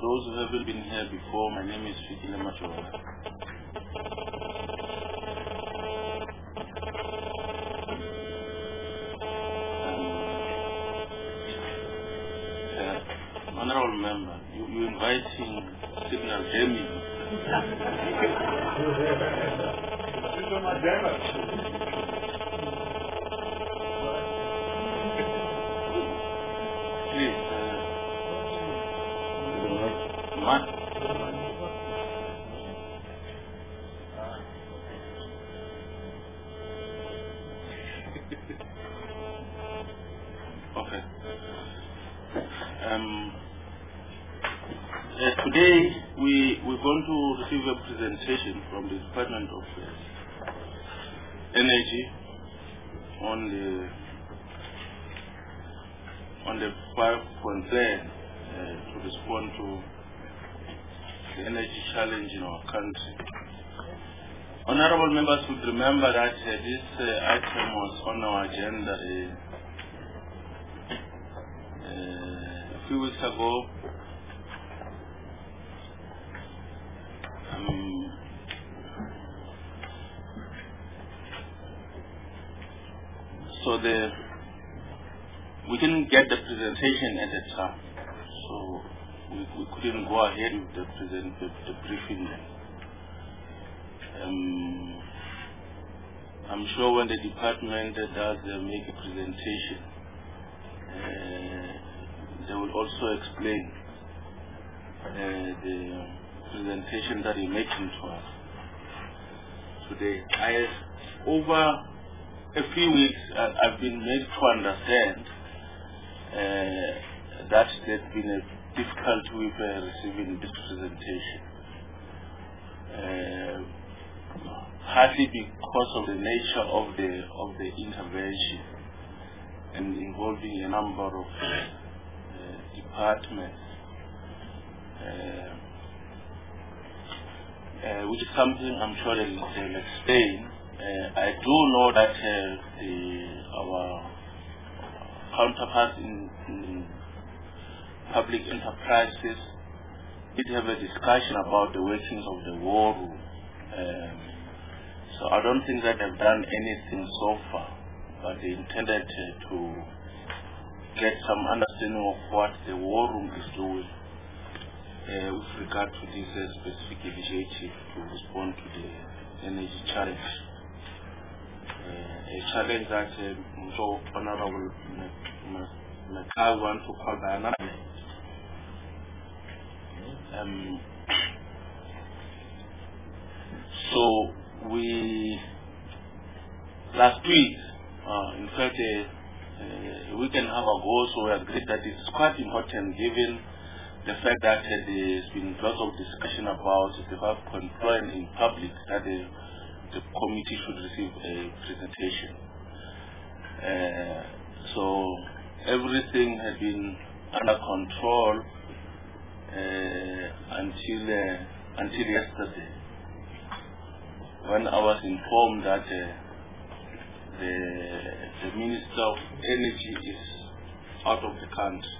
those who haven't been here before, my name is Fikile Machola. Honorable member, you inviting Signal Jamie. Please, Matt. Okay. Today we're going to receive a presentation from the Department of Energy on the 5-point plan to respond to the energy challenge in our country. Honorable members would remember that this item was on our agenda a few weeks ago. So we didn't get the presentation at the time, so we couldn't go ahead with the briefing then. I'm sure when the department does make a presentation, they will also explain the presentation that they're making to us today. Over a few weeks, I've been made to understand that there's been a difficulty with receiving this presentation, partly because of the nature of the intervention and involving a number of departments, which is something I'm sure they'll explain. I do know that our counterparts in public enterprises did have a discussion about the workings of the war room. So I don't think that they've done anything so far, but they intended to get some understanding of what the war room is doing with regard to this specific initiative to respond to the energy challenge. A challenge that so Honorable Mekai want to call by another name. So last week, in fact, a week and a half ago, so we agreed that it's quite important given the fact that there's been lots of discussion about the 5-point plan in public, that the committee should receive a presentation. So everything had been under control until yesterday, when I was informed that the Minister of Energy is out of the country.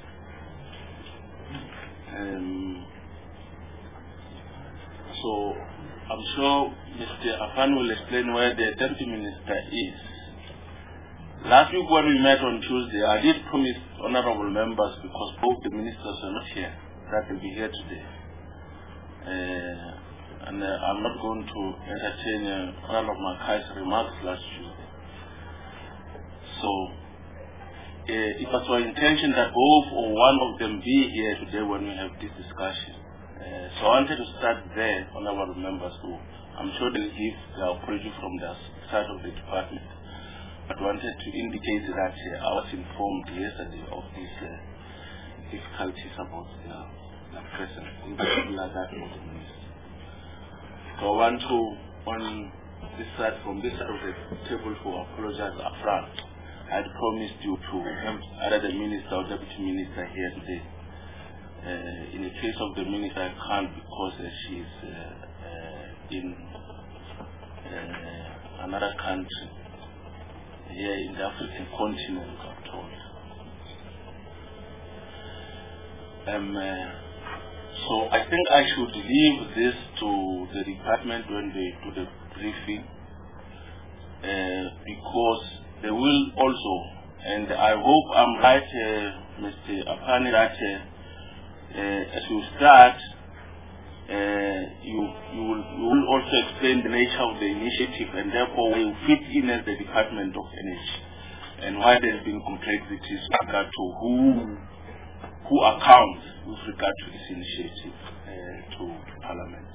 So I'm sure Mr. Afan will explain where the Deputy Minister is. Last week when we met on Tuesday, I did promise honorable members, because both the ministers are not here, that they'll be here today. And I'm not going to entertain Honorable Makai's remarks last Tuesday. So it was our intention that both or one of them be here today when we have this discussion. So I wanted to start there, honorable members, who I'm sure they'll give their apology from the side of the department. But wanted to indicate that I was informed yesterday of these difficulties about the presence, in particular that of the minister. So I want to, on this side, from this side of the table, to apologize upfront. I had promised you to have either the minister or deputy minister here today. In the case of the minister, I can't, because she is in another country here in the African continent, I'm told. So I think I should leave this to the department when they do the briefing, because they will also, and I hope I'm right, Mr. Apani, that as you start, you will also explain the nature of the initiative, and therefore will fit in as the Department of Energy, and why there have been complexities with regard to who accounts with regard to this initiative to Parliament.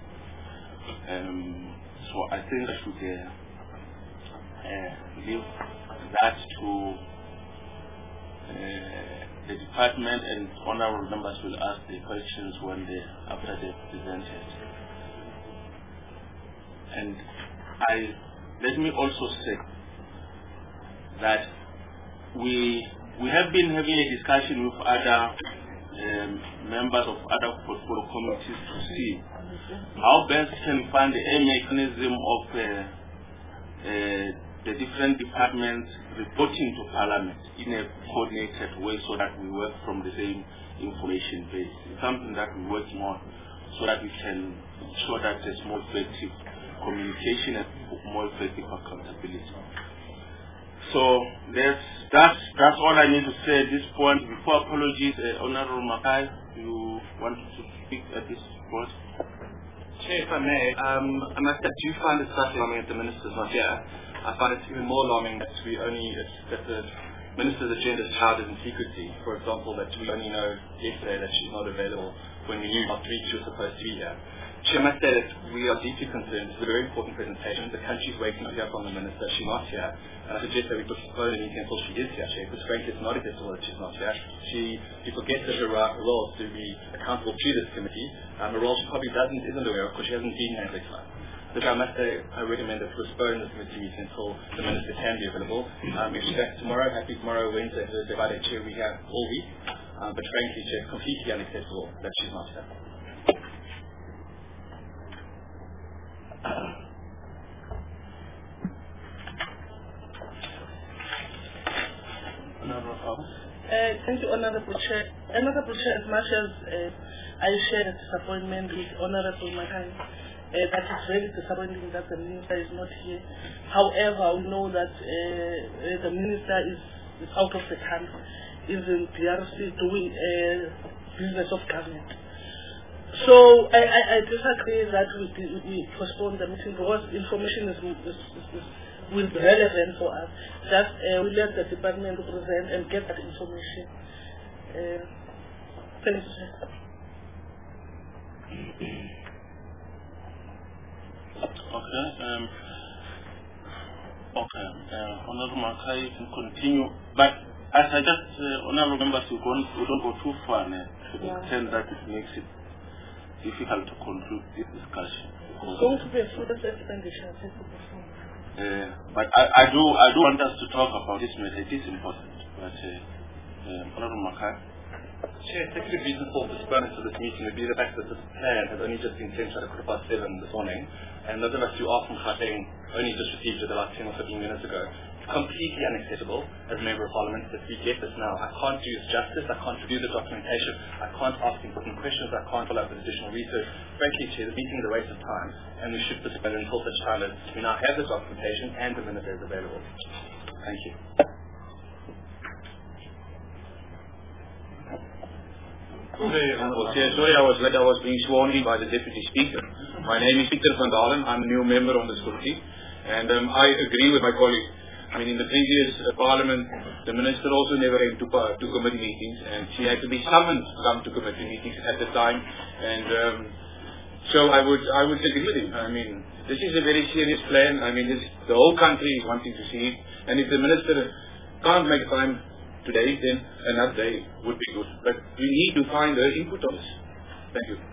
So I think I should leave that to the department, and honorable members will ask the questions after they've presented. And let me also say that we have been having a discussion with other members of other portfolio committees to see how best can find a mechanism of the different departments reporting to Parliament in a coordinated way, so that we work from the same information base. It's something that we're working on, so that we can ensure that there's more effective communication and more effective accountability. So that's all I need to say at this point. Before apologies, Honorable Makai, you want to speak at this point? Chair, if I may, I must say, I do find it slightly alarming that the Minister's not here. I find it even more alarming that that the Minister's agenda is shrouded in secrecy. For example, that we only know yesterday that she's not available when we knew last week she was supposed to be here. Chair, I must say that we are deeply concerned. It's a very important presentation. The country's waiting to hear from the Minister. She's not here. And I suggest that we postpone the meeting until she is here, Chair, because frankly it's not acceptable that she's not here. She forgets that her role is to be accountable to this committee, a role she probably isn't aware of because she hasn't been here next time. Look, I must say, I recommend that we postpone this committee meeting until the Minister can be available. If she's back tomorrow, happy tomorrow, Wednesday, Thursday, Friday, Chair, we have all week. But frankly, Chair, it's completely unacceptable that she's not here. Thank you, Honorable Chair. Honorable Chair, as much as I share the disappointment with Honorable Makai, that is very disappointing that the Minister is not here. However, we know that the Minister is out of the country, is in DRC doing business of government. So I disagree that we postpone the meeting because information will be relevant for us. Just we let the department present and get that information. Thank you, sir. Okay. Honorable Makai, you can continue. But as I just, honorable members, we don't go too far to the extent that it makes it difficult to conclude this discussion. It's going to be a fruitless expenditure. But I do want us to talk about this matter. It is important. But Honorable Makai. Chair, executive reason for postponement of this meeting would be the fact that this plan has only just been sent at 7:15 this morning, and those of us who are from Gauteng only just received it about 10 or 15 minutes ago. It's completely unacceptable as a Member of Parliament that we get this now. I can't do this justice, I can't review the documentation, I can't ask important questions, I can't follow up with additional research. Frankly, Chair, the meeting is a waste of time, and we should postpone until such time as we now have the documentation and the Minister is available. Thank you. Sorry, I was being sworn in by the Deputy Speaker. My name is Peter van Dalen. I'm a new member on this committee, and I agree with my colleague. I mean, in the previous Parliament, the Minister also never came to committee meetings, and she had to be summoned to come to committee meetings at the time. And so I would agree with him. I mean, this is a very serious plan. I mean, the whole country is wanting to see it, and if the Minister can't make time today, then another day would be good. But we need to find her input on this. Thank you.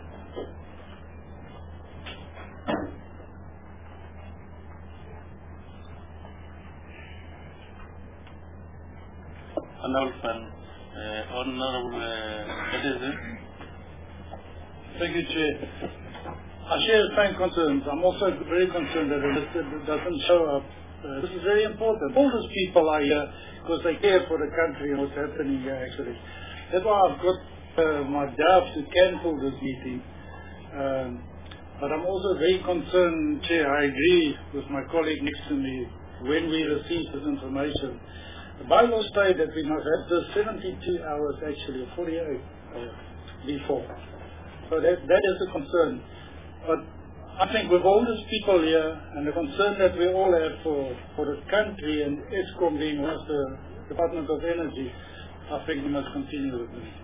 Thank you, Chair. I share the same concerns. I'm also very concerned that the Minister doesn't show up. This is very important. All these people are here because they care for the country and what's happening here, actually. That's why I've got my job to cancel this meeting. But I'm also very concerned, Chair. I agree with my colleague next to me when we receive this information. The bylaws state that we must have this 72 hours actually, 48 hours before. So that is a concern. But I think with all these people here and the concern that we all have for the country and ESCOM being one of the Department of Energy, I think we must continue with this.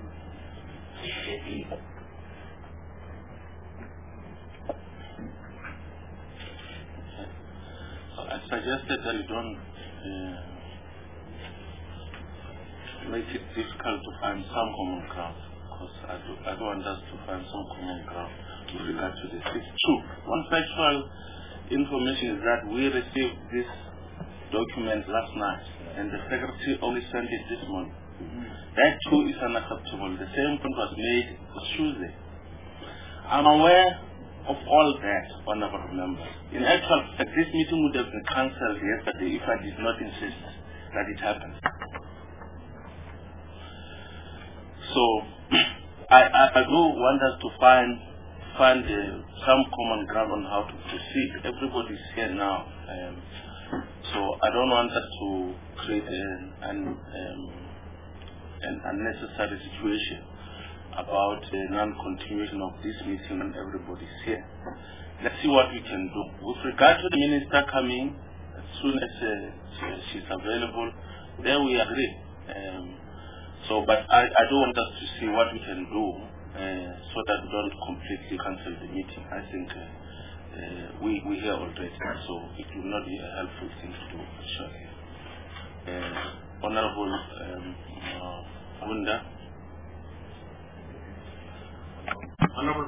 I suggested that you don't make it difficult to find some common ground, because I don't want us to find some common ground with regard to this. It's true. One factual information is that we received this document last night, and the Secretary only sent it this morning. That too is unacceptable. The same point was made on Tuesday. I'm aware of all that, honorable members. In actual fact, this meeting would have been cancelled yesterday if I did not insist that it happened. So, I do want us to find some common ground on how to proceed. Everybody's here now, so I don't want us to create an unnecessary situation about the non-continuation of this meeting and everybody's here. Let's see what we can do. With regard to the minister coming, as soon as she's available, then we agree. But I do want us to see what we can do so that we don't completely cancel the meeting. I think we hear already, so it will not be a helpful thing to do, actually. Honorable Gunda. Honorable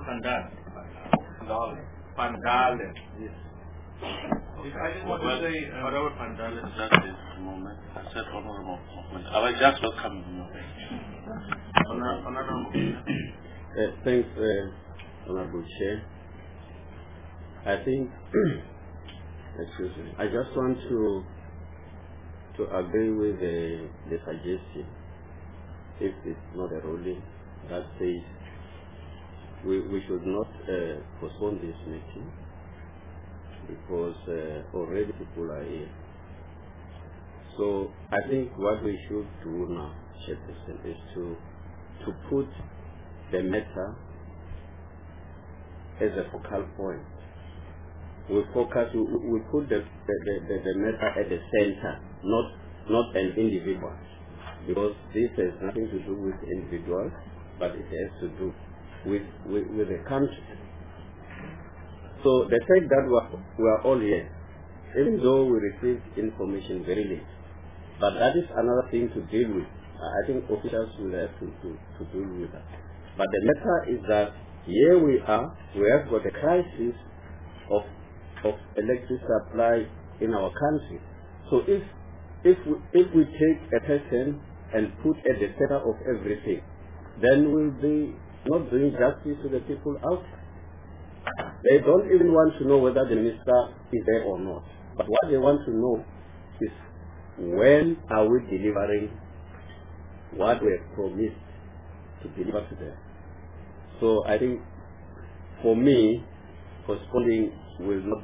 Pandale. Yes. I just want to say, Honorable Pandale. Just a moment. I said Honorable Gunda. I was just welcoming you. Honorable. Thanks, Honorable Chair. I think, excuse me, I just want to agree with the suggestion, if it's not a ruling, that says we should not postpone this meeting because already people are here. So I think what we should do now, Chairperson, is to put the matter as a focal point. We focus. We put the matter at the center, not an individual, because this has nothing to do with individuals, but it has to do with the country. So the fact that we are all here, even though we received information very late, but that is another thing to deal with. I think officials will have to deal with that. But the matter is that here we are, we have got a crisis of electric supply in our country. So if we take a person and put at the center of everything, then we'll be not doing justice to the people outside. They don't even want to know whether the minister is there or not. But what they want to know is, when are we delivering what we have promised to deliver to them? So I think, for me, postponing will not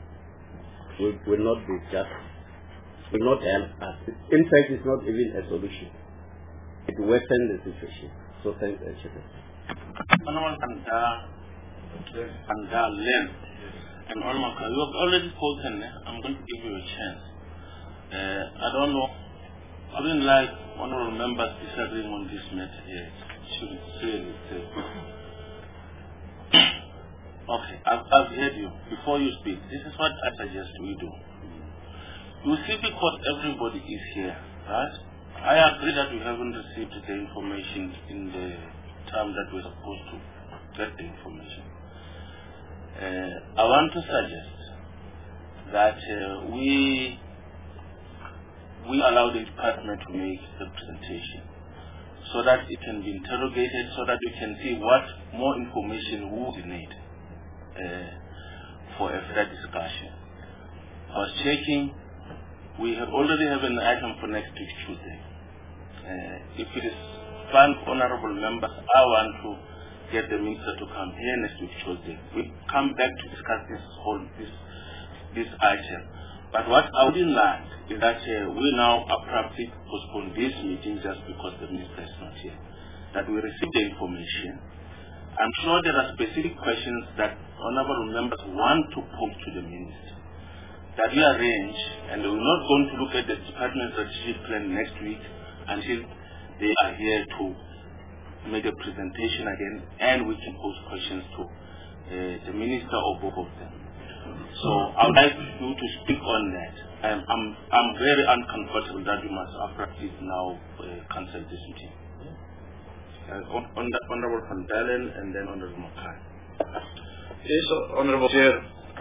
just, will not help us. In fact, it's not even a solution. It worsens the situation. So thanks, Honorable Pandale and Olmaka, you have already spoken. I'm going to give you a chance. I don't know. I wouldn't like honorable members disagreeing on this matter here. Okay, I've heard you. Before you speak, this is what I suggest we do. You see, because everybody is here, right? I agree that we haven't received the information in the time that we're supposed to get the information. I want to suggest that we allow the department to make the presentation so that it can be interrogated, so that we can see what more information we need for a fair discussion. I was checking, we already have an item for next week Tuesday. If it is thank honorable members. I want to get the minister to come here next week Tuesday. We come back to discuss this item. But what I wouldn't like is that we now abruptly postpone this meeting just because the minister is not here. That we receive the information. I'm sure there are specific questions that honorable members want to pose to the minister. That we arrange, and we're not going to look at the department strategic plan next week until they are here to make a presentation again, and we can pose questions to the minister or both of them. So I would like you to speak on that. I'm very uncomfortable that we must abruptly now cancel this meeting. Honorable Van Dalen and then Honorable Makai. Yes, Honorable Chair.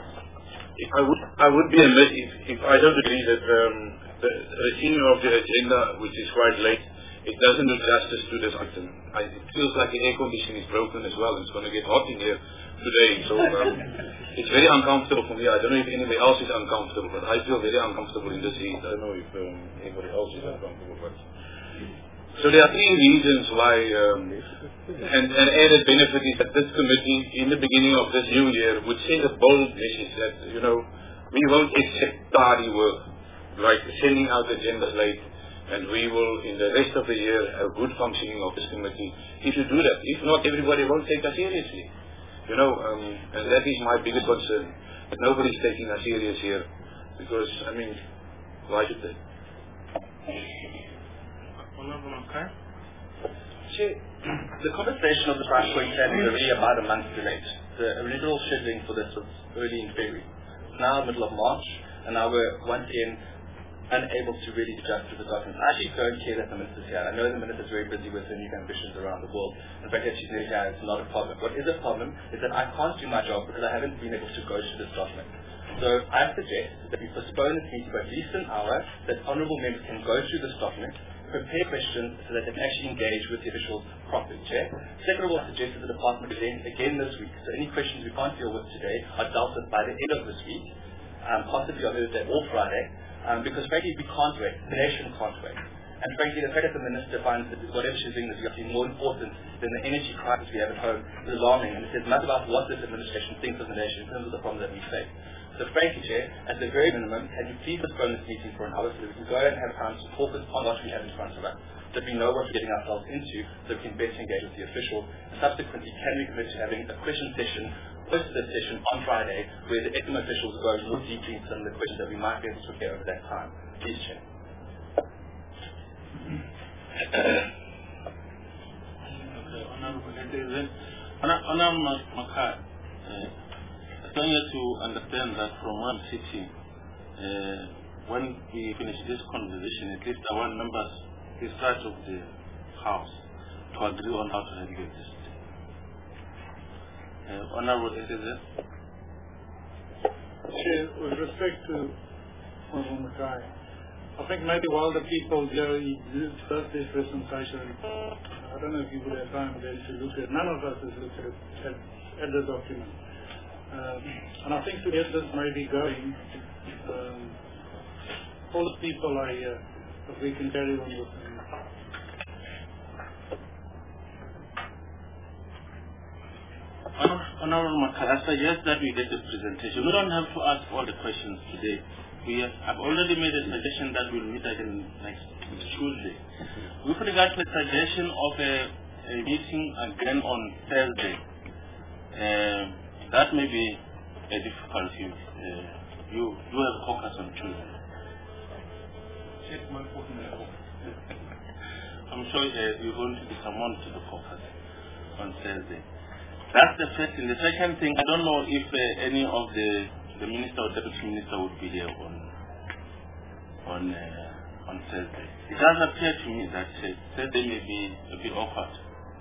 I would be amiss if I don't agree that the receiving of the agenda, which is quite late, it doesn't do justice to this item. It feels like the air conditioning is broken as well. It's going to get hot in here today, so it's very uncomfortable for me. I don't know if anybody else is uncomfortable, but I feel very uncomfortable in this heat. I don't know if anybody else is uncomfortable. But so there are three reasons why, and an added benefit is that this committee, in the beginning of this new year, would send a bold message that, we won't accept tardy work, like sending out agendas late, and we will, in the rest of the year, have good functioning of this committee. If you do that, if not, everybody won't take us seriously. And that is my biggest concern, that nobody's taking us serious here, because, why should they? The conversation of the 5-point plan is already about a month delayed. The original scheduling for this was early in February. It's now middle of March, and now we're once again unable to really adjust to the documents. I actually don't care that the minister's here. I know the minister's very busy with her new ambitions around the world. In fact, if she's never here, it's not a problem. What is a problem is that I can't do my job because I haven't been able to go through this document. So I suggest that we postpone this meeting for at least an hour, that honourable members can go through this document, prepare questions so that they can actually engage with the officials properly, Chair. Second of all, I suggest that the department again this week. So any questions we can't deal with today are dealt with by the end of this week, possibly on Thursday or Friday, because frankly we can't wait. The nation can't wait. And frankly, the fact that the minister finds that whatever she's doing is actually more important than the energy crisis we have at home is alarming, and it says much about what this administration thinks of the nation in terms of the problems that we face. So frankly, Chair, at the very minimum, can you please postpone this meeting for an hour so that we can go and have time to focus on what we have in front of us, so that we know what we're getting ourselves into, so we can better engage with the officials. And subsequently, can we commit to having a question session, post this session on Friday, where the ECMA officials go more deeply into some of the questions that we might be able to prepare over that time. Please, Chair. Honorable Makai, I want you to understand that from one sitting, when we finish this conversation, at least I want members this side of the House to agree on how to regulate this. Honorable Citizen. Chair, with respect to Honorable Makai, I think maybe while the people go first this presentation, I don't know if you would have time then to look at, none of us has looked at the document. And I think to get this maybe going, all the people are here, if we can carry on with them. Honorable Makai, I suggest that we get the presentation. We don't have to ask all the questions today. I've already made a suggestion that we'll meet again next Tuesday. With regard to the suggestion of a meeting again on Thursday, that may be a difficulty. You have caucus on Tuesday. I'm sure you're going to be summoned to the caucus on Thursday. That's the first thing. The second thing, I don't know if any of the minister or deputy minister would be there on Thursday. It does appear to me that Thursday may be a bit awkward.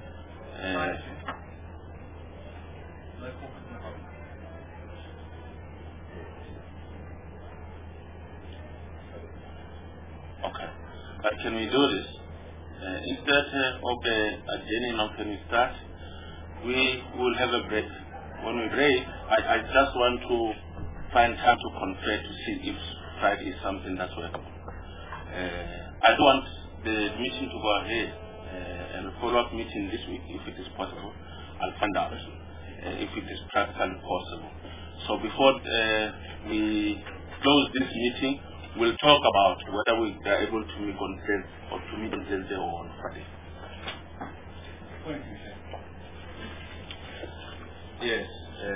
Okay, but can we do this? Instead of adjourning now, can we start? We will have a break. When we break, I just want to find time to confer to see if Friday is something that's workable. I don't want the meeting to go ahead and a follow-up meeting this week, if it is possible. I'll find out if it is practically possible. So before we close this meeting, we'll talk about whether we are able to meet on Thursday or on Friday. Yes.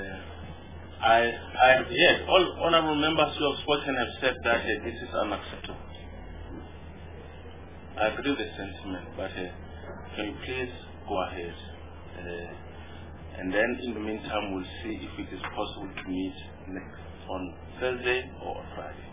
Yes, all honorable members who have spoken have said that this is unacceptable. I agree with the sentiment, but can you please go ahead? And then in the meantime, we'll see if it is possible to meet on Thursday or on Friday.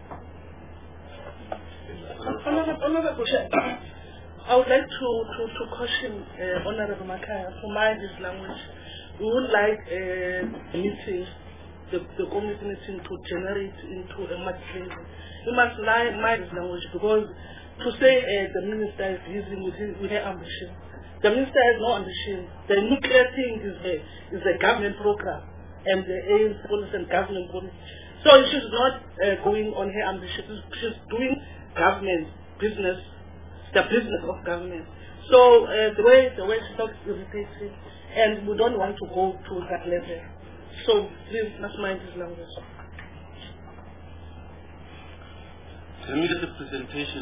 Honorable Chair, I would like to caution Honorable Makaya to mind his language. We would like a meeting, the community meeting, to generate into a much flavor. You must mind his language, because to say the minister is using with her ambition. The minister has no ambition. The nuclear thing is a government program, and the ANC policy and government policy. So she's not going on her ambition. She's doing government business, the business of government. So the way she talks is irritating, and we don't want to go to that level. So please, let's mind this language. Immediate presentation,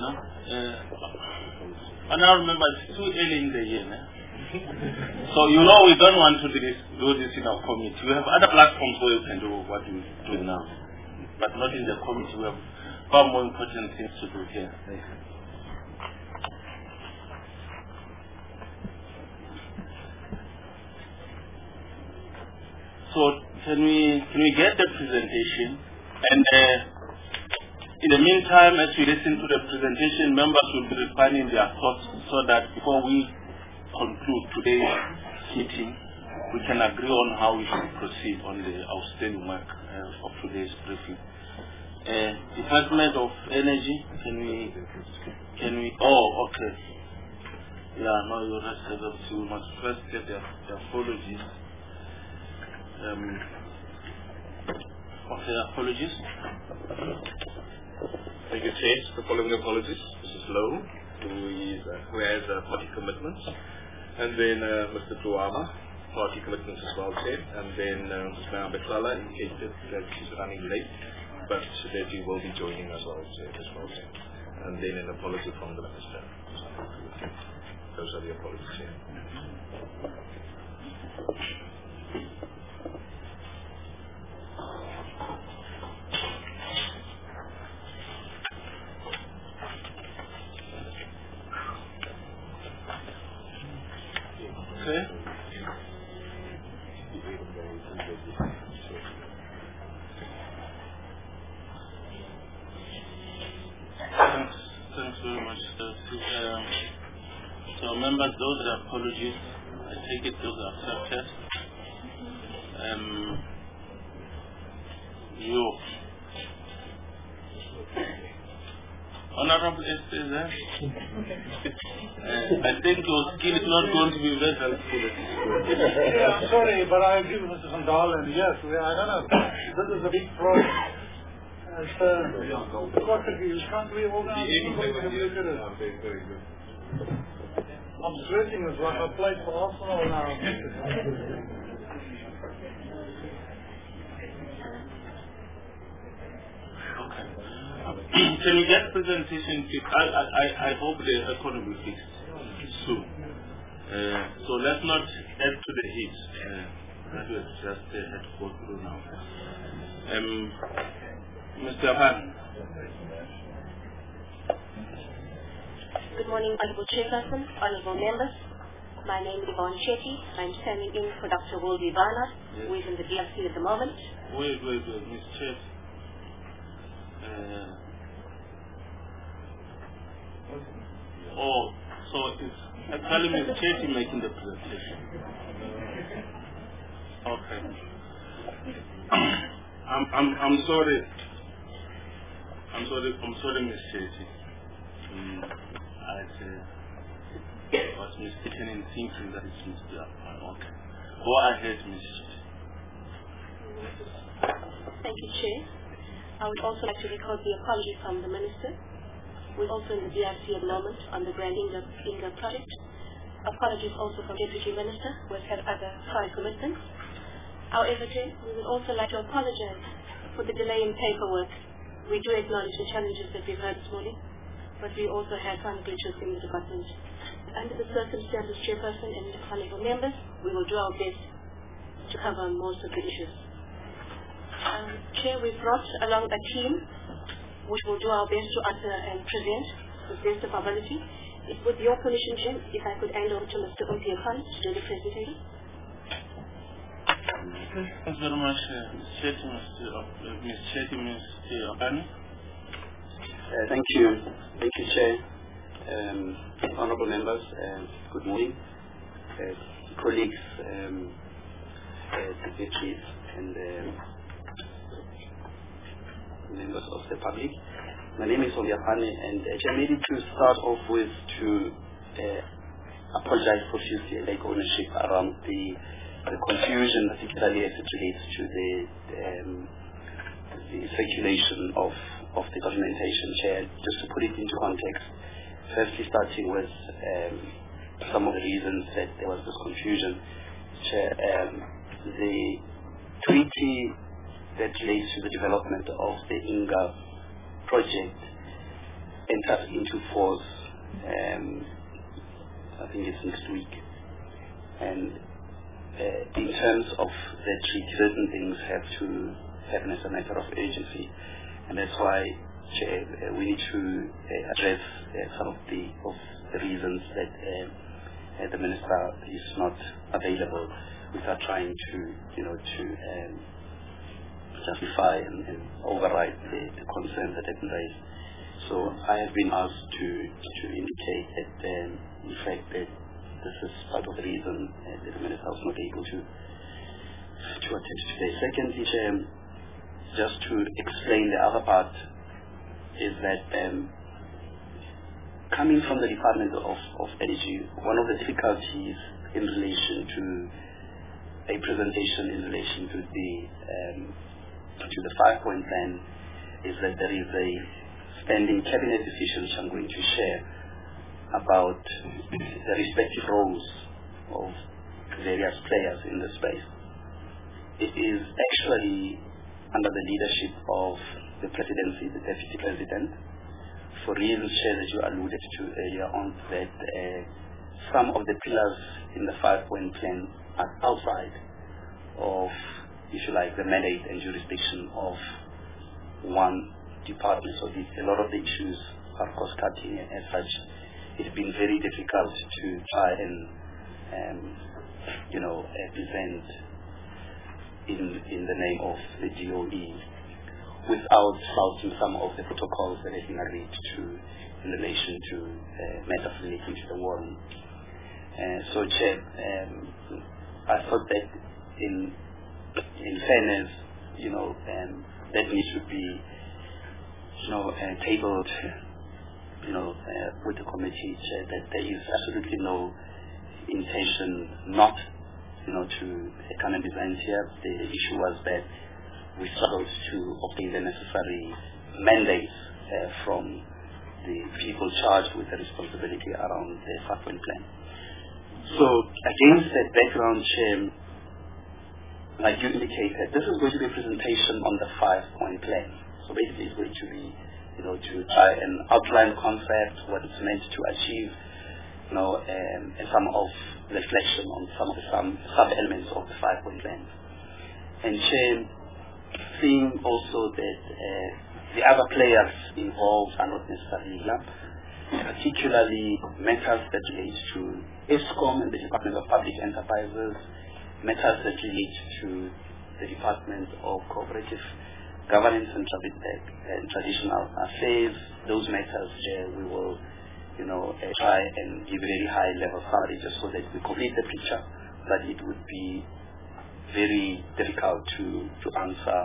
and I remember it's too early in the year, so we don't want to do this in our committee. We have other platforms where you can do what you do now, but not in the committee. We have far more important things to do here. So can we get the presentation, and in the meantime, as we listen to the presentation, members will be refining their thoughts so that before we conclude today's meeting, we can agree on how we should proceed on the outstanding work of today's briefing. Department of Energy, can we? Oh, okay. Yeah, no, you rest of us. We must first get their apologies. Okay, apologies. Thank you, Chair. The following apologies. Mrs. Lowe, who has party commitments, and then Mr. Tuama, party commitments as well, Chair, and then Mrs. Beklala indicated that she's running late, but that she will be joining us all, Chair, as well, Chair. And then an apology from the Minister. Those are the apologies, Chair. Okay. Thanks very much. So members, those are apologies. I take it those are accepted. Honorable Esther, I think your skill is not going to be very helpful. Yeah, I'm sorry, but I agree with Mr. Van Dalen. Yes, I don't know. This is a big problem. You can't reorganize it. I'm sweating as well. I played for Arsenal now. Can we get presentation? I hope the economy will fix soon. So let's not add to the heat. That we just had to go through now. Mr. Han. Good morning, Honorable Chairperson, Honorable Members. My name is Yvonne Chetty. I'm standing in for Dr. Wolby Barnard, who is in the DRC at the moment. Wait, Ms. Chetty. So it's actually Ms. Chetty making the presentation. Okay. I'm sorry. I'm sorry, Ms. Chetty. I was mistaken in thinking that it's Mr. Afan. Okay. Go ahead, Ms. Chetty. Thank you, Chair. I would also like to record the apology from the Minister. We're also in the DRC at the moment on the Grand Inga project. Apologies also from Deputy Minister, who has had other prior commitments. However, Chair, we would also like to apologize for the delay in paperwork. We do acknowledge the challenges that we've heard this morning, but we also had some glitches in the department. Under the circumstances, Chairperson and honourable members, we will do our best to cover most of the issues. Chair, we've brought along a team which will do our best to answer and present to the best of our ability. With your permission, Chair, if I could hand over to Mr. Umpiakan to do the presentation. Thanks very much, Ms. Chetty, Mr. Okani. Thank you, Chair. Honourable members, good morning. Colleagues, deputies, and members of the public. My name is Ombiapane, and Chair, maybe to start off with to apologize profusely, like ownership around the confusion, particularly as it relates to the circulation of the documentation, Chair. Just to put it into context, firstly starting with some of the reasons that there was this confusion, Chair. The treaty that relates to the development of the Inga project enters into force, I think it's next week, and in terms of the treaty, certain things have to happen as a matter of urgency, and that's why, Chair, we need to address some of the reasons that the Minister is not available without trying to justify and override the concerns that have been raised. So I have been asked to indicate that in fact that this is part of the reason that the Minister was not able to attend today. Secondly, Chair, just to explain the other part, is that coming from the Department of Energy, one of the difficulties in relation to a presentation in relation to the 5-point plan is that there is a standing cabinet decision which I'm going to share about the respective roles of various players in the space. It is actually under the leadership of the presidency, the deputy president, for reasons, Chair, that you alluded to earlier on, that some of the pillars in the 5-point plan are outside of, if you like, the mandate and jurisdiction of one department. So a lot of the issues are cost-cutting, and as such, it's been very difficult to try and present in the name of the DOE without flouting some of the protocols that have been agreed to in relation to matters relating to the war. So, Chair, I thought that in fairness, that needs to be, tabled, with the committee, Chair, that there is absolutely no intention not, to come and present here. The issue was that we struggled to obtain the necessary mandates from the people charged with the responsibility around the 5-point plan. So, against that background, Chair, like you indicated, this is going to be a presentation on the 5-point plan. So basically it's going to be, to try and outline concept, what it's meant to achieve, and some of reflection on some of the sub-elements of the 5-point plan. And Chair, seeing also that the other players involved are not necessarily lump, particularly matters that relate to ESCOM and the Department of Public Enterprises, matters that relate to the Department of Cooperative Governance and Traditional Affairs. Those matters, we will, try and give very high level summary just so that we complete the picture. But it would be very difficult to answer,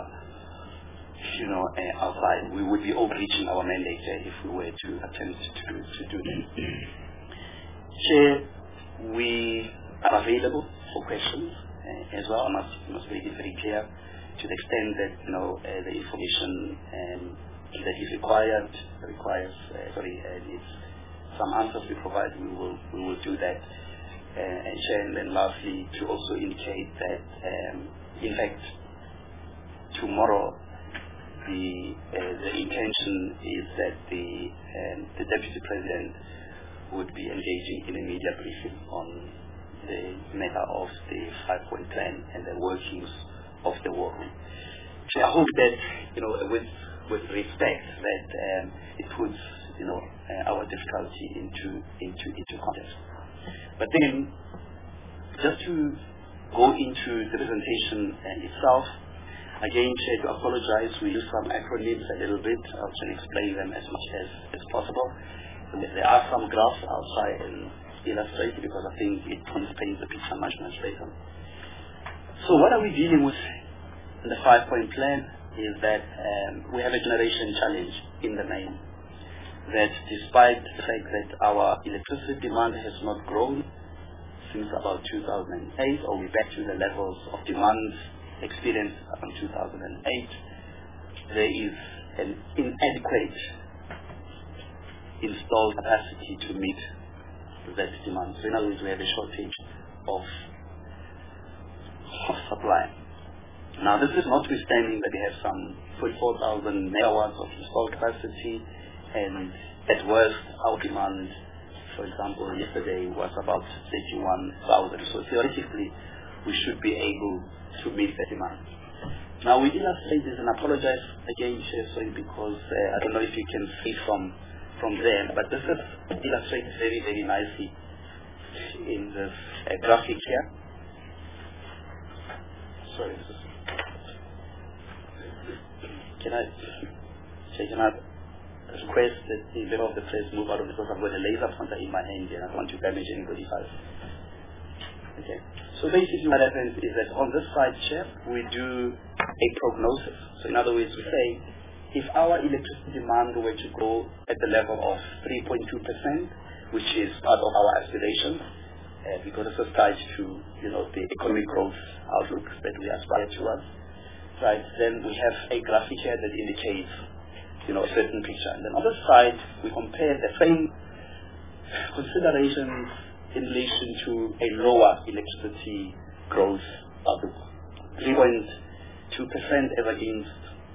outside. We would be overreaching our mandate if we were to attempt to do that. Chair, we are available for questions as well. I must make it very clear, to the extent that the information that is needs some answers we provide, we will do that. and then lastly, to also indicate that, in fact, tomorrow the intention is that the Deputy President would be engaging in a media briefing on the matter of the 5-point plan and the workings of the war room. So I hope that, with respect, that it puts, our difficulty into context. But then, just to go into the presentation itself, again, to apologize, we use some acronyms a little bit. I'll try to explain them as much as possible. There are some graphs I'll try and illustrate because I think it paints the picture much better. So what are we dealing with in the 5-point plan is that we have a generation challenge in the main. That despite the fact that our electricity demand has not grown since about 2008, or we're back to the levels of demand experienced around 2008, there is an inadequate installed capacity to meet that demand. So in other words, we have a shortage of supply. Now this is notwithstanding that we have some 44,000 megawatts of installed capacity, and at worst our demand, for example, yesterday was about 31,000. So theoretically we should be able to meet the demand. Now we illustrate this, and apologize again, Chair, because I don't know if you can see from there, but this is illustrated very nicely in this graphic here. Sorry, can I request that the member of the press move out of it because I've got a laser pointer in my hand here and I don't want to damage anybody's eyes. Okay. So basically what happens is that on this side, Chair, we do a prognosis. So in other words, we say if our electricity demand were to grow at the level of 3.2%, which is part of our aspiration, because this is tied to the economic growth outlook that we aspire towards, right? Then we have a graphic here that indicates a certain picture. And then on the side, we compare the same considerations in relation to a lower electricity growth outlook, 3.2% as against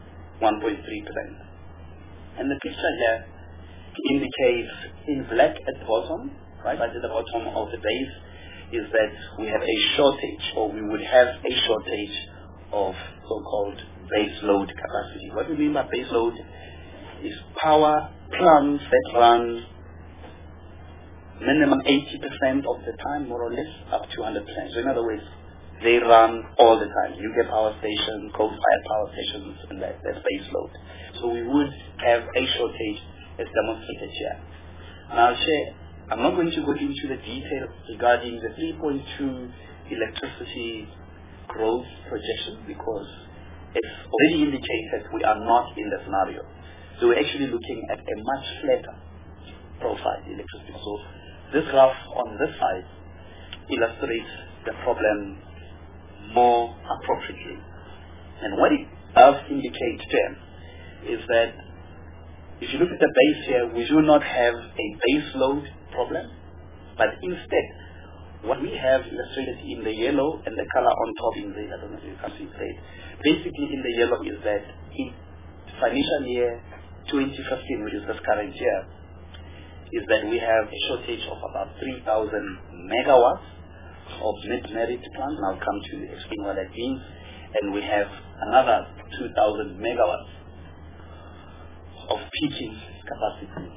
1.3%. And the picture here indicates in black at the bottom, right at the bottom of the base, is that we have a shortage, or we would have a shortage of so-called base load capacity. What we mean by base load is power plants that run minimum 80% of the time, more or less, up to 100%. So in other words, they run all the time. Nuclear power stations, coal-fired power stations, and that's base load. So we would have a shortage as demonstrated here. Now, Chair, I'm not going to go into the detail regarding the 3.2 electricity growth projection because it's already indicated we are not in the scenario. So we're actually looking at a much flatter profile electricity. So this graph on this side illustrates the problem more appropriately. And what it does indicate then is that if you look at the base here, we do not have a base load problem, but instead what we have illustrated in the yellow and the color on top in red, I don't know if you can see it, basically in the yellow is that in financial year 2015, which is this current year, is that we have a shortage of about 3,000 megawatts of net-merit plants, and I'll come to explain what that means, and we have another 2,000 megawatts of peaking capacity.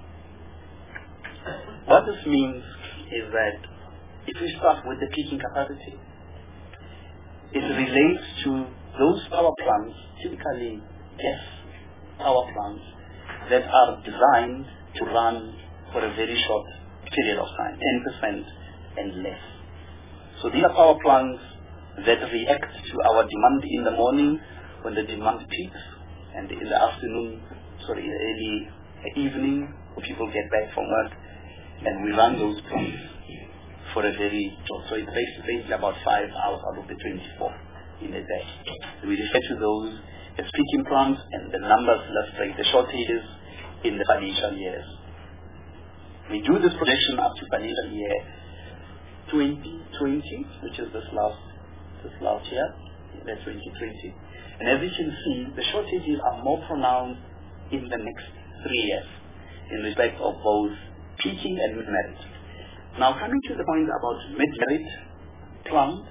What this means is that if we start with the peaking capacity, it relates to those power plants, typically gas power plants, that are designed to run for a very short period of time, 10% and less. So these are power plants that react to our demand in the morning when the demand peaks, and in the afternoon, early evening when people get back from work, and we run those plants for a very short. So it's basically about 5 hours out of the 24 in a day. We refer to those as peaking plants, and the numbers illustrate the shortages in the financial years. We do this projection up to financial year 2020, which is this last year, that's 2020. And as you can see, the shortages are more pronounced in the next 3 years in respect of both peaking and mid-merit. Now, coming to the point about mid-merit plant,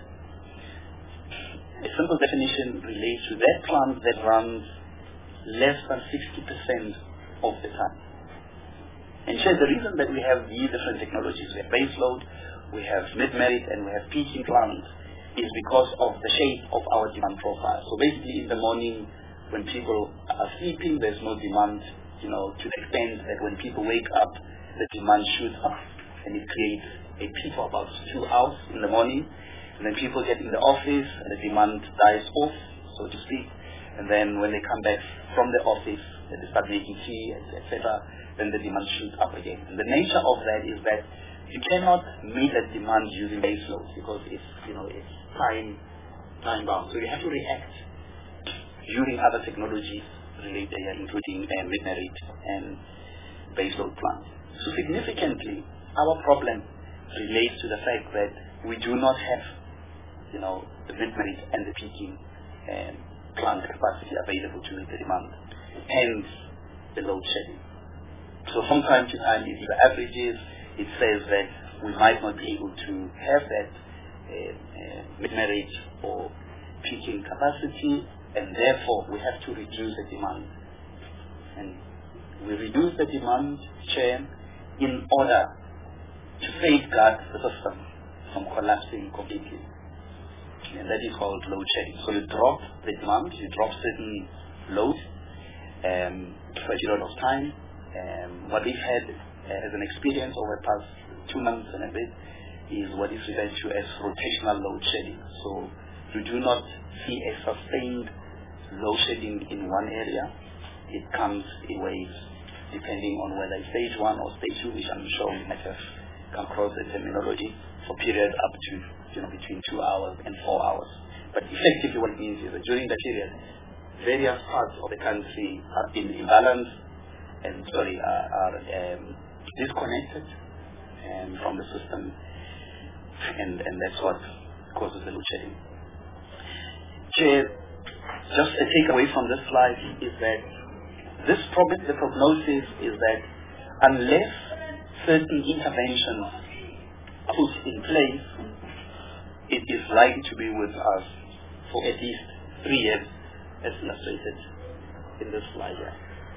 a simple definition relates to that plant that runs less than 60% of the time. And the reason that we have these different technologies, we have baseload, we have mid-merit, and we have peaking plants, is because of the shape of our demand profile. So basically in the morning, when people are sleeping, there's no demand, to the extent that when people wake up, the demand shoots up, and it creates a peak for about 2 hours in the morning. And then people get in the office, and the demand dies off, so to speak. And then when they come back from the office, and they start making tea, etc., then the demand shoots up again. And the nature of that is that you cannot meet that demand using base load because it's time bound. So you have to react using other technologies related, including mid-merit and base load plants. So significantly, our problem relates to the fact that we do not have, the mid-merit and the peaking plant capacity available to meet the demand, hence the load shedding. So from time to time, if the averages, it says that we might not be able to have that mid-merit or peaking capacity, and therefore we have to reduce the demand. And we reduce the demand, Chair, in order to safeguard the system from collapsing completely. And that is called load shedding. So you drop the demand, you drop certain loads for a period of time. What we've had as an experience over the past 2 months and a bit is what is referred to as rotational load shedding. So you do not see a sustained load shedding in one area. It comes in waves depending on whether it's stage 1 or stage 2, which I'm sure we might have come across the terminology, for periods up to between 2 hours and 4 hours. But effectively what it means is that during the period, various parts of the country are in imbalance and are disconnected from the system, and that's what causes the load shedding. Chair, just a takeaway from this slide is that this problem, the prognosis is that unless certain interventions are put in place, it is likely to be with us for at least 3 years, as illustrated in this slide here.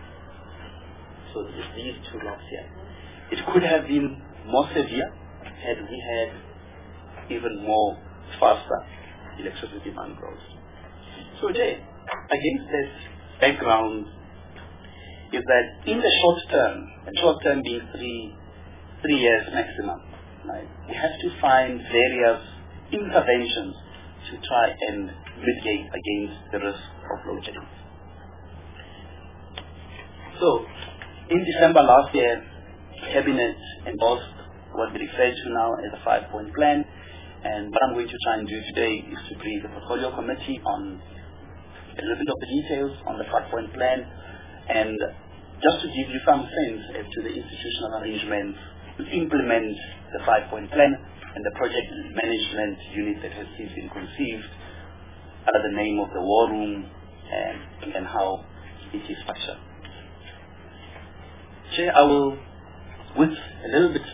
So these 2 blocks here. It could have been more severe had we had even more faster electricity demand growth. So Jay, against this background is that in the short term, and short term being 3 years maximum, right, we have to find various interventions to try and mitigate against the risk of load shedding. So, in December last year, Cabinet endorsed what we refer to now as a 5-point plan, and what I'm going to try and do today is to brief the portfolio committee on a little bit of the details on the 5-point plan, and just to give you some sense as to the institutional arrangements to implement the 5-point plan and the project management unit that has since been conceived under the name of the War Room and how it is structured. Chair, I will, with a little bit,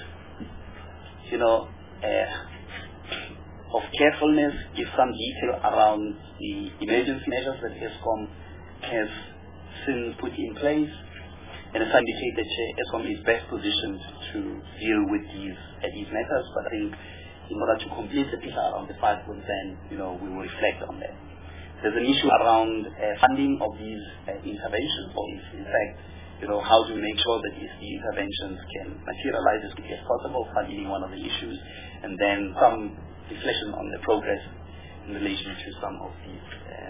of carefulness, give some detail around the emergency measures that ESCOM has since put in place, and as I indicated, ESCOM is best positioned to deal with these matters. But I think in order to complete the picture around the 5-point plan, we will reflect on that. There's an issue around funding of these interventions, or in fact, how to make sure that these interventions can materialize as quickly as possible, funding one of the issues, and then some reflection on the progress in relation to some of these.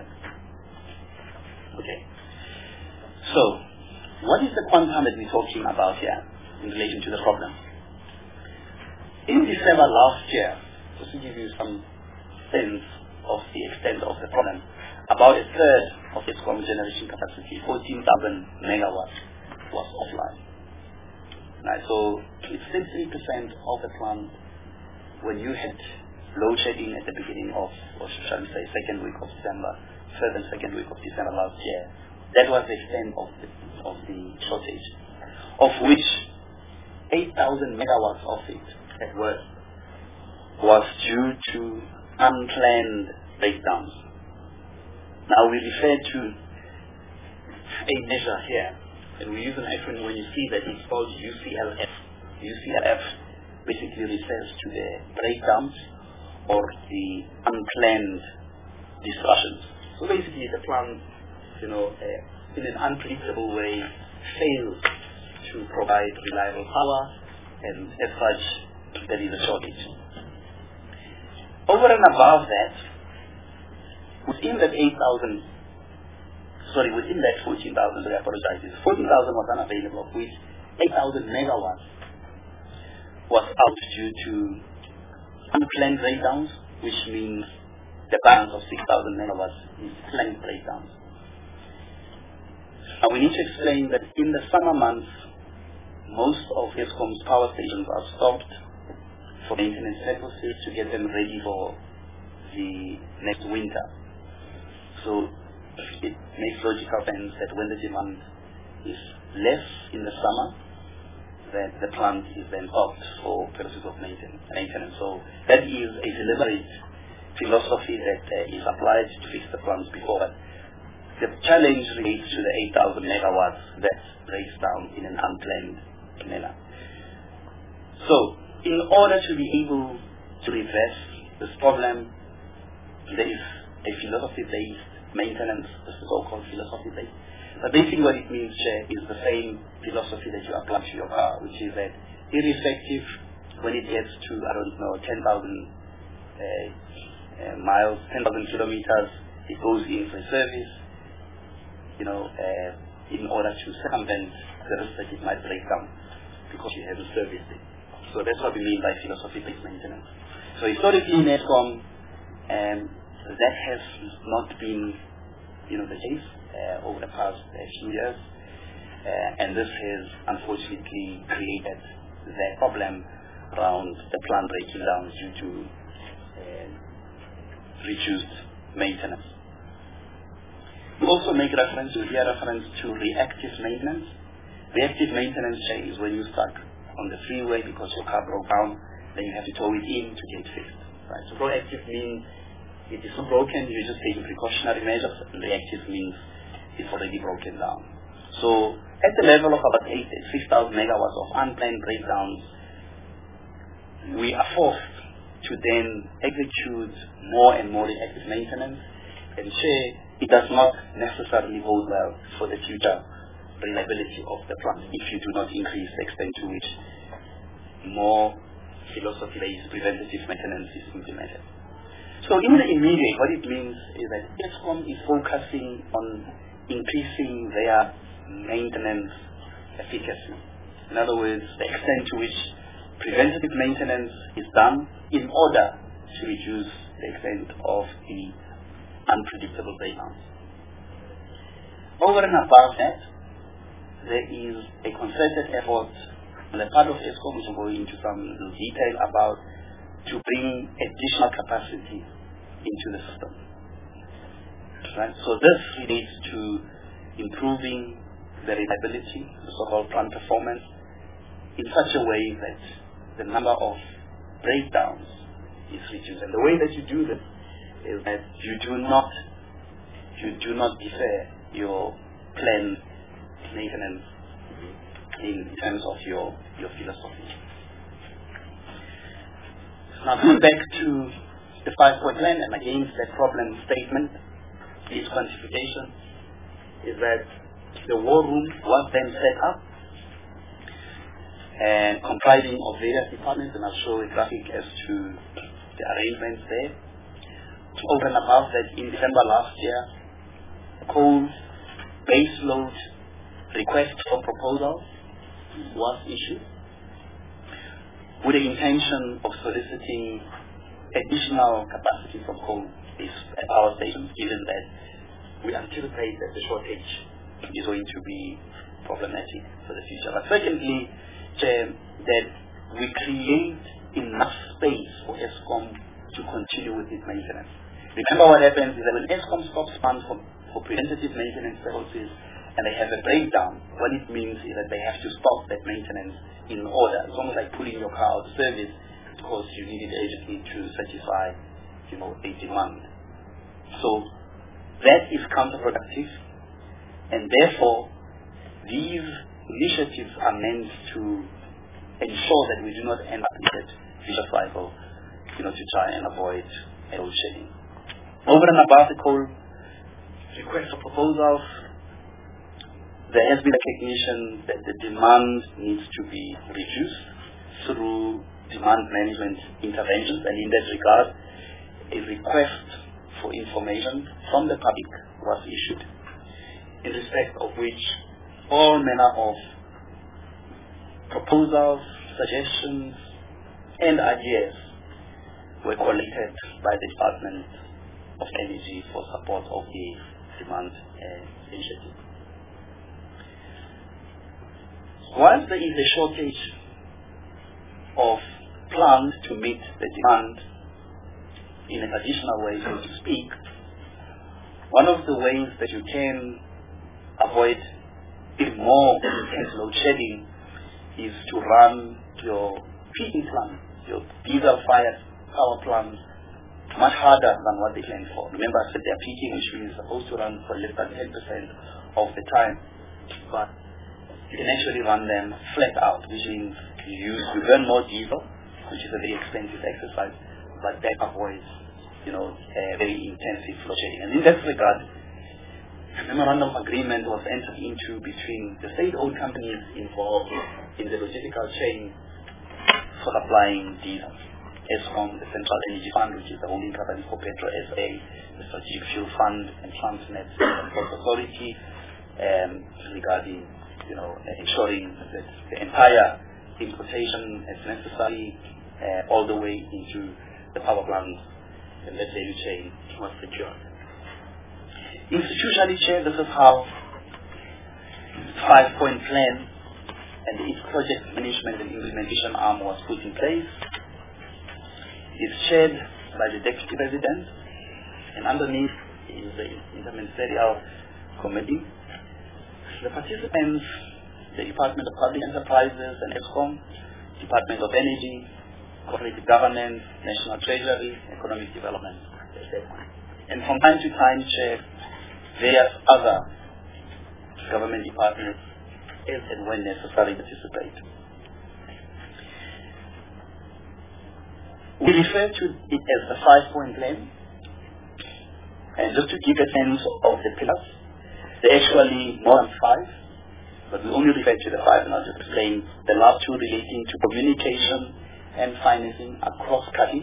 Okay. So, what is the quantum that we're talking about here in relation to the problem? In December last year, just to give you some sense of the extent of the problem, about a third of ESCOM generation capacity, 14,000 megawatts, was offline. Right, so it's 33% of the plant when you had load shedding at the beginning of, or shall we say, second week of December, third and second week of December last year, that was the extent of the shortage, of which 8,000 megawatts of it at worst was due to unplanned breakdowns. Now we refer to a measure here, and we use an acronym when you see that it's called UCLF. UCLF basically refers to the breakdowns or the unplanned disruptions. So basically the plant, in an unpredictable way, fails to provide reliable power, and as such, there is a shortage. Over and above that, within that 14,000, I apologize, 14,000 was unavailable, of which 8,000 megawatts was out due to unplanned breakdowns, which means the balance of 6,000 megawatts is planned breakdowns. Now we need to explain that in the summer months, most of Eskom's power stations are stopped for maintenance purposes to get them ready for the next winter. So it makes logical sense that when the demand is less in the summer, that the plant is then opt for purposes of maintenance. So that is a deliberate philosophy that is applied to fix the plants before. But the challenge relates to the 8,000 megawatts that breaks down in an unplanned manner. So in order to be able to reverse this problem, there is a philosophy-based maintenance, the so-called philosophy-based. But basically what it means, is the same philosophy that you apply to your car, which is that irrespective when it gets to, 10,000 miles, 10,000 kilometers, it goes in for service, in order to circumvent the risk that it might break down because you haven't serviced it. So that's what we mean by philosophy-based maintenance. So historically in Eskom, that has not been, the case over the past few years, and this has unfortunately created the problem around the plant breaking down due to reduced maintenance. We also make reference to reactive maintenance. Reactive maintenance is when you're stuck on the freeway because your car broke down, then you have to tow it in to get fixed. Right? So proactive means it is not broken, you're just taking precautionary measures, and reactive means it's already broken down. So at the level of about 6,000 megawatts of unplanned breakdowns, we are forced to then execute more and more reactive maintenance, and it does not necessarily bode well for the future reliability of the plant if you do not increase the extent to which more philosophy-based preventative maintenance is implemented. So in the immediate, what it means is that Eskom is focusing on increasing their maintenance efficacy. In other words, the extent to which preventative maintenance is done in order to reduce the extent of the unpredictable breakdowns. Over and above that, there is a concerted effort on the part of Eskom, which will go into some detail about, to bring additional capacity into the system. Right? So this relates to improving the reliability, the so-called plant performance, in such a way that the number of breakdowns is reduced. And the way that you do this is that you do not defer your planned maintenance in terms of your philosophy. Now going back to the 5-point plan and against that problem statement, its quantification is that the war room was then set up and comprising of various departments, and I'll show a graphic as to the arrangements there. Over and above that, in December last year, coal baseload request for proposal was issued with the intention of soliciting additional capacity from coal-based power stations, given that we anticipate that the shortage is going to be problematic for the future. But secondly, that we create enough space for ESCOM to continue with its maintenance. Remember what happens is that when ESCOM stops funds for preventative maintenance purposes and they have a breakdown, what it means is that they have to stop that maintenance in order. It's almost like pulling your car out of service because you need it urgently to satisfy, a demand. So that is counterproductive, and therefore these initiatives are meant to ensure that we do not end up in that vicious cycle, to try and avoid load shedding. Over and above the coal request for proposals, there has been recognition that the demand needs to be reduced through demand management interventions, and in that regard, a request for information from the public was issued, in respect of which all manner of proposals, suggestions, and ideas were collected by the Department of Energy for support of the demand initiative. Whilst there is a shortage of plants to meet the demand in a traditional way, so to speak, one of the ways that you can avoid even more intense load shedding is to run your peaking plant, your diesel-fired power plants, much harder than what they planned for. Remember, I said they're peaking, which means they're supposed to run for less than 10% of the time, but you can actually run them flat out, which means you burn more diesel, which is a very expensive exercise, but that avoids, very intensive load shedding. And in that regard, a memorandum of agreement was entered into between the state-owned companies involved in the logistical chain for supplying diesel. ESCOM, the Central Energy Fund, which is the holding company for Petro SA, the Strategic Fuel Fund, and Transnet Port Authority, regarding, ensuring that the entire importation is necessary all the way into the power plants and that value chain was secured. Institutionally, Chair, this is how the 5-point plan and its project management and implementation arm was put in place. It's chaired by the Deputy President, and underneath is the Interministerial Committee. The participants, the Department of Public Enterprises and ESCOM, Department of Energy, Cooperative Governance, National Treasury, Economic Development, and from time to time, Chair, various other government departments, as and when necessary, participate. We refer to it as the 5-point plan, and just to give a sense of the pillars, there are actually more than 5, but we only refer to the 5, and I'll just explain the last 2 relating to communication and financing are cross-cutting,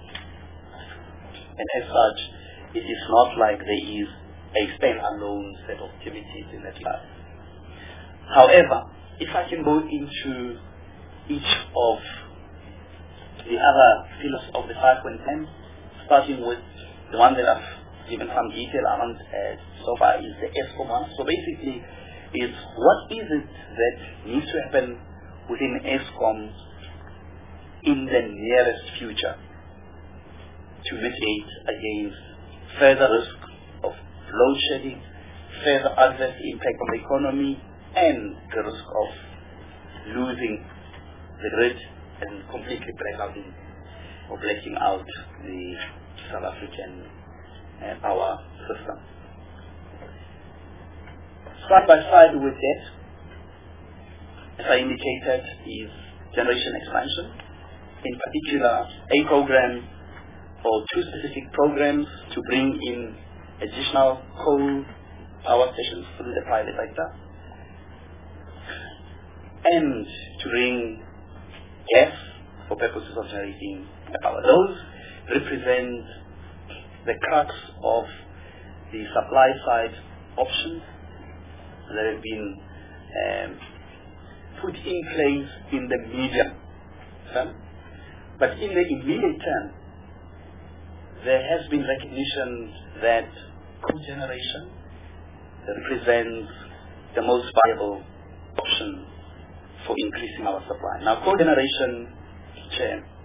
and as such, it is not like there is a stand-alone set of activities in that class. However, if I can go into each of the other pillars of the 5-point plan, starting with the one that I've given some detail around so far is the ESCOM one. So basically, it's what is it that needs to happen within ESCOM in the nearest future to mitigate against further risk of load shedding, further adverse impact on the economy, and the risk of losing the grid and completely blacking out the South African power system. Side by side with that, as I indicated, is generation expansion. In particular, a program or 2 specific programs to bring in additional coal power stations through the private sector, and to bring gas for purposes of generating power. Those represent the crux of the supply side options that have been put in place in the medium term. But in the immediate term, there has been recognition that cogeneration represents the most viable option for increasing our supply. Now, cogeneration, Chair,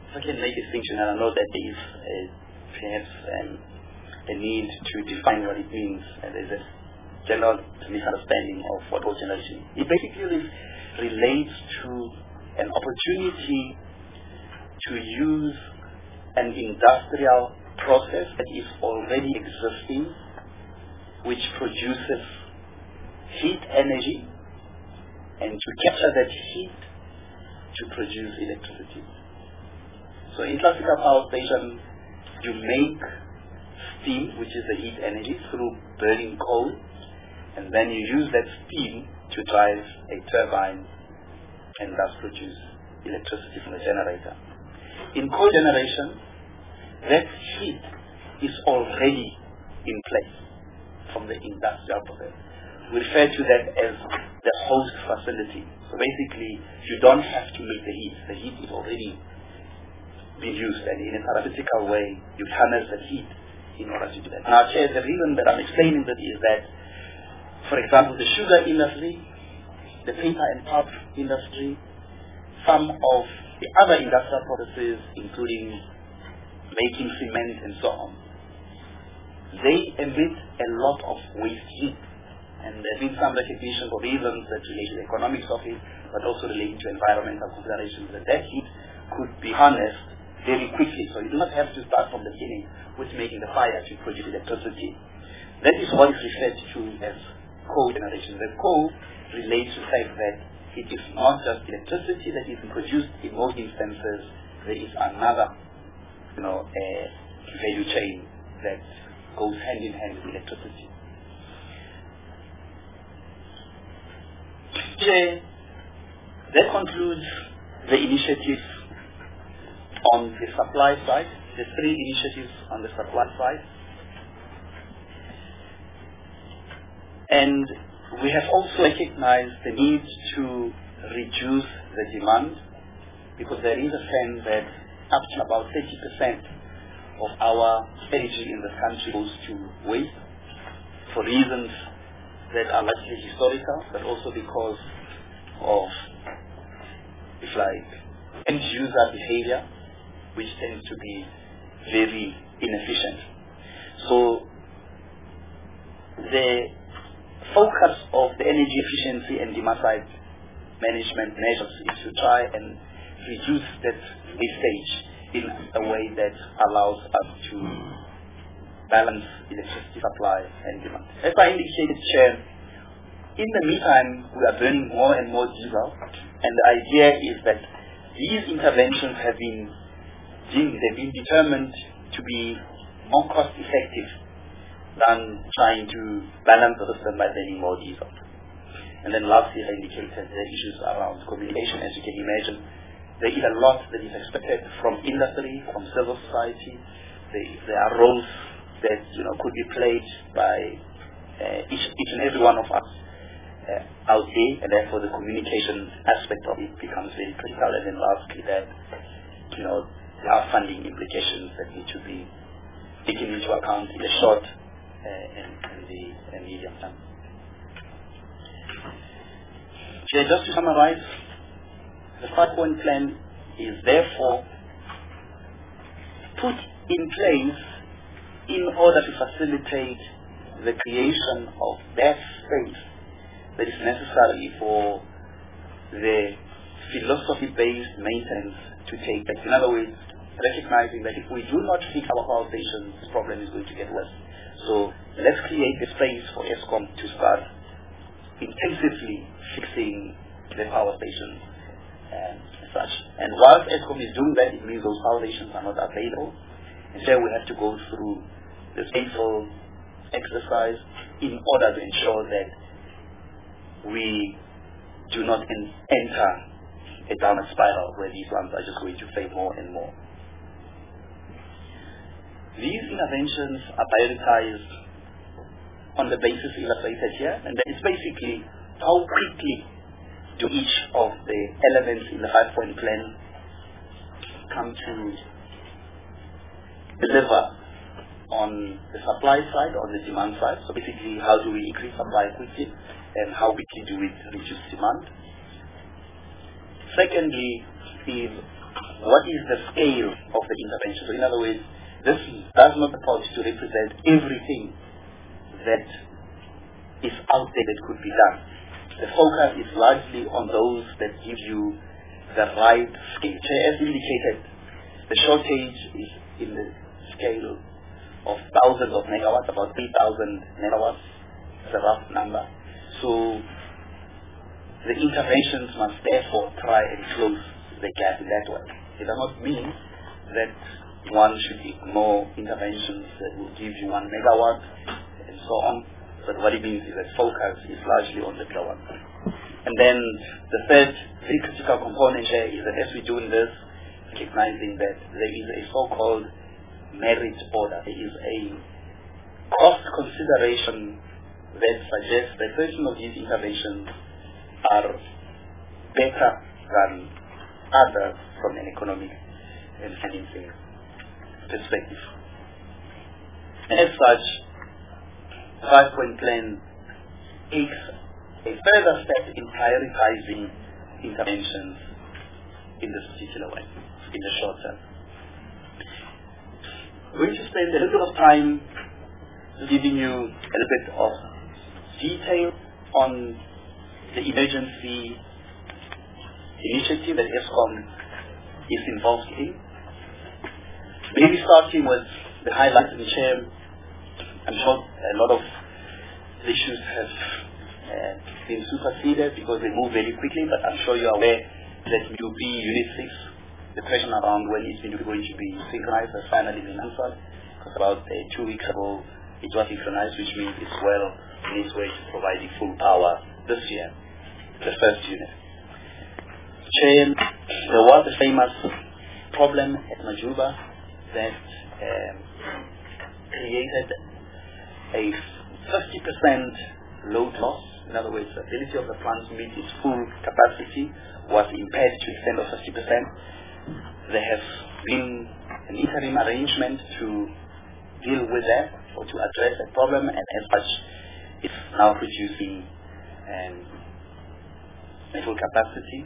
if I can make a distinction, and I know that there is perhaps a need to define what it means, and there's a general misunderstanding of what cogeneration is. It basically relates to an opportunity to use an industrial process that is already existing, which produces heat energy, and to capture that heat to produce electricity. So in classical power station, you make steam, which is the heat energy, through burning coal, and then you use that steam to drive a turbine and thus produce electricity from the generator. In cogeneration, that heat is already in place from the industrial process. We refer to that as the host facility. So basically, you don't have to make the heat. The heat is already being used, and in a parasitical way, you harness the heat in order to do that. Now, Chair, the reason that I'm explaining that is that, for example, the sugar industry, the paper and pulp industry, some of the other industrial processes, including making cement and so on, they emit a lot of waste heat. And there's been some recognition for reasons that relate to the economics of it, but also relating to environmental considerations, that heat could be harnessed very quickly. So you do not have to start from the beginning with making the fire to produce electricity. That is what is referred to as cogeneration. The co relates to the fact that it is not just electricity that is produced. In most instances, there is another, value chain that goes hand in hand with electricity. That concludes the initiatives on the supply side, the 3 initiatives on the supply side. And we have also recognized the need to reduce the demand, because there is a sense that up to about 30% of our energy in the country goes to waste for reasons that are largely historical, but also because of, end user behavior, which tends to be very inefficient. So the focus of the energy efficiency and demand side management measures is to try and reduce that wastage in a way that allows us to balance electricity supply and demand. As I indicated, Chair, in the meantime, we are burning more and more diesel, and the idea is that these interventions have been determined to be more cost effective than trying to balance the system by burning more diesel. And then lastly, I indicated the issues around communication. As you can imagine, there is a lot that is expected from industry, from civil society. There are roles that could be played by each and every one of us out there, and therefore the communication aspect of it becomes very critical. And then lastly, that there are funding implications that need to be taken into account in the short and the medium term. Okay, just to summarize, the 5-point plan is therefore put in place in order to facilitate the creation of that space that is necessary for the philosophy-based maintenance to take place. In other words, recognizing that if we do not fix our power stations, this problem is going to get worse. So let's create the space for Eskom to start intensively fixing the power stations and such. And whilst Eskom is doing that, it means those power stations are not available. Instead, we have to go through this painful exercise in order to ensure that we do not enter a downward spiral where these ones are just going to fail more and more. These interventions are prioritized on the basis illustrated here, and that is basically how quickly do each of the elements in the 5-point plan come to deliver on the supply side, on the demand side. So basically, how do we increase supply quickly, and how quickly do we reduce demand? Secondly, is what is the scale of the intervention. So in other words, this does not purport to represent everything that is out there that could be done. The focus is largely on those that give you the right scale. As indicated, the shortage is in the scale of thousands of megawatts, about 3,000 megawatts. It's a rough number. So the interventions must therefore try and close the gap in that way. It does not mean that one should ignore interventions that will give you 1 megawatt and so on. But what it means is that focus is largely on the kilowatt. And then the third very critical component here is that as we do in this, recognizing that there is a so-called merit order. There is a cost consideration that suggests that certain of these interventions are better than others from an economic and financing perspective. And as such, the 5-point plan takes a further step in prioritizing interventions in this particular way, in the short term. We're going to spend a little bit of time giving you a little bit of detail on the emergency initiative that ESCOM is involved in. Maybe starting with the highlights in the chair. I'm sure a lot of issues have been superseded because they move very quickly, but I'm sure you're aware that UP Unit 6, the question around when it's going to be synchronized has finally been answered, because about 2 weeks ago it was synchronized, which means it's well on its way to providing full power this year, the first unit. Chair, there was a famous problem at Majuba that created a 50% load loss. In other words, the ability of the plant to meet its full capacity was impaired to the extent of 50%. There has been an interim arrangement to deal with that or to address that problem, and as such, it's now producing full capacity.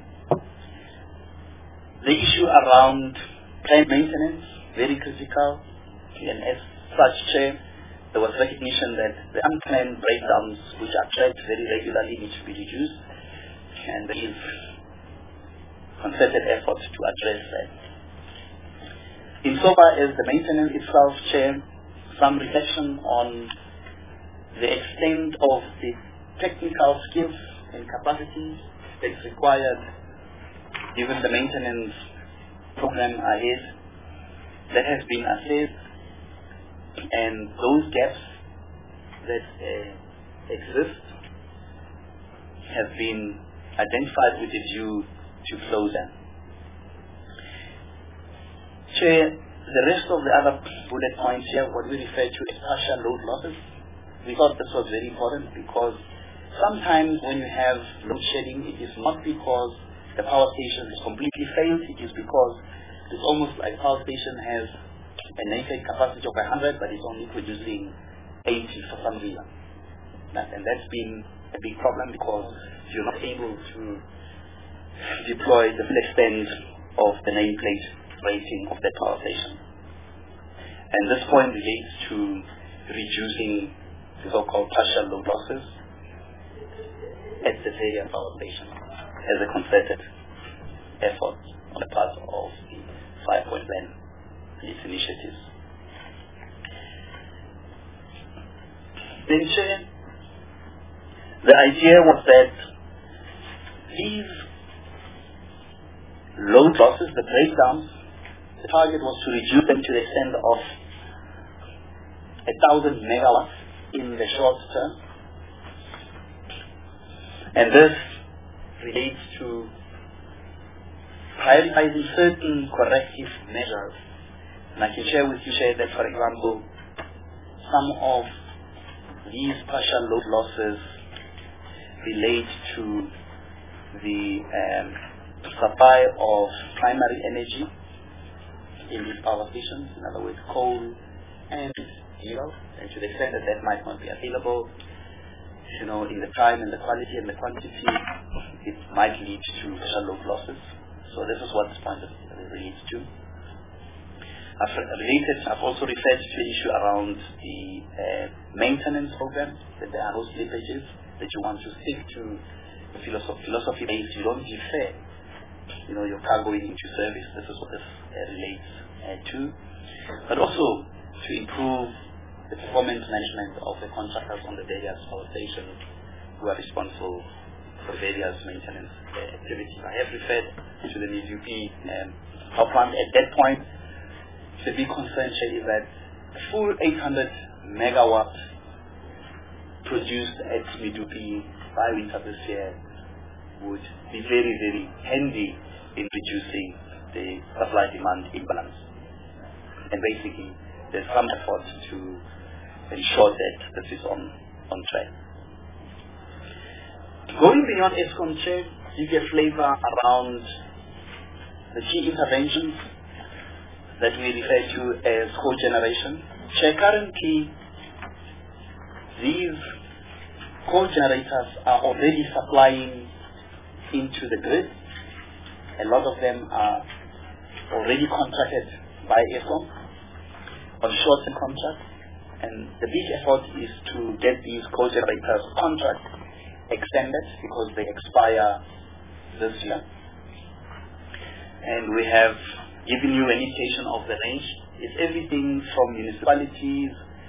The issue around plant maintenance, very critical, and as such, Chair, there was recognition that the unplanned breakdowns which are tracked very regularly need to be reduced, and there is concerted effort to address that. Insofar as the maintenance itself, Chair, some reflection on the extent of the technical skills and capacities that is required given the maintenance program ahead that has been assessed, and those gaps that exist have been identified with a view to close them. Chair, the rest of the other bullet points here, what we refer to as partial load losses, we thought this was very important because sometimes when you have load shedding, it is not because the power station has completely failed, it is because it's almost like power station has a nameplate capacity of 100, but it's only producing 80 for some reason. And that's been a big problem because you're not able to deploy the full extent of the nameplate rating of the power station. And this point relates to reducing the so-called partial load losses at the various power stations as a concerted effort on the part of the 5-point plan and its initiatives. Then, Chair, the idea was that these load losses, the breakdowns, the target was to reduce them to the extent of 1,000 megawatts in the short term. And this relates to prioritizing certain corrective measures. And I can share with you, Chair, that, for example, some of these partial load losses relate to the supply of primary energy in these power stations, in other words, coal and diesel, and to the extent that that might not be available, in the time and the quality and the quantity, it might lead to partial load losses. So this is what this point relates to. I've also referred to the issue around the maintenance program, that there are no slippages, that you want to stick to the philosophy based, you don't defer, your cargo into service. This is what this relates to. But also to improve the performance management of the contractors on the various power stations who are responsible for various maintenance activities. I have referred to the Medupi power plant. At that point, the big concern is that a full 800 megawatts produced at Medupi by winter this year would be very, very handy in reducing the supply-demand imbalance. And basically, there's some effort to ensure that this is on track. Going beyond Eskom, Chair, you get flavor around the key interventions that we refer to as cogeneration. Chair, currently, these cogenerators are already supplying into the grid. A lot of them are already contracted by Eskom on short-term contracts, and the big effort is to get these cogenerators contracts extended because they expire this year. And we have given you an indication of the range. It's everything from municipalities,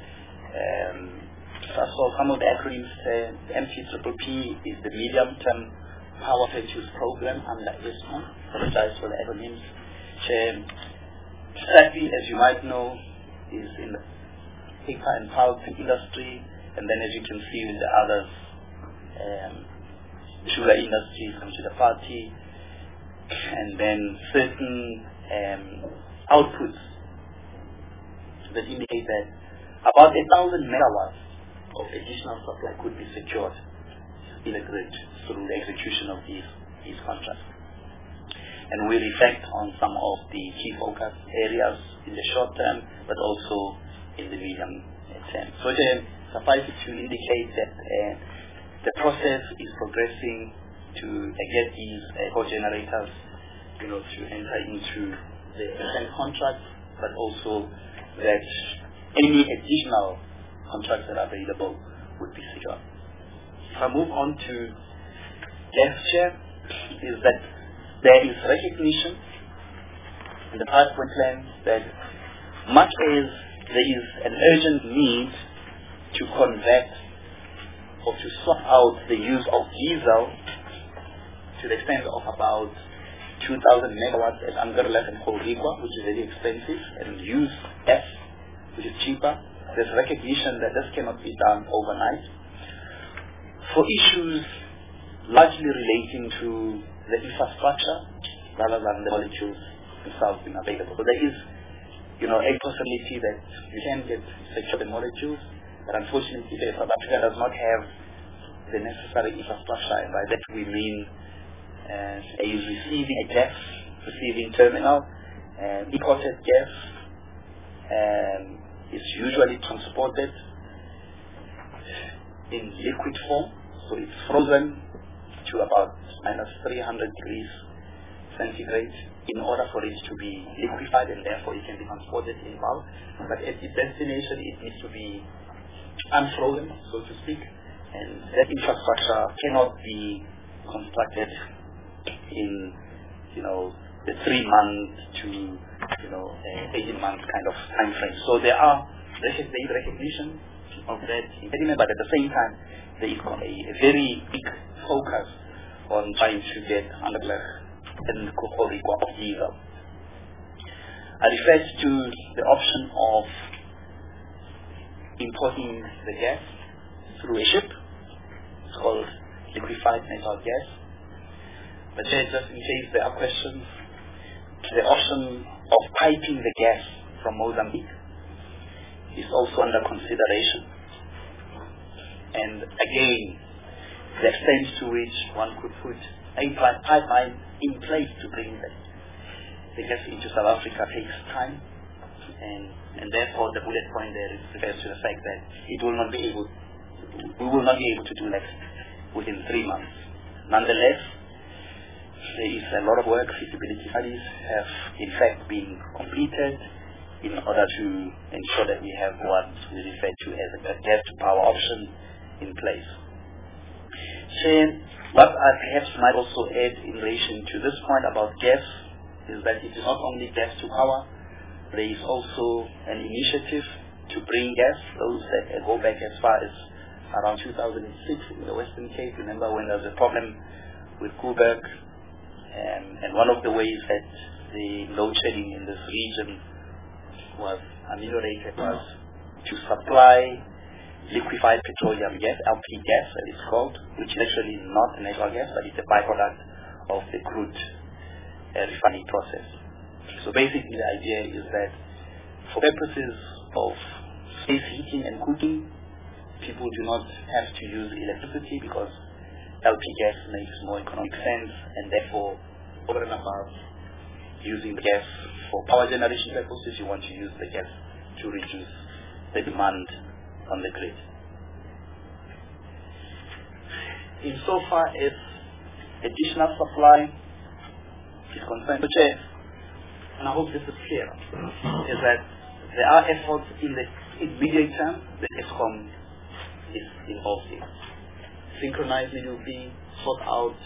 so some of the acronyms, the MTPPP is the medium-term power purchase program under Eskom. Apologize for the acronyms. SAPI, as you might know, is in the paper and pulp industry, and then as you can see with the others, sugar industry come to the party, and then certain outputs that indicate that about 1,000 megawatts of additional supply could be secured in the grid through the execution of these contracts. And we reflect on some of the key focus areas in the short term, but also in the medium term. So suffice it to indicate that the process is progressing to get these cogenerators, to enter into the current contracts, but also that any additional contracts that are available would be secured. If I move on to gas share, is that there is recognition in the Power Plan that much as there is an urgent need to convert or to swap out the use of diesel to the extent of about 2,000 megawatts at Angerlech and Kolrikwa, which is very expensive, and use F, which is cheaper. There's recognition that this cannot be done overnight. For issues largely relating to the infrastructure rather than the molecules themselves being available. So there is, a possibility that you can get secure the molecules, but unfortunately South Africa does not have the necessary infrastructure, and by that we mean a receiving terminal, imported gas is usually transported in liquid form, so it's frozen to about -300 degrees centigrade in order for it to be liquefied, and therefore it can be transported in bulk. But at its destination it needs to be unfrozen, so to speak, and that infrastructure cannot be constructed in the 3 months to 18 months kind of time frame. So there is recognition of that impediment, but at the same time there is a very big focus on trying to get Angerlech and Kolrikwa of diesel. I refer to the option of importing the gas through a ship. It's called liquefied natural gas. But just in case there are questions, the option of piping the gas from Mozambique is also under consideration. And again, the extent to which one could put a pipeline in place to bring the gas into South Africa takes time, and therefore the bullet point there refers to the fact that we will not be able to do that within 3 months. Nonetheless, there is a lot of work. Feasibility studies have in fact been completed in order to ensure that we have what we refer to as a gas to power option in place. What I perhaps might also add in relation to this point about gas is that it is not only gas to power, there is also an initiative to bring gas. Those that go back as far as around 2006 in the Western Cape. Remember when there was a problem with Koeberg, and one of the ways that the load shedding in this region was ameliorated was to supply liquefied petroleum gas, LP gas as it's called, which is actually not natural gas, but it's a byproduct of the crude refining process. So basically the idea is that for purposes of space heating and cooking, people do not have to use electricity because LP gas makes more economic sense, and therefore over and above using the gas for power generation purposes, you want to use the gas to reduce the demand on the grid. Insofar as additional supply is concerned, and I hope this is clear, is that there are efforts in the immediate term that ESCOM is involved in. Synchronize UB, sort out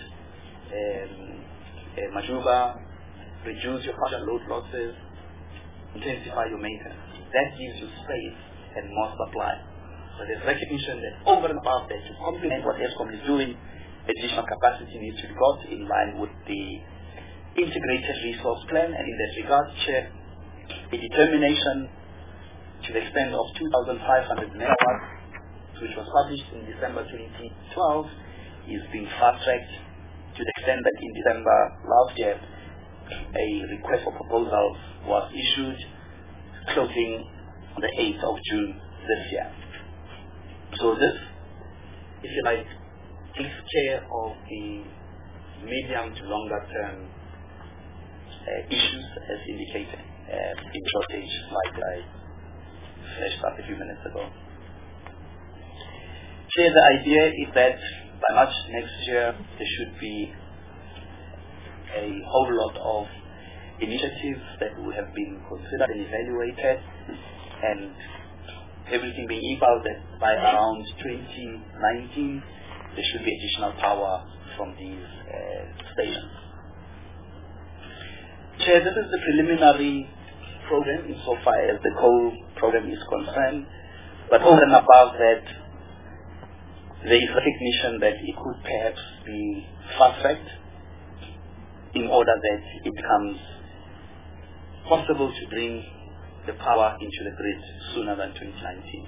Majuba, reduce your partial load losses, intensify your maintenance. That gives you space and more supply. So there's recognition that over and above that, to complement what ESCOM is doing, additional capacity needs to be got in line with the integrated resource plan, and in that regard, Chair, a determination to the extent of 2,500 megawatts, which was published in December 2012, is being fast-tracked to the extent that in December last year, a request for proposals was issued, closing on the 8th of June this year. So this, if you like, takes care of the medium to longer term issues as indicated in shortage, like I flashed up a few minutes ago. Chair, the idea is that by March next year there should be a whole lot of initiatives that would have been considered and evaluated, and everything being equal, that by around 2019 there should be additional power from these stations. Chair, this is the preliminary program insofar as the coal program is concerned, but over and above that, there is recognition that it could perhaps be fast-tracked in order that it becomes possible to bring the power into the grid sooner than 2019.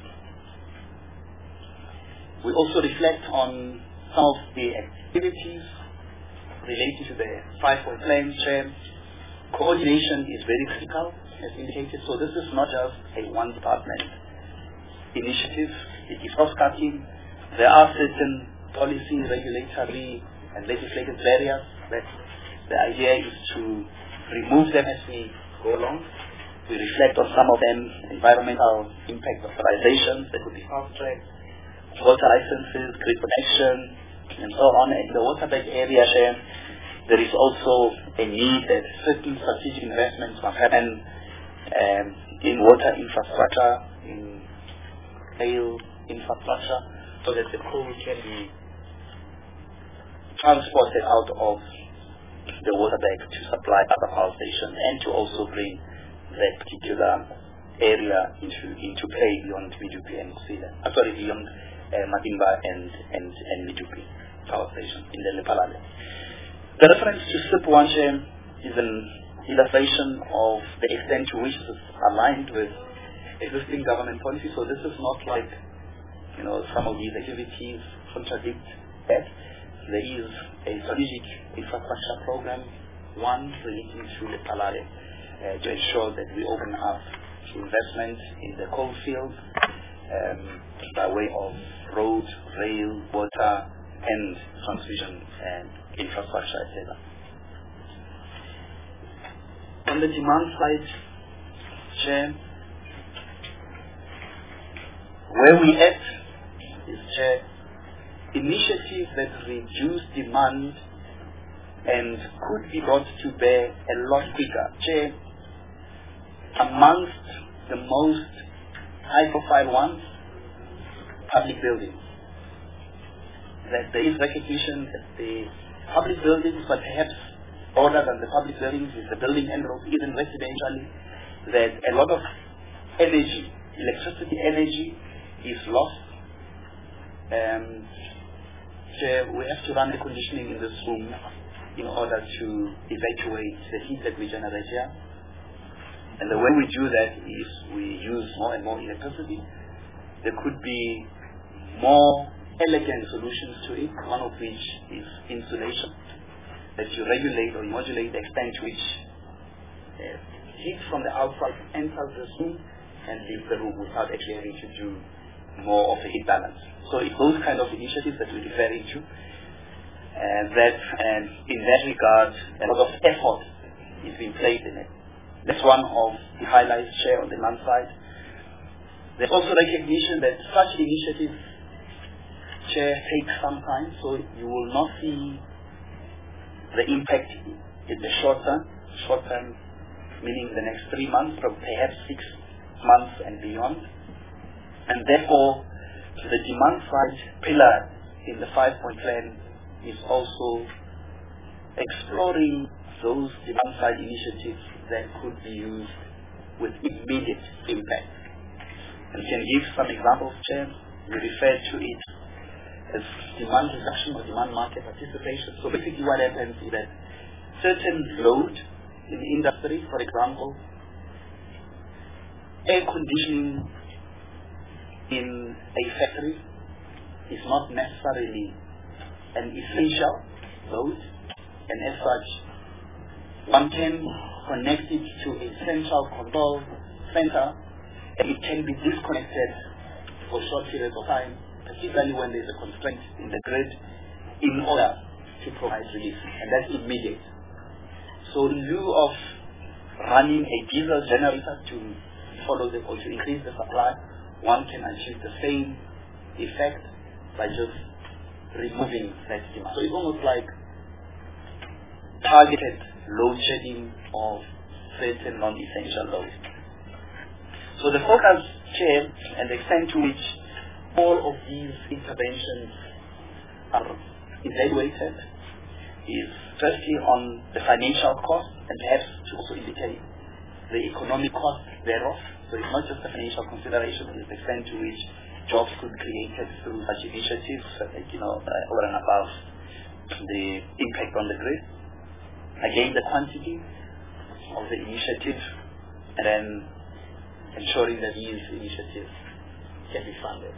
We also reflect on some of the activities related to the 5-point plan, Chair. Coordination is very critical, as indicated, so this is not just a one-department initiative. It is cross-cutting. There are certain policy, regulatory, and legislative barriers that the idea is to remove them as we go along. We reflect on some of them: environmental impact authorizations that could be fast-tracked, water licenses, grid connection, and so on. In the water-backed area, there is also a need that certain strategic investments must happen in water infrastructure, in rail infrastructure, so that the coal can be transported out of the water bag to supply other power stations, and to also bring that particular area into play beyond Medupi and beyond Matimba and Medupi power station in the Lephalale. The reference to SIP1 is an illustration of the extent to which it is aligned with existing government policy. So this is not like, some of these activities contradict that. There is a strategic infrastructure program, one relating to Lephalale, to ensure that we open up to investment in the coal field by way of road, rail, water, and transmission and infrastructure, etc. On the demand side, Chair, where we at is, Chair, initiatives that reduce demand and could be brought to bear a lot quicker. Chair, amongst the most high-profile ones, public buildings. That there is recognition that the public buildings, but perhaps broader than the public buildings, is the building envelope, even residentially, that a lot of energy, electricity energy, is lost. We have to run the conditioning in this room in order to evacuate the heat that we generate here. And the way we do that is we use more and more electricity. There could be more elegant solutions to it, one of which is insulation, that you regulate or modulate the extent to which heat from the outside enters the room and leaves the room without actually having to do more of a heat balance. So it's those kind of initiatives that we're referring to, and in that regard, a lot of effort is being placed in it. That's one of the highlights, Chair, on the demand side. There's also recognition that such initiatives, Chair, take some time, so you will not see the impact in the short term meaning the next 3 months, or perhaps 6 months and beyond. And therefore, the demand side pillar in the 5-point plan is also exploring those demand side initiatives that could be used with immediate impact. And can give some examples, Chair. We refer to it as demand reduction or demand market participation. So basically what happens is that certain load in the industry, for example, air conditioning in a factory is not necessarily an essential load, and as such, one can connect it to a central control center, and it can be disconnected for short periods of time, particularly when there's a constraint in the grid, in order to provide relief, and that's immediate. So in lieu of running a diesel generator to follow or to increase the supply, one can achieve the same effect by just removing that demand. So it's almost like targeted load shedding of certain non-essential loads. So the focus, Chair, and the extent to which all of these interventions are evaluated is firstly on the financial cost, and perhaps to also indicate the economic cost thereof. So it's not just a financial consideration, but it's the extent to which jobs could be created through such initiatives, over and above the impact on the grid. Again, the quantity of the initiative, and then ensuring that these initiatives can be funded.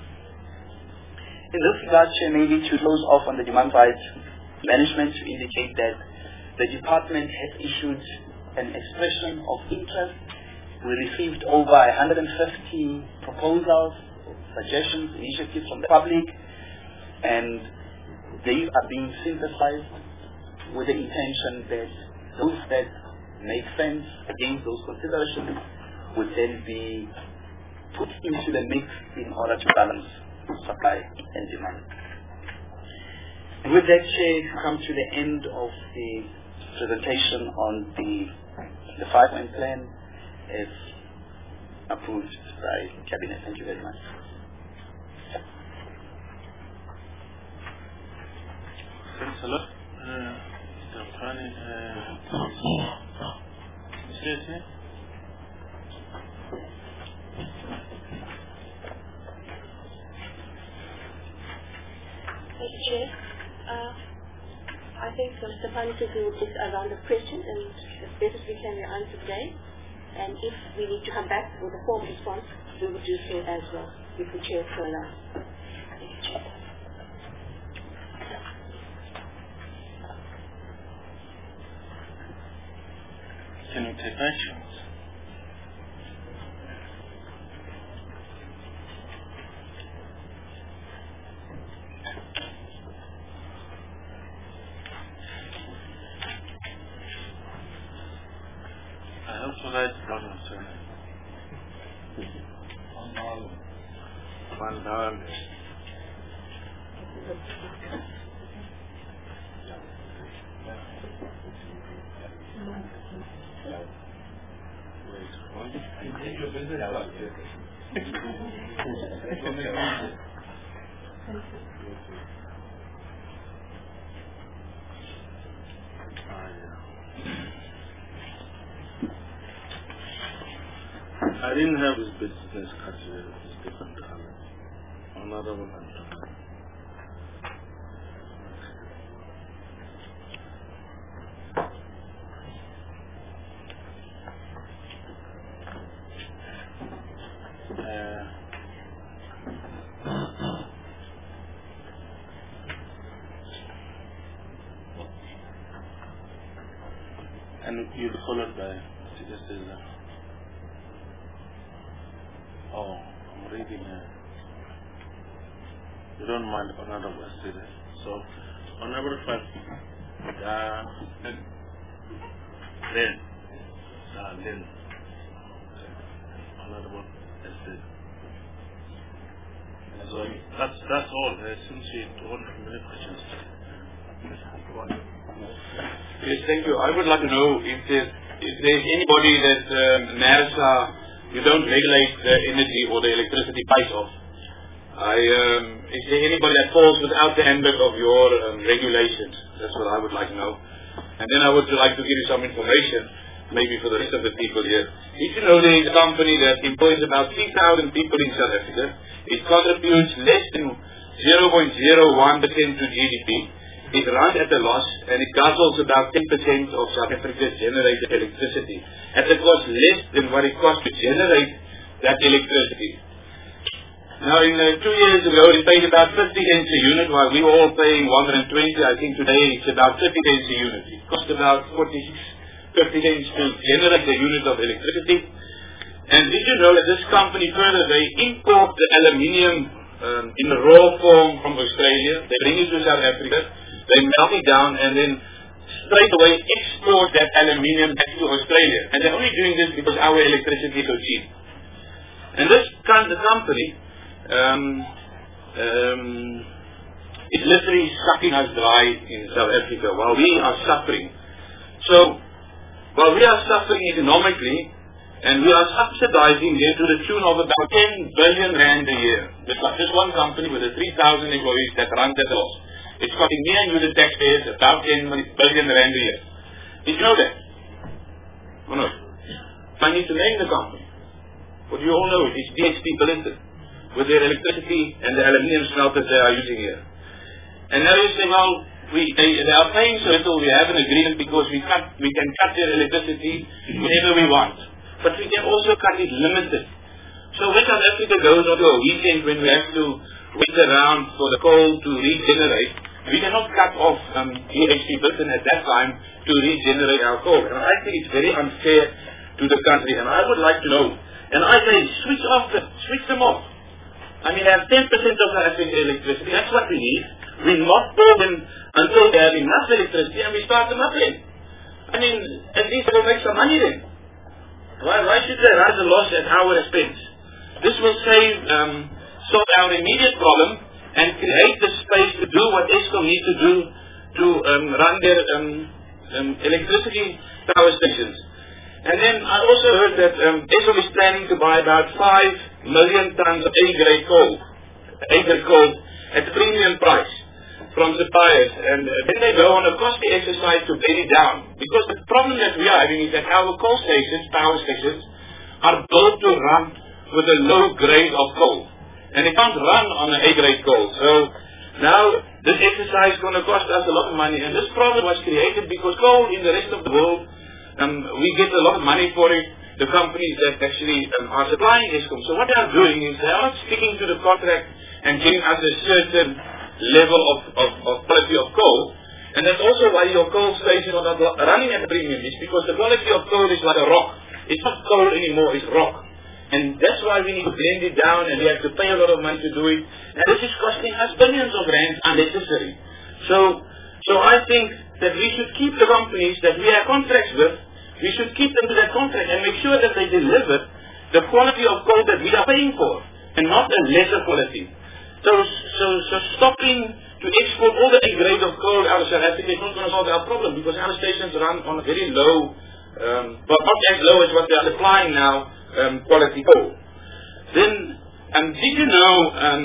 In this regard, Chair, maybe to close off on the demand side management, to indicate that the department has issued an expression of interest. We received over 150 proposals, suggestions, initiatives from the public, and they are being synthesized with the intention that those that make sense against those considerations would then be put into the mix in order to balance supply and demand. And with that, Chair, we come to the end of the presentation on the 5-point plan as approved by Cabinet. Thank you very much. Thanks a lot. Mr. Pani, Thank you, Chair. I think Mr. Pani said we will take a round of questions, and as best as we can, we answer today. And if we need to come back with a formal response, we will do so as well, if the Chair so allows. Thank you, Chair. can we take actions? I hope so that problem, sir. I didn't have this business card here, it's different color. Another one. And you'll be followed by citizen. Oh, I'm reading here. You don't mind Honorable Student. So, Honorable First, then, Honorable Student. So, that's all. Since you don't have many questions. Yes, thank you. I would like to know if there's anybody that NERSA, you don't regulate the energy or the electricity price of. Is there anybody that falls without the ambit of your regulations? That's what I would like to know. And then I would like to give you some information, maybe for the rest of the people here. Did you know there is a company that employs about 3,000 people in South Africa? It contributes less than 0.01% to GDP. It runs at a loss, and it guzzles about 10% of South Africa's generated electricity at a cost less than what it costs to generate that electricity. Now, 2 years ago, it paid about 50 cents a unit, while we were all paying 120. I think today it's about 30 cents a unit. It costs about 50 cents to generate a unit of electricity. And did you know that this company further, they import the aluminium in the raw form from Australia. They bring it to South Africa. They melt it down and then straight away export that aluminium back to Australia. And they're only doing this because our electricity is so cheap. And this company is literally sucking us dry in South Africa while we are suffering. So, while we are suffering economically, and we are subsidizing them to the tune of about 10 billion rand a year. Just one company with 3,000 employees that runs at a loss. It's costing me and you, the taxpayers, about 10 billion rand a year. Did you know that? Or no? I need to name the company. But you all know it. It's DHP Billiton, with their electricity and the aluminium smelters they are using here. And now you say, well, they are paying so little, we have an agreement because we can cut their electricity whenever we want. But we can also cut it limited. So when South Africa goes onto a weekend when we have to wait around for the coal to regenerate, we cannot cut off DHP Billiton at that time to regenerate our coal. And I think it's very unfair to the country. And I would like to know, and I say switch them off. I mean, have 10% of South African electricity. That's what we need. We mothball them until they have enough electricity and we start them up again. I mean, at least they will make some money then. Why should they run the loss at our expense? This will solve our immediate problem and create the space to do what Eskom needs to do to run their electricity power stations. And then I also heard that Eskom is planning to buy about 5 million tons of A-grade coal at a premium price from suppliers. And then they go on a costly exercise to bring it down. Because the problem that we are having is that our coal stations, power stations, are built to run with a low grade of coal. And they can't run on an A-grade coal. So now this exercise is going to cost us a lot of money. And this problem was created because coal in the rest of the world, we get a lot of money for it. The companies that actually are supplying Eskom. So what they are doing is they are not sticking to the contract and giving us a certain level of quality of coal. And that's also why your coal stations are not running at a premium. It's because the quality of coal is like a rock. It's not coal anymore, it's rock. And that's why we need to blend it down and we have to pay a lot of money to do it. And this is costing us billions of rands unnecessary. So I think that we should keep the companies that we have contracts with, we should keep them to that contract and make sure that they deliver the quality of coal that we are paying for and not a lesser quality. So stopping to export all the A grade of coal out of South Africa is not going to solve our problem, because our stations run on a very low, but not as low as what they are applying now, quality coal. Then, did you know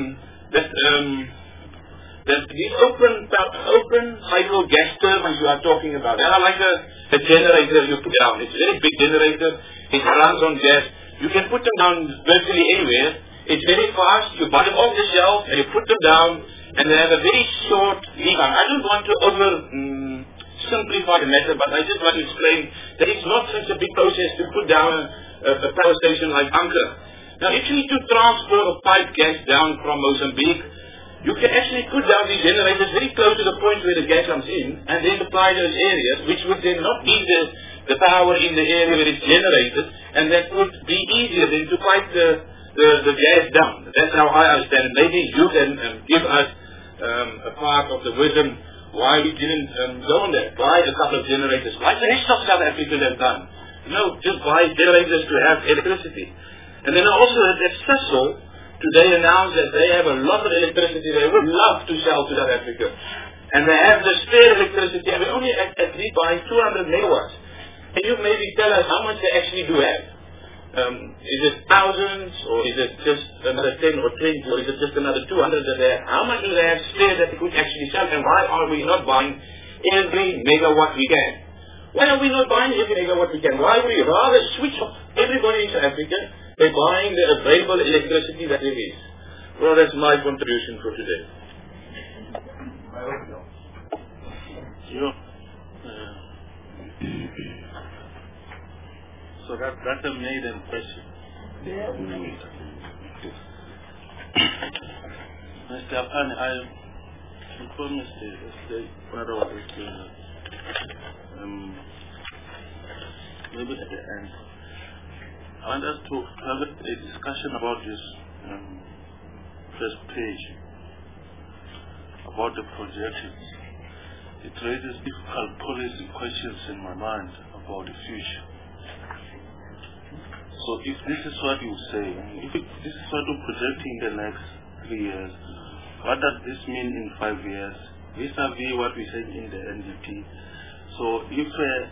that these open hydro gas turbines you are talking about, they are like a generator you put down. It's a very big generator. It runs on gas. You can put them down virtually anywhere. It's very fast. You buy them off the shelf and you put them down, and they have a very short lead time. I don't want to simplify the matter, but I just want to explain that it's not such a big process to put down a power station like Anker. Now, if you need to transport or pipe gas down from Mozambique, you can actually put down these generators very close to the point where the gas comes in, and then supply those areas, which would then not need the power in the area where it's generated, and that would be easier than to pipe the gas down. That's how I understand it. Maybe you can give us a part of the wisdom why we didn't go on that. Buy a couple of generators, like the rest of South Africa have done. No, just buy generators to have electricity. And then also that Sasol today announced that they have a lot of electricity they would love to sell to South Africa. And they have the spare electricity, and we're only at least buying 200 megawatts. Can you maybe tell us how much they actually do have? Is it thousands, or is it just another 10 or 20, or is it just another 200 that they have? How much do they have spare that they could actually sell, and why are we not buying every megawatt we can? Why are we not buying every megawatt we can? Why would we rather switch off everybody in South Africa by buying the available electricity that there is? Well, that's my contribution for today. Sure. So that's a maiden question. Mr. Apani, I promised yesterday, maybe at the end, I want us to have a discussion about this first page, about the projections. It raises difficult policy questions in my mind about the future. So if this is what you say, if this is what you're projecting in the next 3 years, what does this mean in 5 years, vis-a-vis what we said in the NDP? So if,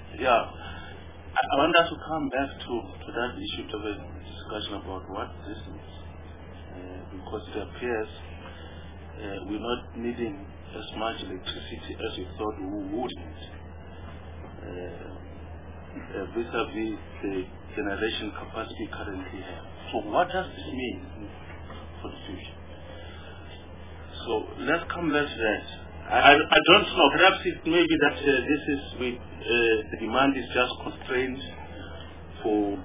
I want us to come back to that issue of a discussion about what this is, because it appears we're not needing as much electricity as we thought we would need, vis-a-vis the generation capacity currently have. So what does this mean for the future? So let's come back to that. I don't know, perhaps it may be that this is with the demand is just constrained for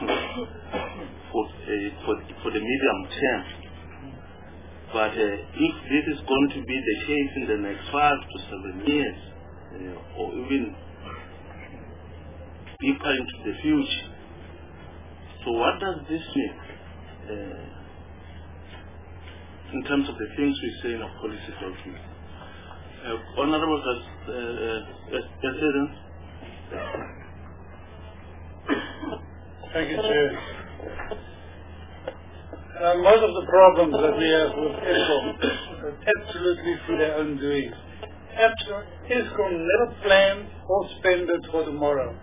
the medium term. But if this is going to be the case in the next 5 to 7 years, or even deeper into the future, so what does this mean in terms of the things we say in our policy documents? Honorable President. Thank you, Chair. Most of the problems that we have with ESCOM are absolutely through their own doing. ESCOM never planned or spend it for tomorrow.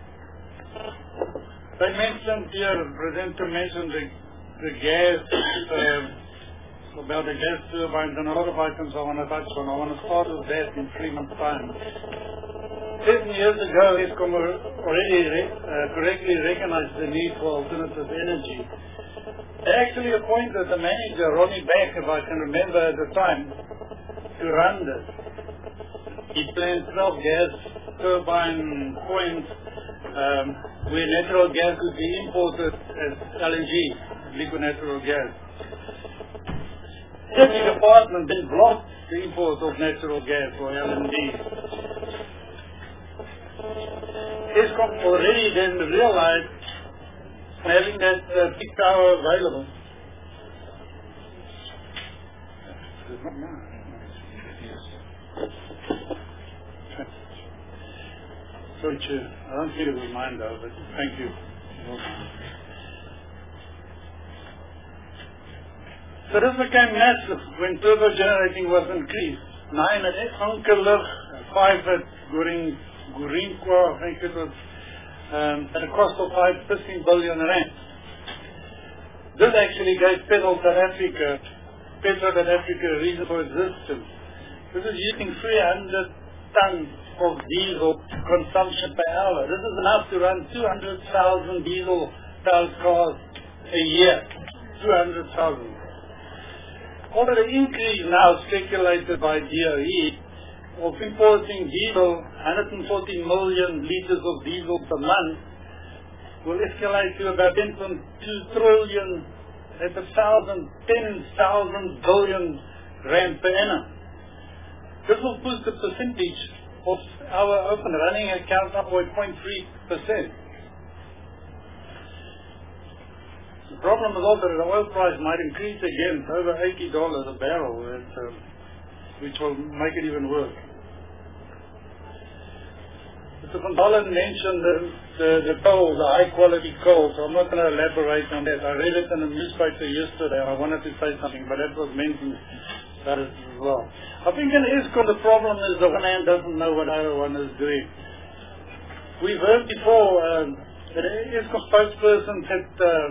They mentioned here, the presenter mentioned the gas, about the gas turbines, and a lot of items I want to touch on. I want to start with that in 3 months' time. 7 years ago, ESCOM already correctly recognized the need for alternative energy. They actually appointed the manager, Ronnie Beck, if I can remember at the time, to run this. He planned 12 gas turbine points where natural gas could be imported as LNG, liquid natural gas. The department then blocked the import of natural gas or LNG. ESCOM already then realized having that peak power available. Sorry, Chair. I don't think it was mine though, but thank you. So this became massive when turbo generating was increased. 9 at Ankerlig, 5 at Gurinkwa, I think it was, at a cost of 15 billion rand. This actually gave Petro South Africa a reason for existence. This is using 300 tons of diesel consumption per hour. This is enough to run 200,000 diesel-powered cars a year. 200,000. Although the increase now speculated by DOE of importing diesel, 140 million litres of diesel per month, will escalate to about 10.2 trillion at 10,000 billion rand per annum. This will boost the percentage of our open running account up by 0.3%. The problem is also that the oil price might increase again to over $80 a barrel, which will make it even worse. Mr. Van Dalen mentioned the coal, the high-quality coal, so I'm not going to elaborate on that. I read it in the newspaper yesterday. I wanted to say something, but that was mentioned as well. I think in Eskom the problem is the one hand doesn't know what the other one is doing. We've heard before that the Eskom spokesperson said,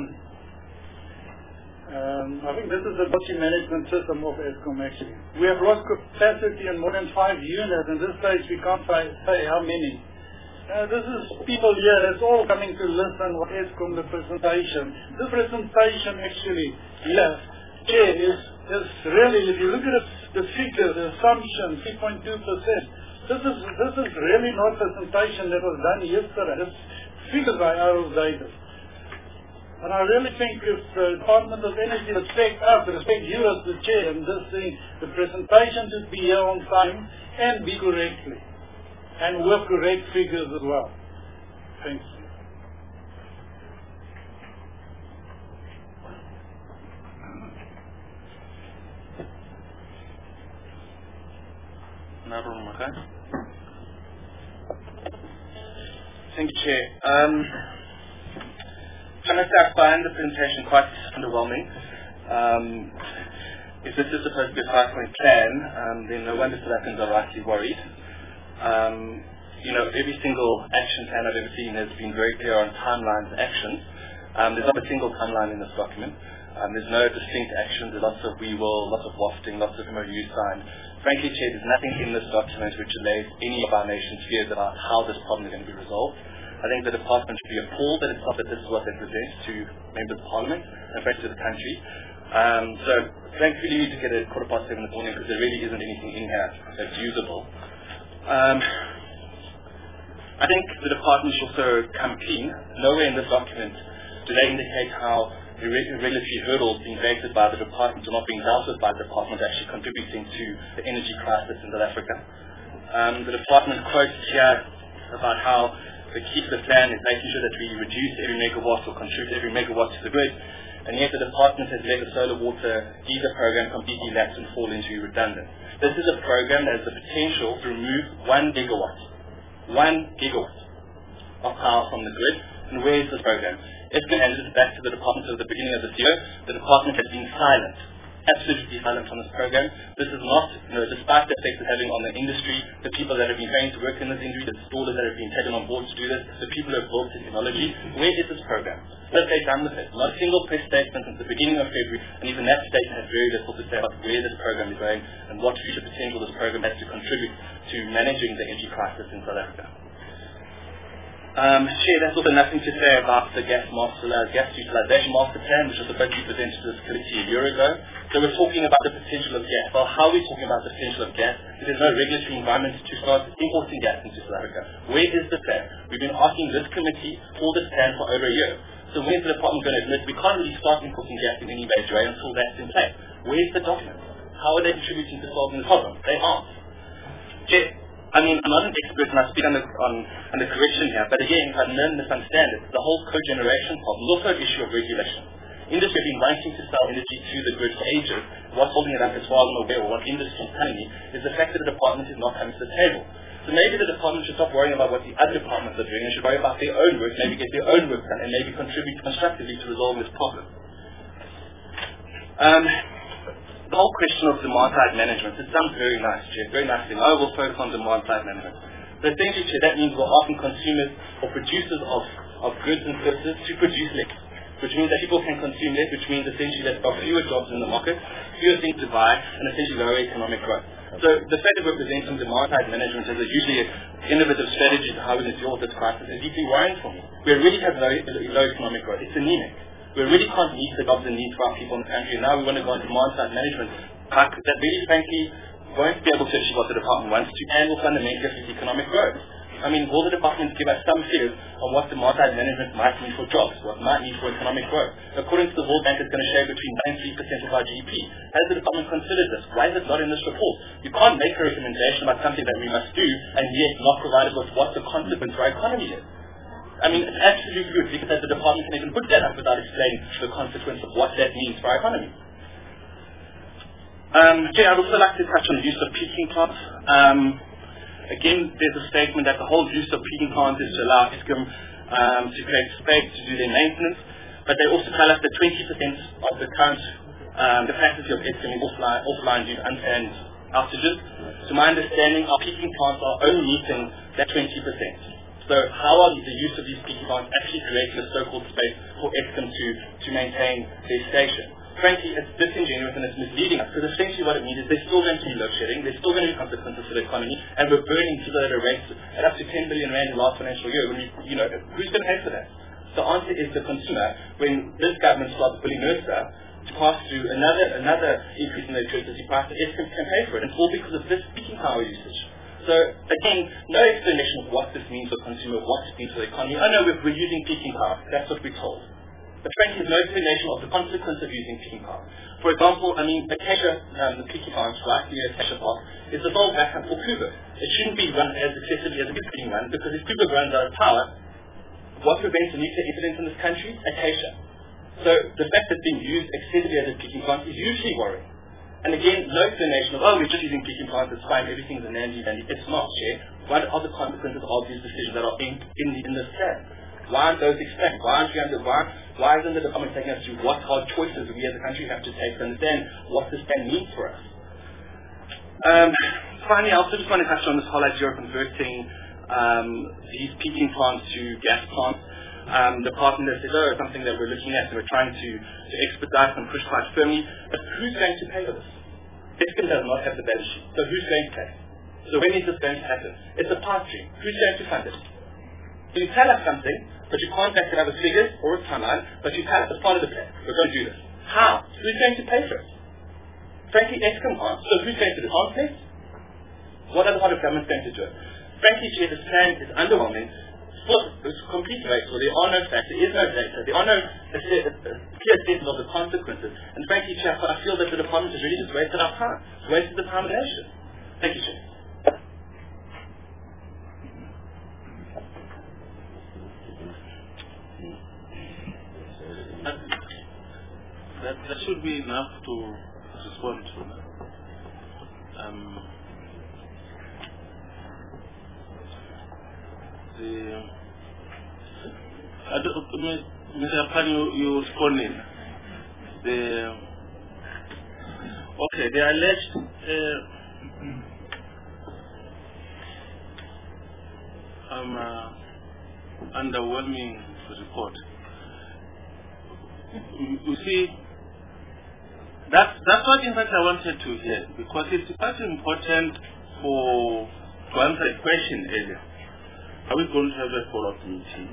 I think this is the budget management system of Eskom actually. We have lost capacity in more than 5 units, and this stage we can't say how many. This is people here that's all coming to listen what Eskom, the presentation. The presentation actually, Chair, is really, if you look at the figure, the assumption, 3.2%, this is really not a presentation that was done yesterday. This figures are outdated. And I really think if the Department of Energy respect us, respect you as the Chair and this thing, the presentation should be here on time and be correctly. And with correct figures as well. Thanks. Thank you, Chair. Can I say I find the presentation quite underwhelming. If this is supposed to be a 5-point plan, then no wonder South Africans are rightly worried. Every single action plan I've ever seen has been very clear on timelines and actions. There's not a single timeline in this document. There's no distinct actions. There's lots of we will, lots of wafting, lots of MOUs signed. Frankly, Chair, there's nothing in this document which allays any of our nation's fears about how this problem is going to be resolved. I think the department should be appalled that it's not that this is what they present to members of parliament and frankly to the country. So thankfully we need to get it at 7:15 in the morning because there really isn't anything in here that's usable. I think the department should also come clean. Nowhere in this document do they indicate how regulatory hurdles being created by the department or not being dealt with by the department actually contributing to the energy crisis in South Africa. The department quotes here about how the key to the plan is making sure that we reduce every megawatt or contribute every megawatt to the grid, and yet the department has let the solar water diesel program completely lapse and fall into redundant. This is a program that has the potential to remove 1 gigawatt of power from the grid. And where is this program? Eskom handed it back to the department at the beginning of this year. The department has been silent, absolutely silent on this program. This is not, despite the effects it's having on the industry, the people that have been trained to work in this industry, the installers that have been taken on board to do this, the people who have built the technology. Where is this program? What have they done with it? Not a single press statement since the beginning of February, and even that statement has very little to say about where this program is going and what future potential this program has to contribute to managing the energy crisis in South Africa. Chair, there's also nothing to say about the gas utilization master plan, which was supposed to be presented to this committee a year ago. So we're talking about the potential of gas. Well, how are we talking about the potential of gas if there's no regulatory environment to start importing gas into South Africa? Where is the plan? We've been asking this committee for this plan for over a year. So where's the department going to admit we can't really start importing gas in any major way until that's in place? Where's the document? How are they contributing to solving the problem? They aren't. Chair, I'm not an expert and I speak under correction here, but again, if I don't misunderstand it, the whole cogeneration problem is also an issue of regulation. Industry have been wanting to sell energy to the grid for ages. What's holding it up as far as I'm aware, or what industry is telling me, is the fact that the department is not coming to the table. So maybe the department should stop worrying about what the other departments are doing and should worry about their own work, maybe get their own work done, and maybe contribute constructively to resolve this problem. The whole question of demand-side management, it sounds very nice, Chair, very nicely. Oh, we'll focus on demand-side management. But essentially, Chair, that means we're asking consumers or producers of goods and services to produce less, which means that people can consume less, which means essentially that there are fewer jobs in the market, fewer things to buy, and essentially lower economic growth. So the fact that we're presenting demand-side management as usually an innovative strategy to how we deal with this crisis is deeply worrying for me. We already have low economic growth. It's anemic. We really can't meet the jobs and needs for our people in the country, and now we want to go on demand-side management that really, frankly, won't be able to achieve what the department wants to, and will fundamentally affect economic growth. I mean, will the department give us some figures on what demand-side management might mean for jobs, what might mean for economic growth? According to the World Bank, it's going to share between 9 and 3% of our GDP. Has the department considered this? Why is it not in this report? You can't make a recommendation about something that we must do and yet not provide us with what the consequence for our economy is. I mean, it's absolutely ridiculous that the department can even put that up without explaining the consequence of what that means for our economy. Chair, I'd also like to touch on the use of peaking plants. Again, there's a statement that the whole use of peaking plants is to allow Eskom to create space to do their maintenance, but they also tell us that 20% of the current capacity of Eskom is offline due to unplanned outages. To my understanding, our peaking plants are only meeting that 20%. So how are the use of these peaking plants actually creating a so-called space for Eskom to maintain their station? Frankly, it's disingenuous and it's misleading us, because essentially what it means is there's still going to be load shedding, there's still going to be consequences for the economy, and we're burning people at a rate at up to 10 billion rand in the last financial year. When who's going to pay for that? The answer is the consumer. When this government starts pulling NERSA to pass through another increase in the electricity price, the Eskom can pay for it. It's all because of this peaking power usage. So again, no explanation of what this means for the consumer, what it means for the economy. I know we're using peaking power. That's what we're told. But frankly, there's no explanation of the consequence of using peaking power. For example, I mean, Acacia, the peaking power, right near Acacia Park, is the sole backup for Kuiper. It shouldn't be run as excessively as it is being run, because if Kuiper runs out of power, what prevents a nuclear incident in this country? Acacia. So the fact that it's being used excessively as a peaking plant is hugely worrying. And again, no explanation of, oh, we're just using peaking plants, it's fine, everything's a nandy-dandy. It's not, Chair. What are the consequences of these decisions that are in this plan? Why aren't those explained? Why isn't the department taking us through what hard choices we as a country have to take to understand what this plan means for us? Finally, I also just want to touch on this whole idea of converting these peaking plants to gas plants. The department has said, oh, it's something that we're looking at and we're trying to expedite and push quite firmly. But who's going to pay for this? Eskom does not have the balance sheet. So who's going to pay? So when is this going to happen? It's a pipe dream. Who's going to fund it? You tell us something, but you can't back it up with figures or a timeline, but you tell us as part of the plan, we're going to do this. How? Who's going to pay for it? Frankly, Eskom can't. So who's going to do it? Can't. What other part of government is going to do it? Frankly, Chair, this plan is underwhelming. It's completely wasteful. There are no facts. There is no data. There are no clear statements of the consequences. And frankly, Chair, I feel that the department has really just wasted our time. It's wasted the time of the nation. Thank you, Chair. That should be enough to respond to. Mr. Pan, you responded. The alleged underwhelming report. You see, that's what in fact I wanted to hear, because it's quite important to answer a question earlier. Are we going to have a follow-up meeting?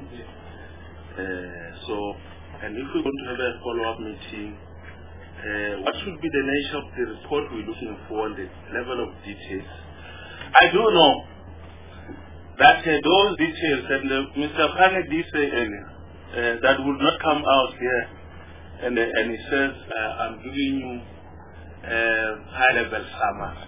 And if we're going to have a follow-up meeting, what should be the nature of the report we're looking for, the level of details? I do know that those details, and Mr. Pane did say earlier, that would not come out here. And he says, I'm giving you a high-level summary.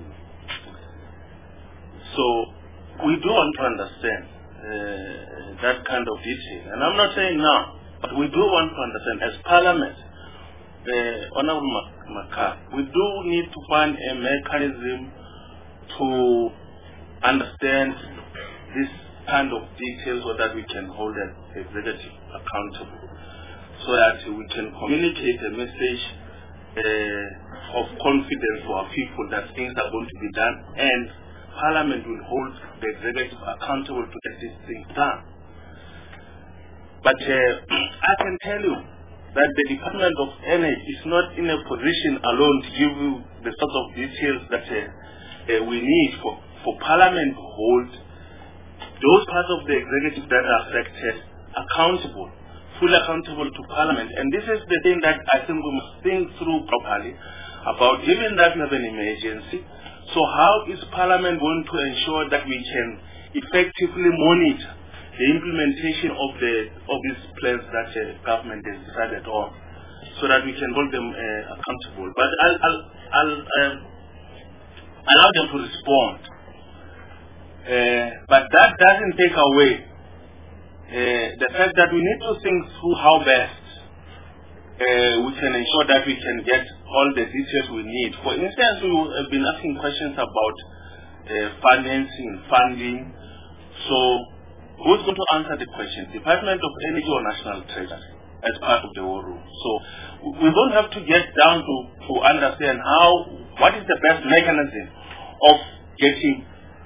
So we do want to understand that kind of detail. And I'm not saying now, but we do want to understand, as Parliament, Honorable Makar, we do need to find a mechanism to understand this kind of details so that we can hold the executive accountable, so that we can communicate a message of confidence for our people that things are going to be done, and Parliament will hold the executive accountable to get these things done. But I can tell you that the Department of Energy is not in a position alone to give you the sort of details that we need for Parliament to hold those parts of the executive that are affected accountable, fully accountable to Parliament. And this is the thing that I think we must think through properly about, given that we have an emergency. So how is Parliament going to ensure that we can effectively monitor the implementation of these plans that government has decided on, so that we can hold them accountable? But I'll allow them to respond. But that doesn't take away the fact that we need to think through how best we can ensure that we can get all the details we need. For instance, we have been asking questions about financing, funding. So who's going to answer the question? Department of Energy or National Treasury as part of the war room? So we don't have to get down to understand what is the best mechanism of getting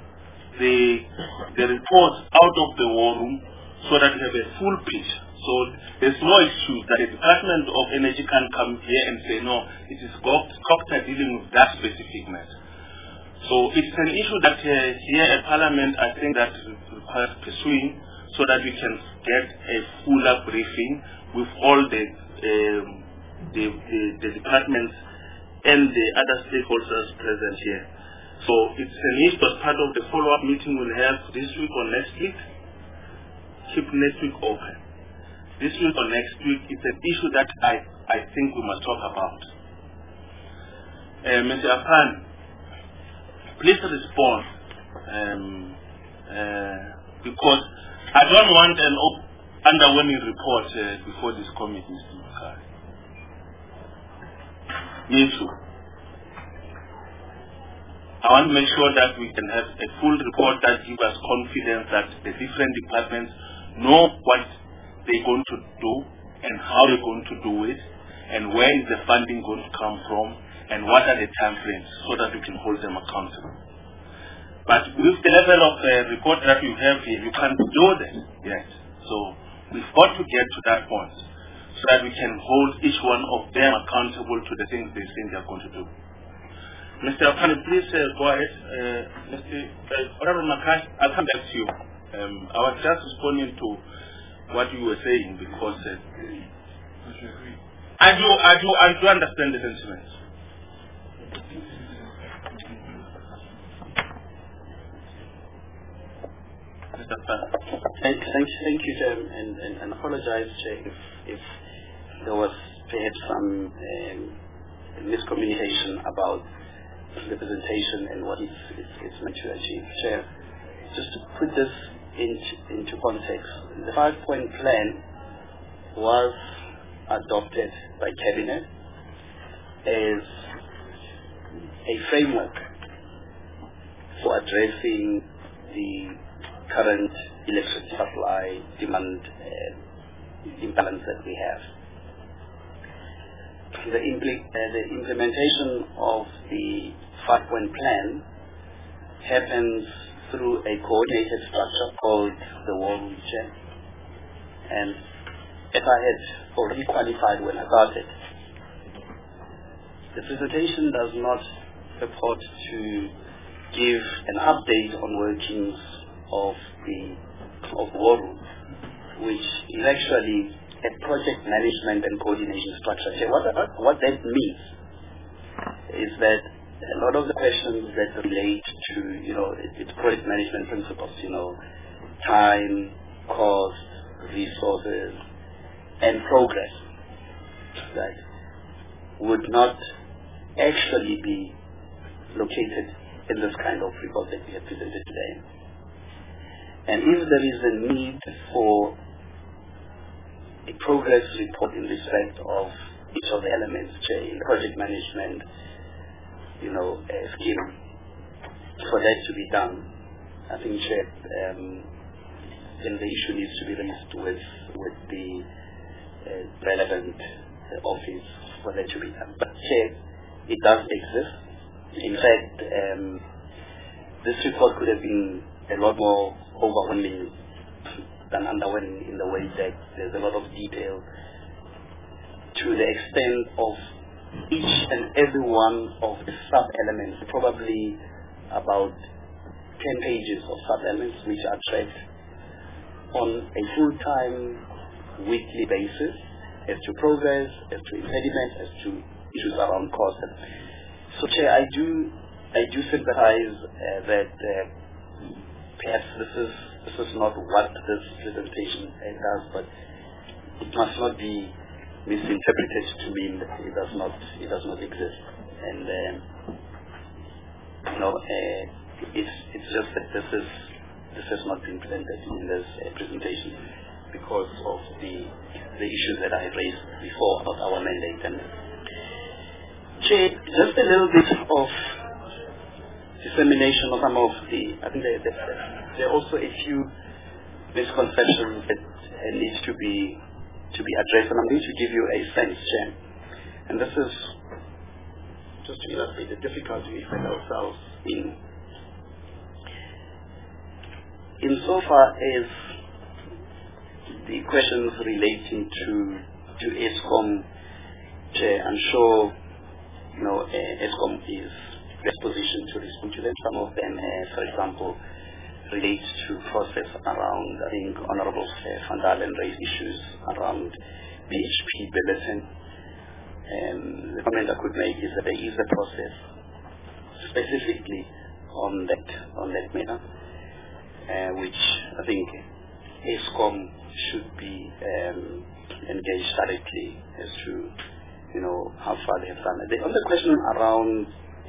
the reports out of the war room, so that we have a full picture. So there's no excuse that the Department of Energy can come here and say, no, it is COGTA dealing with that specific matter. So it's an issue that here at Parliament, I think that requires pursuing, so that we can get a fuller briefing with all the departments and the other stakeholders present here. So it's an issue as part of the follow-up meeting we'll have this week or next week. Keep next week open. This week or next week, it's an issue that I think we must talk about. Mr. Apan, please respond, because I don't want an underwhelming report before this committee, Mr. Makari. Me too. I want to make sure that we can have a full report that gives us confidence that the different departments know what they're going to do and how they're going to do it, and where is the funding going to come from, and what are the time frames, so that we can hold them accountable. But with the level of report that you have here, you can't do that yet. So we've got to get to that point, so that we can hold each one of them accountable to the things they think they're going to do. Mr. Apani, please go ahead. Honorable Makai, I'll come back to you. I was just responding to what you were saying, because I do understand the sentiments. Mr. Apani. Thank you, Chair, and apologize, Chair, if there was perhaps some miscommunication about the presentation and what it's meant to achieve. Chair, just to put this into context, the 5-point plan was adopted by Cabinet as a framework for addressing the current electricity supply demand imbalance that we have. The implementation of the 5-point plan happens through a coordinated structure called the War Room Chair. And as I had already qualified when I started, the presentation does not purport to give an update on workings of War Room, which is actually a project management and coordination structure. So what that means is that a lot of the questions that relate to, it's project management principles, time, cost, resources, and progress, that would not actually be located in this kind of report that we have presented today. And if there is a need for a progress report in respect of each of the elements, project management, scheme, for that to be done, I think, Chair, then the issue needs to be raised with the relevant office for that to be done. But, Chair, it does exist. In fact, this report could have been a lot more overwhelming than underwhelming in the way that there's a lot of detail to the extent of each and every one of the sub-elements, probably about 10 pages of sub-elements which are tracked on a full-time weekly basis as to progress, as to impediments, as to issues around cost. So, Chair, I do sympathize that perhaps this is not what this presentation does, but it must not be misinterpreted to mean that it does not exist. And it's just that this has not been presented in this presentation because of the issues that I raised before about our mandate. And Chair, just a little bit of dissemination of some of the, I think there are also a few misconceptions that needs to be addressed, and I'm going to give you a sense, Chair. And this is just to illustrate the difficulty we find ourselves in. Insofar as the questions relating to ESCOM, Chair, I'm sure ESCOM is best positioned to respond to them. Some of them, for example, relate to process around, I think, Honorable Van Dalen raised issues around BHP Billiton. The comment I could make is that there is a process specifically on that matter, which I think ESCOM should be engaged directly as to how far they have done. On the question around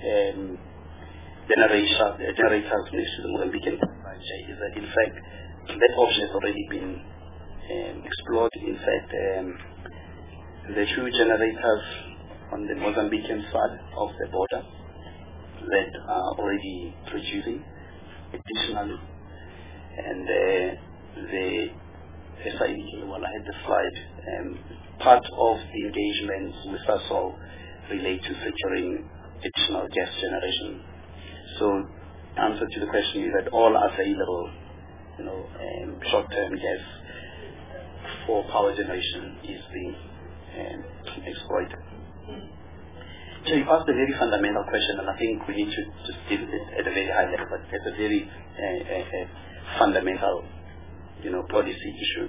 generators next to the Mozambican is that in fact that option has already been explored. In fact, the two generators on the Mozambican side of the border that are already producing additionally, and the SID, well, I had the slide, part of the engagements with Sasol relate to securing additional gas generation. So answer to the question is that all available, short-term gas for power generation is being exploited. So you asked a very fundamental question, and I think we need to just deal with it at a very high level, but it's a very fundamental, policy issue.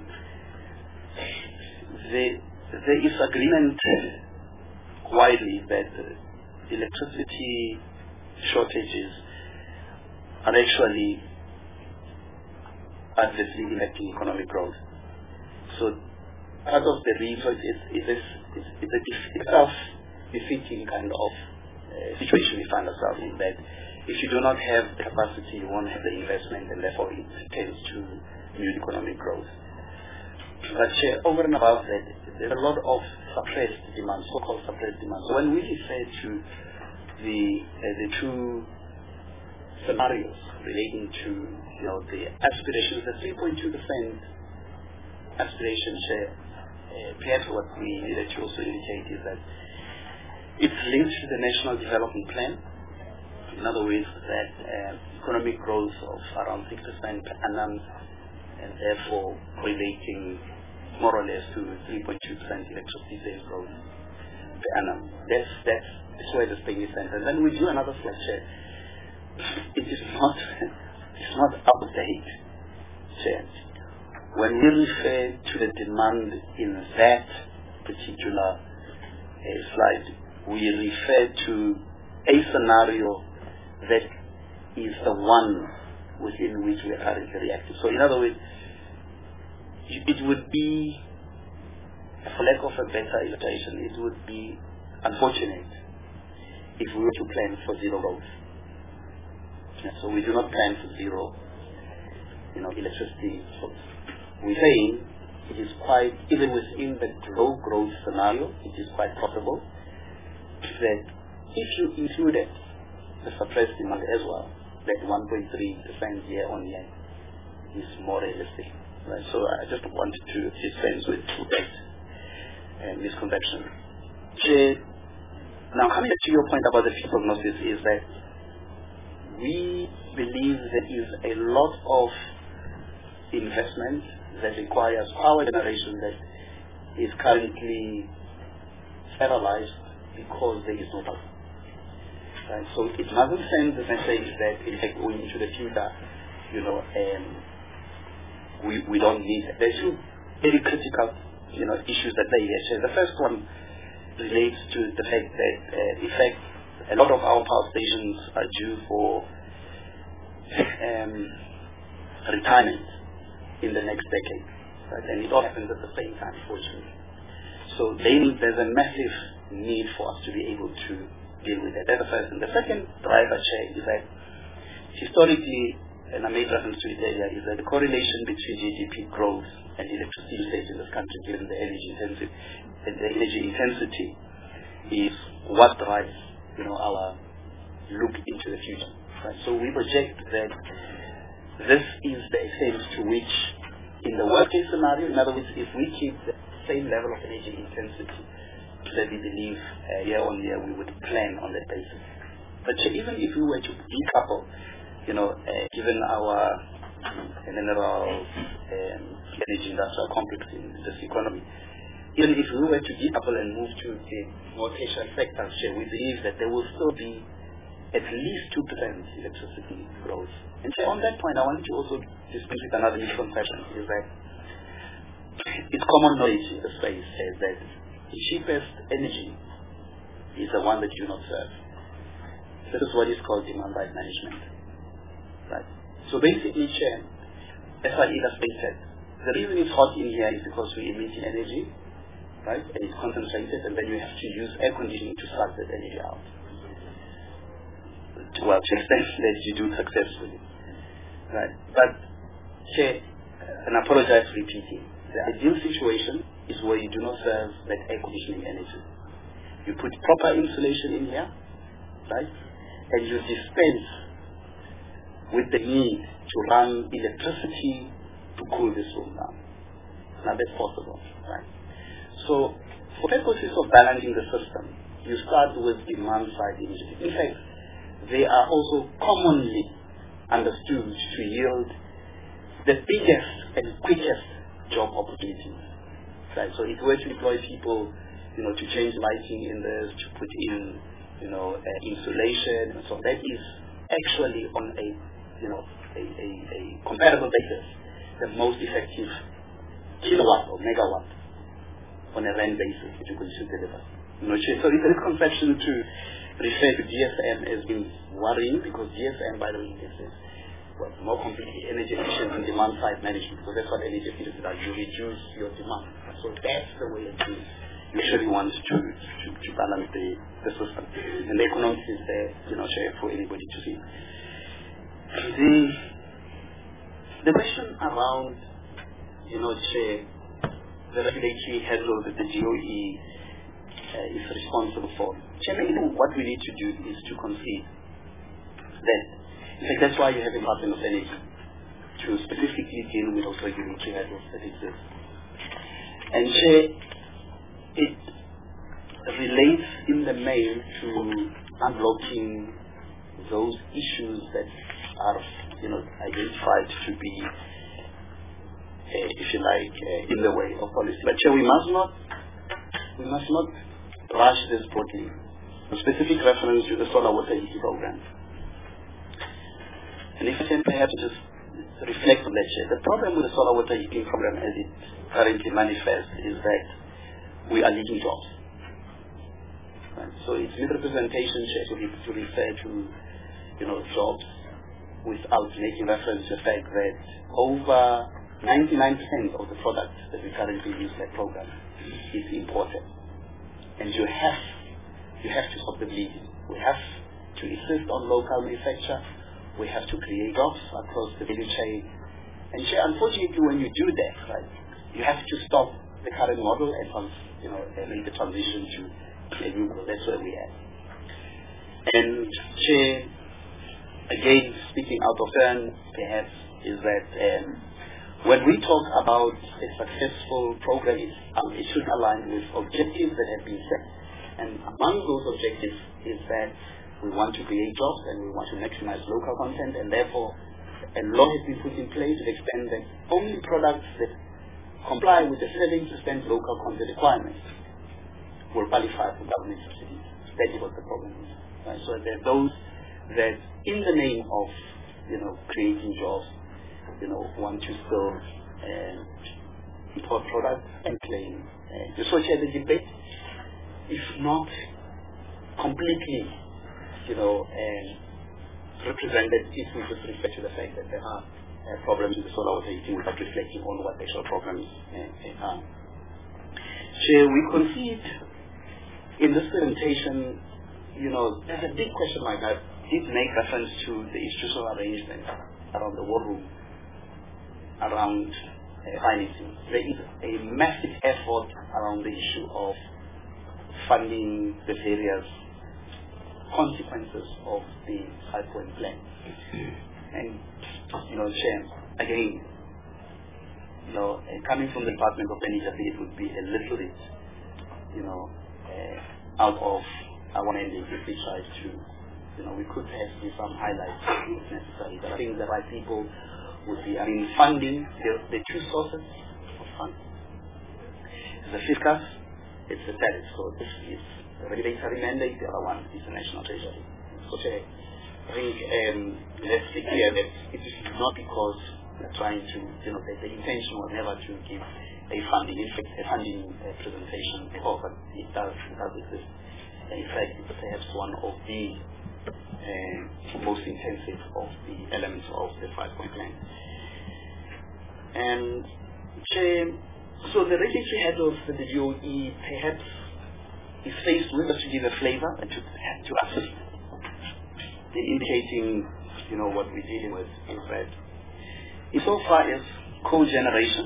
There is agreement widely that electricity shortages are actually adversely impacting economic growth. So part of the reason is a self-defeating kind of situation we find ourselves in, that if you do not have the capacity, you won't have the investment, and therefore it tends to mute economic growth. But over and above that, there's a lot of suppressed demand, so-called suppressed demand. So when we refer to the two scenarios relating to the aspirations, the 3.2% aspiration share, perhaps what we needed to also indicate is that it's linked to the National Development Plan. In other words, that economic growth of around 6% per annum, and therefore relating more or less to 3.2% electricity sales growth per annum. That's where the thing is centered. And then we do another slide. It is not up to date. When we refer to the demand in that particular slide, we refer to a scenario that is the one within which we are currently reacting. So in other words, it would be, for lack of a better illustration, it would be unfortunate if we were to plan for zero growth. So we do not plan for zero, electricity. So we're saying it is quite, even within the low growth scenario, it is quite possible that if you included the suppressed demand as well, that 1.3% year on year is more realistic. Right? So I just wanted to dispense with that misconception. Now, coming to your point about the future prognosis is that we believe there is a lot of investment that requires power generation that is currently paralyzed because there is no power. Right? So it doesn't send the message that in fact going into the future, we don't need it. There are two very critical, issues that they here. The first one relates to the fact that, in fact, a lot of our power stations are due for retirement in the next decade, right? And it all happens at the same time, fortunately. So there's a massive need for us to be able to deal with that. That's the first. And the second driver, Chair, is that historically, and I made reference to it earlier, is that the correlation between GDP growth and electricity usage in this country, given the energy intensity, is what drives, our look into the future. Right? So we project that this is the extent to which, in the worst case scenario, in other words, if we keep the same level of energy intensity, that we believe year on year we would plan on that basis. But even if we were to decouple, given our general energy industrial complex in this economy, even if we were to decouple and move to the more tertiary sectors, we believe that there will still be at least 2% electricity growth. And so on that point, I wanted to also dispense with another misconception, is that it's common knowledge in the space says that the cheapest energy is the one that you do not serve. This is what is called demand-side management. Right? So basically, Chair, as I illustrated, the reason it's hot in here is because we emit energy, right? And it's concentrated, and then you have to use air conditioning to suck that energy out. Well, to extent that you do successfully. Right? But, Chair, and I apologize for repeating, the ideal situation is where you do not serve that air conditioning energy. You put proper insulation in here, right? And you dispense with the need to run electricity to cool this room down. Now that's possible, right? So, for purposes of balancing the system, you start with demand-side energy. In fact, they are also commonly understood to yield the biggest and quickest job opportunities. Right? So if we were to deploy people, to change lighting in this, to put in, insulation, and so that is actually on a comparable basis the most effective kilowatt or megawatt on a rand basis that you could deliver. So it's a misconception to refer to DSM as being worrying, because DSM, by the way, is more completely energy efficient and demand-side management, because that's what energy efficiency does. You reduce your demand. So that's the way that you usually want to balance the system. And the economics is there, Chair, for anybody to see. The question around, Chair, the regulatory headload that the GOE is responsible for. Chair, maybe what we need to do is to concede that, in fact, that's why you have a Department of Energy to specifically deal with those regulatory headloads that exist. And Chair, it relates in the main to unblocking those issues that are, identified to be, if you like, in the way of policy. But Chair, we must not rush this broadly. A specific reference to the solar water heating program. And if I can perhaps just reflect on that, Chair, the problem with the solar water heating program as it currently manifests is that we are leaking jobs. Right? So it's misrepresentation, Chair, to refer to, jobs without making reference to the fact that over 99% of the products that we currently use in that program is imported. And you have to stop the bleeding. We have to insist on local manufacture. We have to create jobs across the value chain. And unfortunately, when you do that, right, you have to stop the current model and make the transition to a new model. That's where we are. And again, speaking out of turn, perhaps, is that when we talk about a successful program, it should align with objectives that have been set And among those objectives is that we want to create jobs and we want to maximize local content, and therefore a law has been put in place to the extent that only products that comply with the 7% local content requirements will qualify for government subsidies. That is what the problem is. Right? So there are those that, in the name of creating jobs, want to still import products and claim to associate the debate, if not completely, represented, if we just respect to the fact that there are problems with the solar water heating without reflecting on what the actual problems are. Chair, we concede in this presentation, there's a big question mark. I did make reference to the institutional arrangement around the war room, around financing. There is a massive effort around the issue of funding the various consequences of the 5-point plan. And, Chair, again, coming from the Department of Energy, I think it would be a little bit, out of our ending if we try to, we could have some highlights if necessary. But I think the right people would be, funding, the two sources of funding. The FISCAS, it's the tariff. So this is the regulatory mandate, the other one is the national treasury. So I think let's be clear that it is not because we're trying to, the intention was never to give a funding, in fact, a funding presentation at all, but it does exist. In fact, it's perhaps one of the most intensive of the elements of the 5-point plan. And so the regulatory head of the DOE perhaps is faced with us to give a flavor and to assist in indicating, what we're dealing with in fact. Insofar as cogeneration,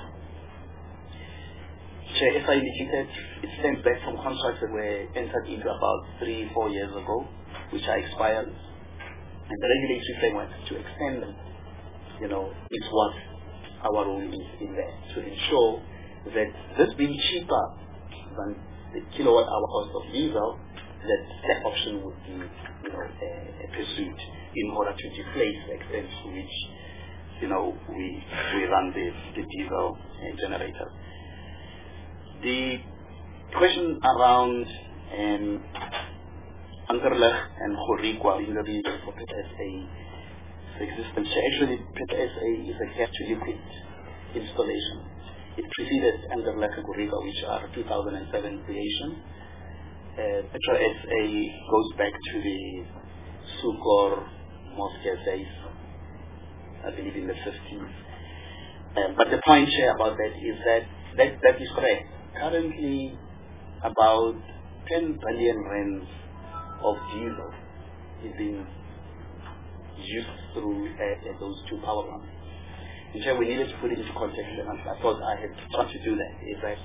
as I indicated, it stems back from contracts that were entered into about 3-4 years ago, which are expired, and the regulatory framework to extend them, is what our role is in there, to ensure that this being cheaper than the kilowatt hour cost of diesel, that option would be, pursued in order to deflate the extent to which, we run the diesel generator. The question around Ankerlig and Goriqua in the region for PTSA's existence. Actually, PTSA is a gas-to-liquid installation. It preceded Ankerlig and Goriqua, which are 2007 creation. PTSA goes back to the Sukor Moscow days, I believe in the 50s. But the point here about that is that is correct. Currently, about 10 billion rands of diesel is being used through those two power plants. And so we needed to put it into context, and I thought I had tried to do that. Is that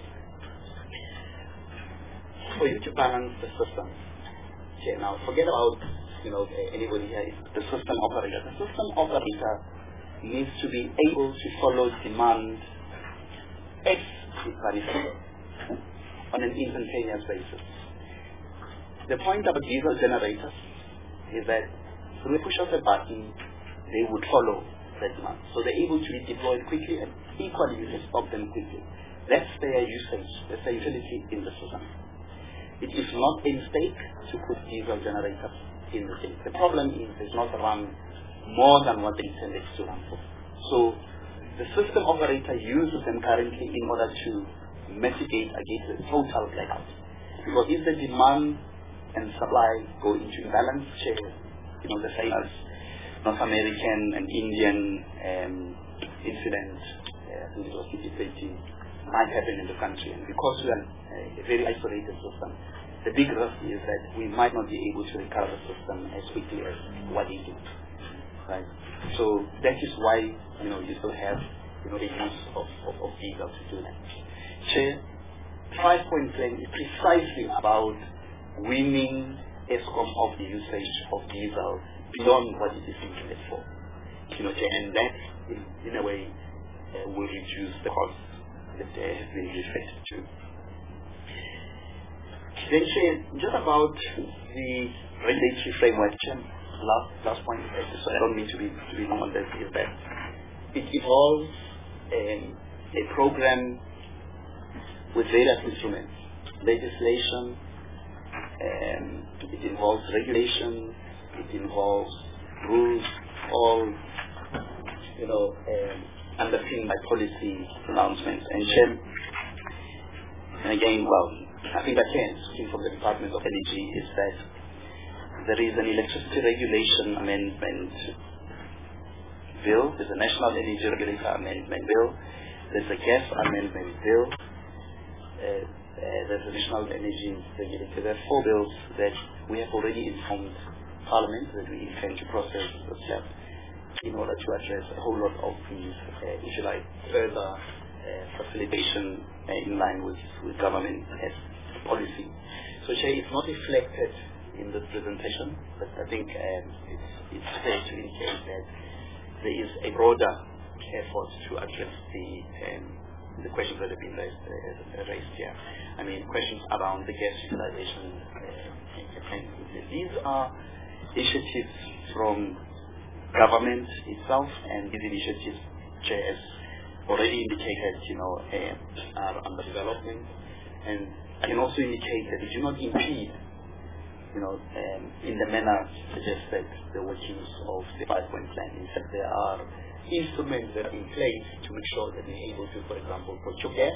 for you to balance the system? Okay, now forget about anybody here. The system operator. The system operator needs to be able to follow demand as it varies on an instantaneous basis. The point about diesel generators is that when we push off a button, they would follow that demand. So they're able to be deployed quickly, and equally you can stop them quickly. That's their usage, that's their utility in the system. It is not a mistake to put diesel generators in the thing. The problem is it's not run more than what they intended to run for. So the system operator uses them currently in order to mitigate against the total blackout. Because if the demand and supply go into imbalance, the famous North American and Indian incident, I think it was 2018, might happen in the country. And because we are a very isolated system, the big risk is that we might not be able to recover the system as quickly as what they do. Right? So that is why you still have the use of diesel to do that. Chair, 5-point plan is precisely about weaning Eskom of the usage of diesel beyond what it is intended for. And that, in a way, will reduce the cost that has been referred to. Then, Chair, just about the regulatory framework, Chair, last point, so I don't mean to be long on this, is that it involves a program with various instruments, legislation, it involves regulation, it involves rules, all underpinned by policy announcements. And again, I think speaking from the Department of Energy, is that there is an electricity regulation amendment bill, there's a National Energy Regulator Amendment Bill, there's a gas amendment bill, there's a National Energy Regulator. There are 4 bills that we have already informed Parliament that we intend to process this year in order to address a whole lot of these, if you like, further facilitation in line with government policy. So, Chair, it's not reflected in this presentation, but I think it's fair to indicate that there is a broader effort to address the questions that have been raised here. I mean, questions around the gas utilization. These are initiatives from government itself, and these initiatives, Chair, as already indicated, are under development. And I can also indicate that they do not impede, in the manner suggested, the workings of the 5-point plan. In fact, there are instruments that are in place to make sure that we're able to, for example, procure gas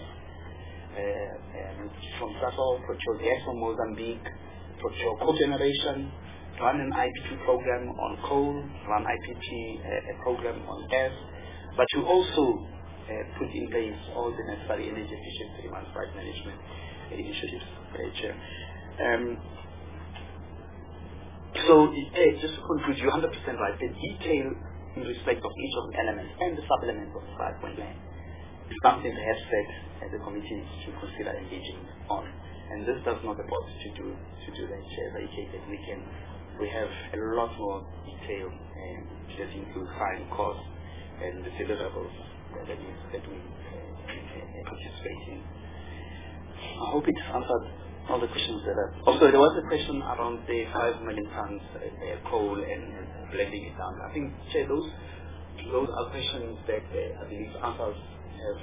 from Sasol, procure gas from Mozambique, procure cogeneration, run an IPP program on coal, run IPP a program on gas, but to also put in place all the necessary energy efficiency and site management initiatives. Chair. So, just to conclude, you're 100% right. The detail in respect of each of the elements and the supplements of the 5-point plan is something perhaps that the committee needs to consider engaging on. And this does not purport to do that, Chair. As I indicated, we have a lot more detail that includes time, cost, and the deliverables that we participate in. I hope it answered all the questions that are. Also, there was a question around the 5 million tons coal and blending it down. I think, Chair, those are questions that I believe answers have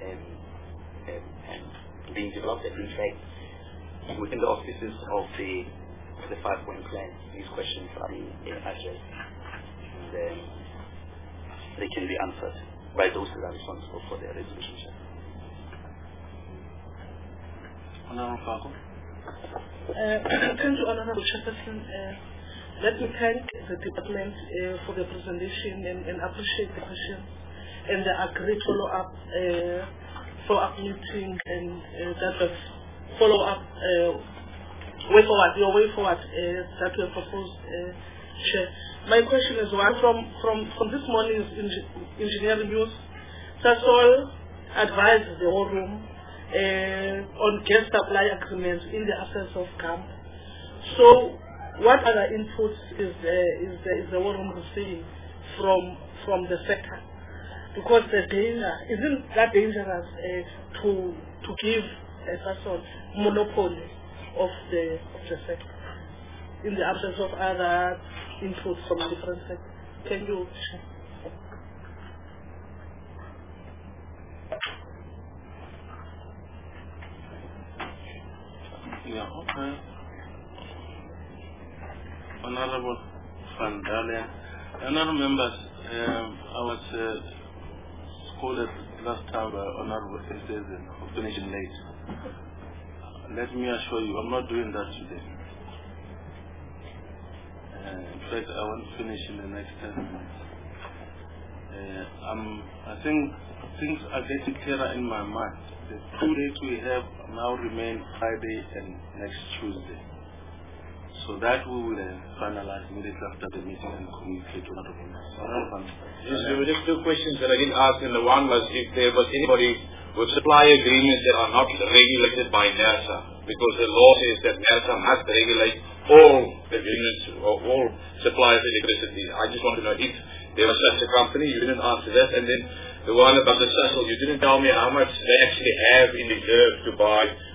been developed. And in fact, within the offices of the 5-point plan, these questions are being addressed, and they can be answered by those who are responsible for their resolution. Honorable Faku. Thank you, Honorable Chairperson. Let me thank the department for the presentation and appreciate the questions and the agreed follow-up meeting and that was follow-up your way forward that we have proposed, Chair. My question is one from this morning's engineering news. Sasol advised the whole room on gas supply agreements in the absence of camp. So, what other inputs is the whole room receiving from the sector? Because the danger isn't that dangerous to give Sasol monopoly of the sector in the absence of other inputs from different sectors. Can you share? Yeah, okay. Honorable Van Dalen, honorable members, I was scolded last time by Honorable Estesen for finishing late. Let me assure you, I'm not doing that today. In fact, I won't finish in the next 10 minutes. I think things are getting clearer in my mind. The 2 days we have now remain Friday and next Tuesday. So that we will finalize immediately after the meeting and communicate to other members. Yes, there were just 2 questions that I didn't ask, and the one was if there was anybody with supply agreements that are not regulated by NERSA, because the law says that NERSA must regulate all agreements or all suppliers of electricity. I just want to know if there was such a company. You didn't answer that. And then the one about the Sasol, you didn't tell me how much they actually have in reserve to buy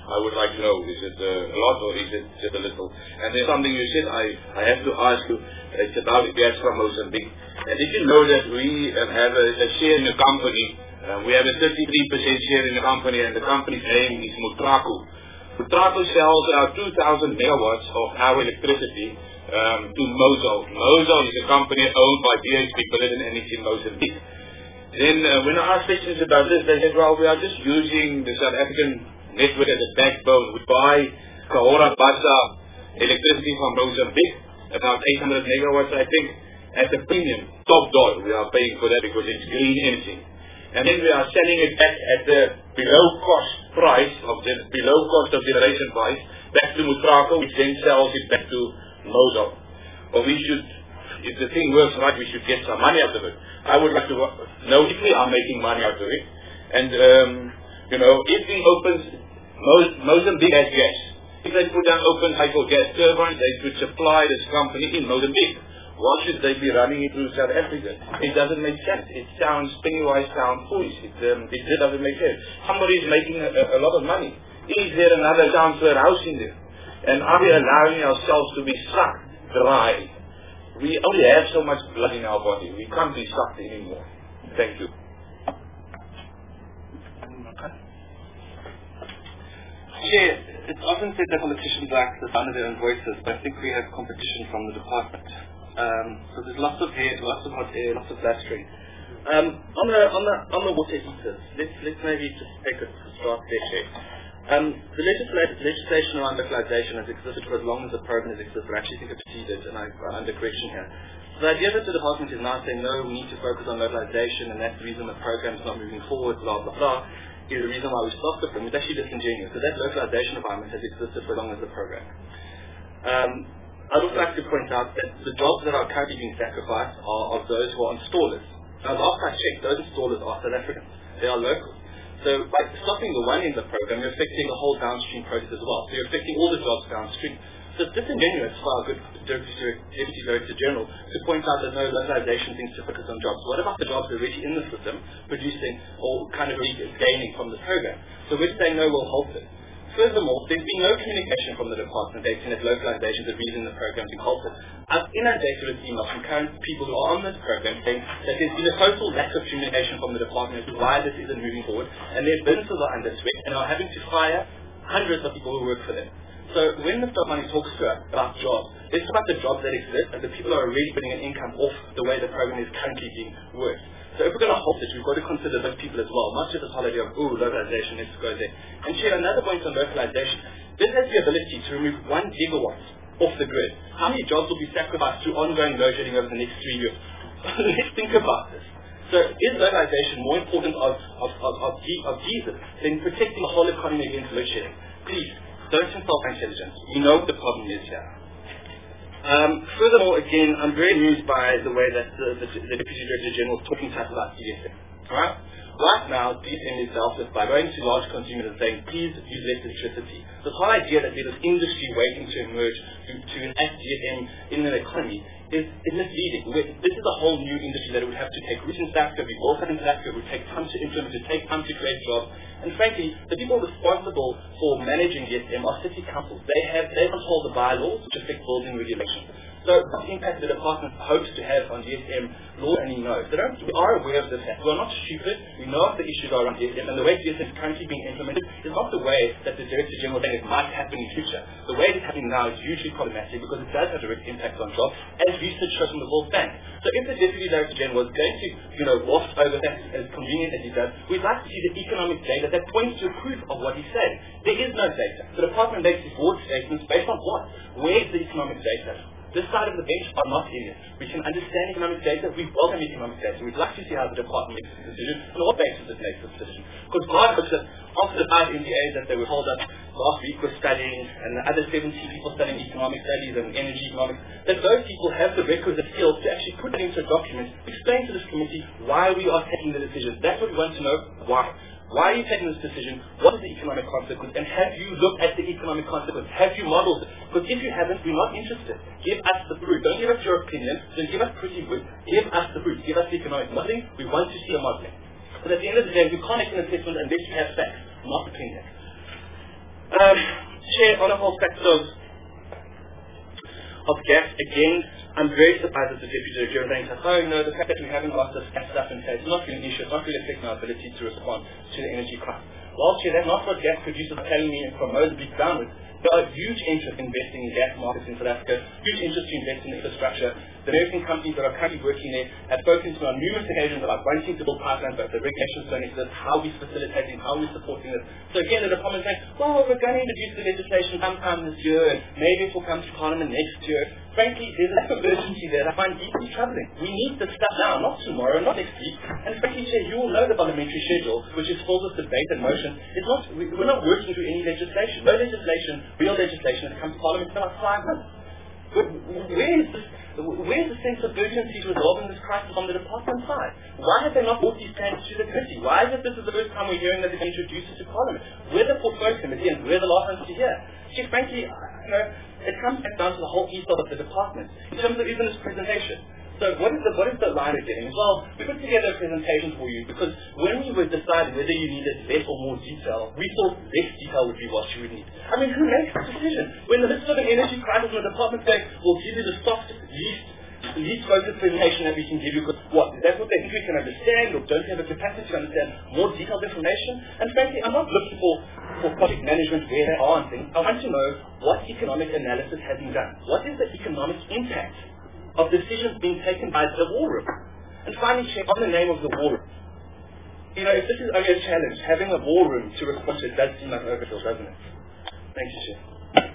I would like to know, is it a lot or is it just a little? And there's something you said, I have to ask you, it's about gas from Mozambique. And did you know that we have a share in the company? We have a 33% share in the company, and the company's name is Mutraku. Mutraku sells out 2,000 megawatts of our electricity to Mozo. Mozo is a company owned by BHP Billiton, and it's in Mozambique. Then when I asked questions about this, they said, well, we are just using the South African network as a backbone. We buy Kahora Bassa electricity from Mozambique, about 800 megawatts, I think, at a premium, top dollar. We are paying for that because it's green energy. And then we are selling it back at the below cost generation price, back to Mutraku, which then sells it back to Mozo. But we should, if the thing works right, we should get some money out of it. I would like to know if we are making money out of it. And, if we open, Mozambique has gas. If they put down open cycle gas turbines, they could supply this company in Mozambique. Why should they be running it through South Africa? It doesn't make sense. It sounds, penny-wise sound foolish. It doesn't make sense. Somebody is making a lot of money. Is there another transfer house in there? And are we allowing ourselves to be sucked dry? We only have so much blood in our body. We can't be sucked anymore. Thank you. Chair, it's often said that politicians act the sound of their own voices, but I think we have competition from the department. So there's lots of hair, lots of hot air, lots of blastering. On the water heaters, let's maybe just take a start there, Chair. The legislation around localization has existed for as long as the program has existed. I actually think it preceded, and I'm under correction here. So the idea that the department is now saying, no, we need to focus on localization, and that's the reason the program is not moving forward, blah, blah, blah, is the reason why we stopped the program. It's actually disingenuous, because that localization environment has existed for as long as the program. I'd also like to point out that the jobs that are currently being sacrificed are of those who are installers. Now, last I checked, those installers are South Africans. They are local. So by stopping the one end of the program, you're affecting the whole downstream process as well. So you're affecting all the jobs downstream. So it's disingenuous for our good Deputy Director General to point out that no localization things to focus on jobs. What about the jobs that are already in the system, producing or kind of gaining from the program? So we're saying no, we'll halt it. Furthermore, there's been no communication from the department stating that localization is the reason the program is halted. I've inundated with emails from current people who are on this program saying that there's been a total lack of communication from the department as to why this isn't moving forward, and their businesses are under threat and are having to fire hundreds of people who work for them. So when Mr. Money talks to us about jobs, it's about the jobs that exist and the people who are already putting an income off the way the program is currently being worked. So if we're going to halt it, we've got to consider those people as well, not just this whole idea of, localization, let's go there. And Chair, another point on localization, this has the ability to remove 1 gigawatt off the grid. How many jobs will be sacrificed through ongoing load shedding over the next 3 years? Let's think about this. So is localization more important of Jesus than protecting the whole economy against load shedding? Please, don't insult my intelligence. We know what the problem is here. Furthermore, again, I'm very amused by the way that the Deputy Director General is talking to us about DSM. Right now, DSM is dealt with by going to large consumers and saying, please use less electricity. This whole idea that there's this industry waiting to emerge to enact DSM in an economy is misleading. This is a whole new industry that would have to take root in South Africa, be built up in South Africa, would take time to implement, would take time to create jobs. And frankly, the people responsible for managing DSM are city councils. They control the bylaws which affect building regulations. So what impact the department hopes to have on DSM law, and he knows. We are aware of this fact. We are not stupid. We know what the issues are around DSM, and the way DSM is currently being implemented is not the way that the Director General thinks it might happen in future. The way it is happening now is hugely problematic because it does have direct impact on jobs, as research shows from the World Bank. So if the Deputy Director General was going to, waft over that as convenient as he does, we'd like to see the economic data that points to proof of what he's saying. There is no data. The department makes these broad statements based on what? Where is the economic data? This side of the bench are not idiots. We can understand economic data. We welcome economic data. We'd like to see how the department makes this decision and what basis it makes this decision. Because God looks at after the 5 MBAs that they were told us last week were studying, and the other 70 people studying economic studies and energy economics, that those people have the requisite skills to actually put it into a document, explain to this committee why we are taking the decision. That's what we want to know. Why? Why are you taking this decision? What is the economic consequence? And have you looked at the economic consequence? Have you modeled it? Because if you haven't, we're not interested. Give us the proof. Don't give us your opinion. Don't give us pretty good. Give us the proof. Give us the economic modeling. We want to see a modeling. But at the end of the day, we can't make an assessment unless we have facts, not opinion. Chair, on the whole sector of gas, again, I'm very surprised that the Deputy Director saying, oh no, the fact that we haven't got this gas stuff in place is not really an issue, it's not really affecting our ability to respond to the energy crisis. Well, Chair, that's not what gas producers are telling me from Mozambique downwards. There are huge interest in investing in gas markets in South Africa, huge interest to invest in infrastructure. The American companies that are currently working there have spoken to me on numerous occasions about wanting to build pipelines, but the regulations don't exist, how we're facilitating, how we're supporting this. So again, the department saying, well, we're going to introduce the legislation sometime this year, and maybe it will come to Parliament next year. Frankly, there's a lack of urgency there that I find deeply troubling. We need this stuff now, not tomorrow, not next week. And frankly, Chair, you all know the parliamentary schedule, which is full of debate and motion. We're not working through any legislation. No legislation, real legislation, that comes to Parliament in about 5 months. Where's the sense of urgency to resolving this crisis on the department side? Why have they not brought these plans to the committee? Why is it this is the first time we're hearing that they're going to introduce it to Parliament? We're the portfolio committee and we're the last ones to hear. Chief, frankly, it comes back down to the whole ethos of the department in terms of even this presentation. So what is the line we're getting? Well, we put together a presentation for you because when we were deciding whether you needed less or more detail, we thought less detail would be what you would need. I mean, who makes the decision? When in the midst of an energy crisis, when the department says, we'll give you the soft, least focused presentation that we can give you, because what? Is that what they think we can understand or don't have the capacity to understand more detailed information? And frankly, I'm not looking for project management where they are and things. I want to know what economic analysis has been done. What is the economic impact of decisions being taken by the war room? And finally, check on the name of the war room. If this is only a challenge, having a war room to respond to it does seem like overkill, doesn't it? Thank you, Chair.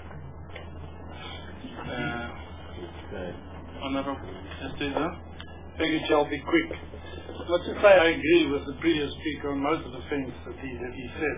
Honorable Esteza. Thank you, Chair. I'll be quick. Not to say I agree with the previous speaker on most of the things that he said.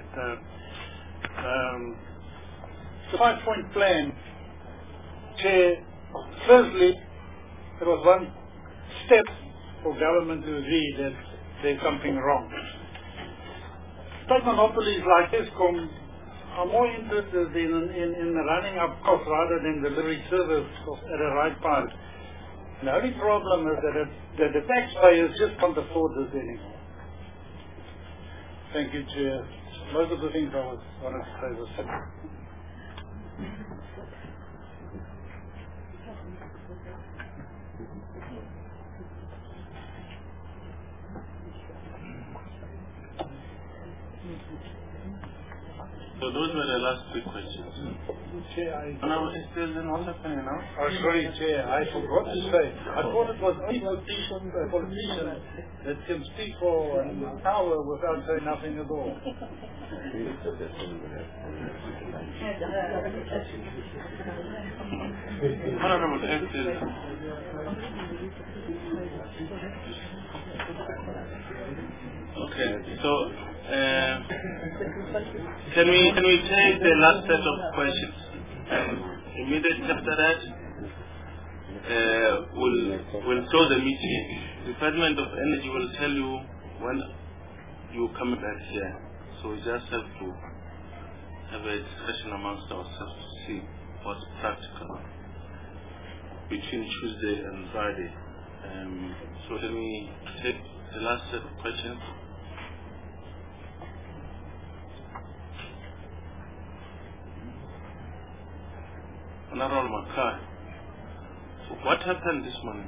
The 5-point plan, Chair, firstly, there was one step for government to agree that there's something wrong. State monopolies like Eskom are more interested in running up costs rather than delivering service at the right price. And the only problem is that the taxpayers just can't afford this anymore. Thank you, Chair. Most of the things I wanted to say was said. So those were the last 3 questions. Chair, Honorable Esteza, what's happening now? Oh, sorry, Chair, I forgot to say. I thought it was only politicians that can speak for an hour without saying nothing at all. Honorable Esteza. Okay, so can we take the last set of questions? And immediately after that, we'll close the meeting. The Department of Energy will tell you when you come back here. So we just have to have a discussion amongst ourselves to see what's practical between Tuesday and Friday. So can we take the last set of questions? Honorable Makai, what happened this morning?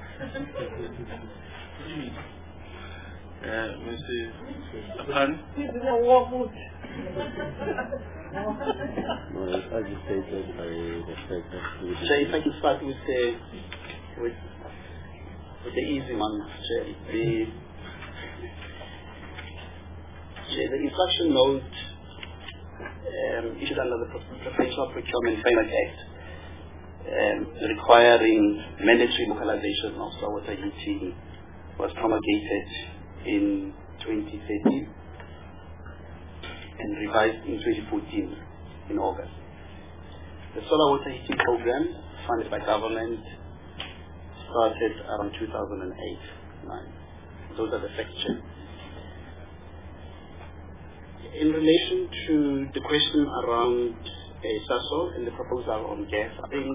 Mr. Apan? No, it's agitated by the secretary. Chair, if I can start with the easy one, Chair. The instruction note issued under the Preferential Procurement Framework Act requiring mandatory localization of solar water heating was promulgated in 2013 and revised in 2014 in August. The solar water heating program funded by government started around 2008-9. Those are the facts. In relation to the question around SASO and the proposal on gas, I think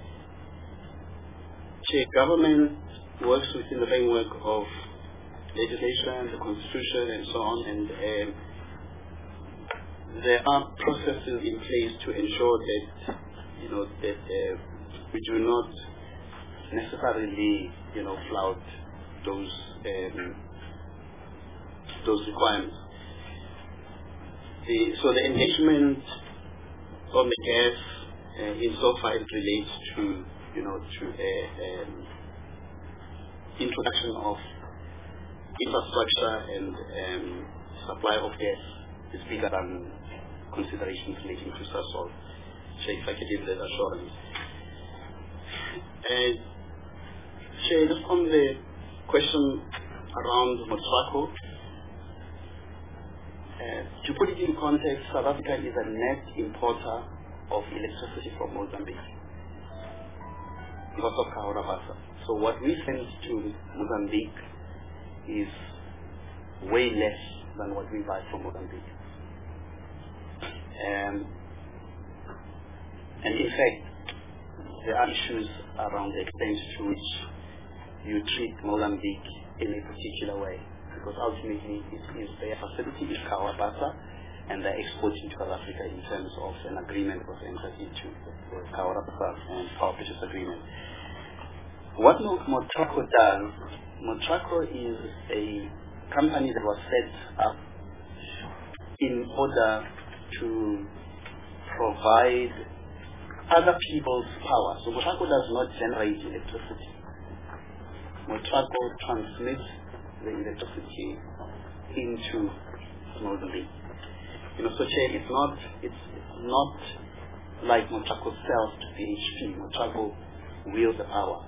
government works within the framework of legislation, the constitution, and so on, and there are processes in place to ensure that, that we do not necessarily, flout those requirements. So the engagement on the gas, insofar it relates to, introduction of infrastructure and supply of gas is bigger than considerations relating to Sasol. If I could give that assurance. Just on the question around Motswako, to put it in context, South Africa is a net importer of electricity from Mozambique because of Cahora Bassa. So what we send to Mozambique is way less than what we buy from Mozambique. And in fact, there are issues around the extent to which you treat Mozambique in a particular way, because ultimately it is their facility is Cahora Bassa, and they're exporting to South Africa in terms of an agreement that was entered into, the Cahora Bassa and Power Purchase Agreement. What Motswako does, Motswako is a company that was set up in order to provide other people's power. So Motswako does not generate electricity. Motswako transmits the electricity into Mozambique. So it's not like Motswako sells to BHP. Motswako wields the power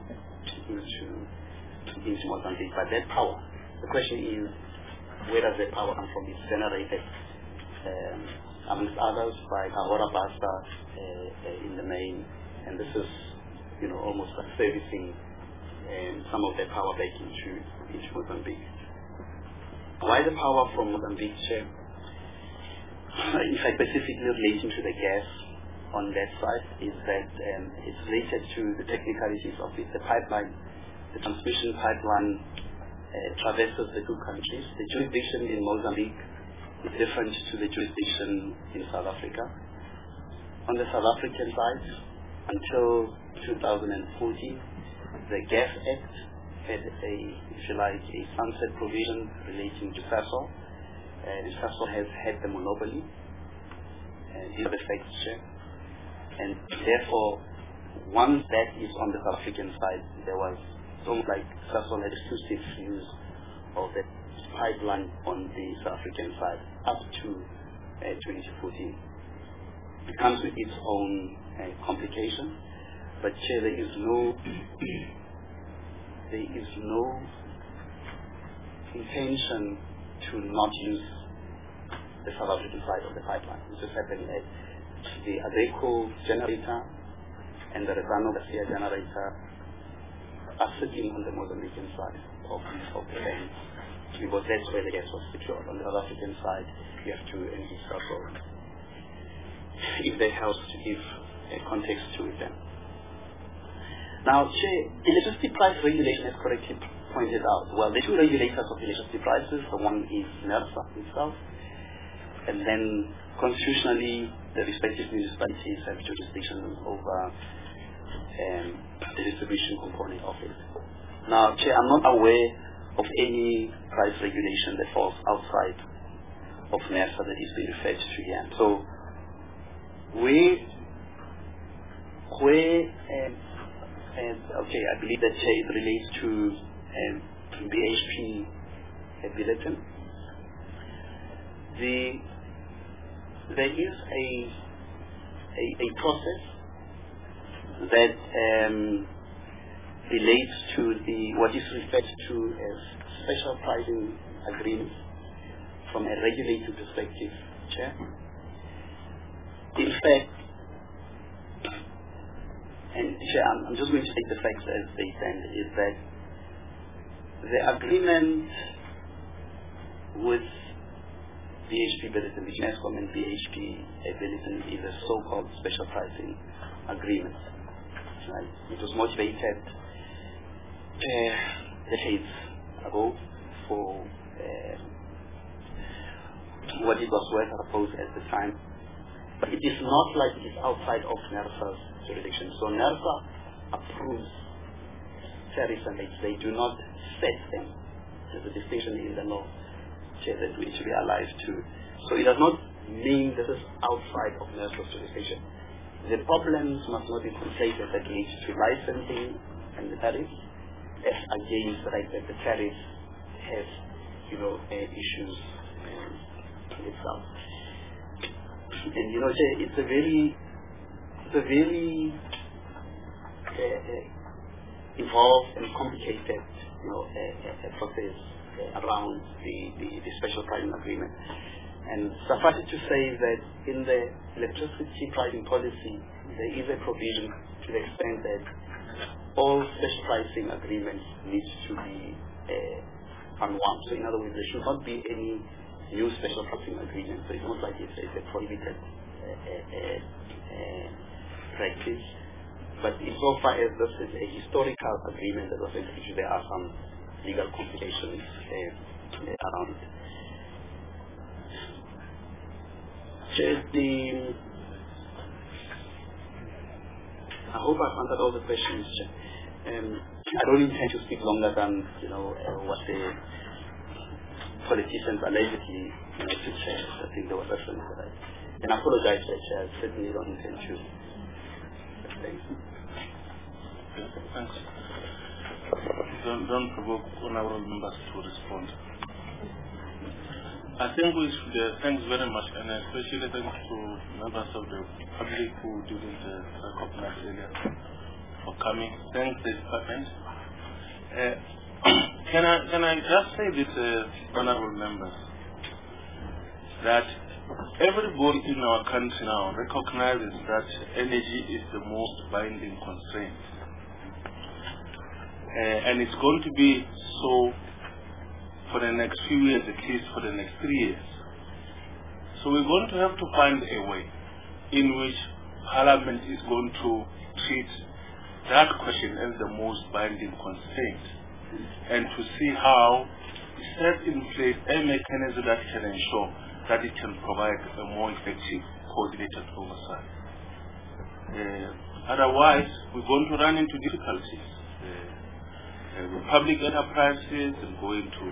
into Mozambique. But that power, the question is, where does that power come from? It's generated, amongst others, by Cahora Bassa in the main, and this is, almost like servicing some of their power back into Mozambique. Why the power from Mozambique, Chair? In fact, specifically relating to the gas on that side, is that it's related to the technicalities of it. The pipeline, the transmission pipeline traverses the two countries. The jurisdiction in Mozambique is different to the jurisdiction in South Africa. On the South African side, until 2014, the Gas Act had a sunset provision relating to Sasol. Sasol has had the monopoly. These are the facts, Chair. And therefore, once that is on the South African side, there was almost like Sasol had exclusive use of that pipeline on the South African side up to 2014. It comes with its own complication, but Chair, there is no intention to not use the South African side of the pipeline. It just happened that the Adeco generator and the Rezano Garcia generator are sitting on the Mozambican side of the land, because that's where the gas was secured. On the South African side, you have to engage Sasol. If that helps to give a context to it then. Now, electricity price regulation is correctly pointed out. Well, the two regulators of electricity prices, the one is NERSA itself, and then constitutionally, the respective municipalities have jurisdiction over the distribution component of it. Now, Chair, I'm not aware of any price regulation that falls outside of NERSA that is being referred to here. So, I believe that it relates to BHP bulletin. There is a process that relates to what is referred to as special pricing agreements from a regulated perspective, Chair. In fact, and Chair, I'm just going to take the facts as they stand, is that the agreement with BHP Billiton, which Eskom and BHP Billiton, is a so-called special pricing agreement. Right? It was motivated decades ago what it was worth, I suppose, at the time. But it is not like it is outside of NERSA's jurisdiction. So NERSA approves tariffs and rates. They do not set them. There's a distinction in the law that we need to be alive to. So it does not mean this is outside of NERSA's jurisdiction. The problems must not be conflated against to licensing and the tariffs as against the right that the tariff has, issues itself. And it's a very involved and complicated process around the special pricing agreement. And suffice it to say that in the electricity pricing policy there is a provision to the extent that all special pricing agreements need to be unwound. So in other words, there should not be any new special pricing agreement. So it's not like it's a prohibited practice. But insofar as this is a historical agreement that was executed, there are some legal complications around it. I hope I've answered all the questions. I don't intend to speak longer than what the politicians allegedly to say. I think there was reference to that. And I apologize that I certainly don't intend to. Thanks. Thanks. Don't provoke honorable members to respond. I think we should thanks very much, and especially thanks to members of the public who didn't recognize earlier for coming. Thanks the department. Can I just say this, honorable members, that everybody in our country now recognizes that energy is the most binding constraint. And it's going to be so for the next few years, at least for the next 3 years. So we're going to have to find a way in which Parliament is going to treat that question as the most binding constraint, and to see how to set in place a mechanism that can ensure that it can provide a more effective, coordinated oversight. Otherwise, we're going to run into difficulties. With public enterprises and going to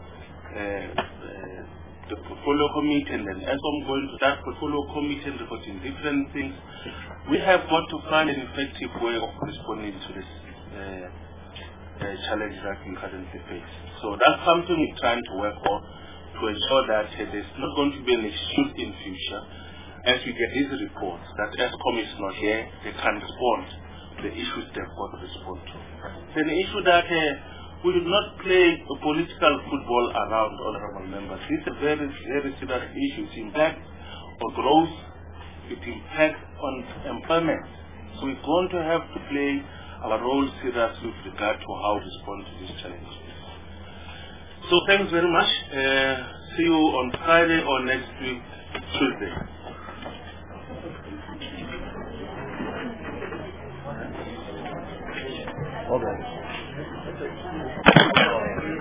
the portfolio committee, and then as I'm going to that portfolio committee and reporting different things, we have got to find an effective way of responding to this challenge that we currently face. So that's something we're trying to work on to ensure that there's not going to be an issue in future as we get these reports that ESCOM is not here, they can respond to the issues they've got to respond to. Then the issue that we do not play a political football around, honorable members. This is a very, very serious issue. It impacts on growth, it impacts on employment. So we're going to have to play our role seriously with regard to how to respond to this challenge. So thanks very much. See you on Friday or next week, Tuesday.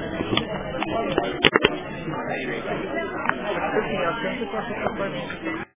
Okay.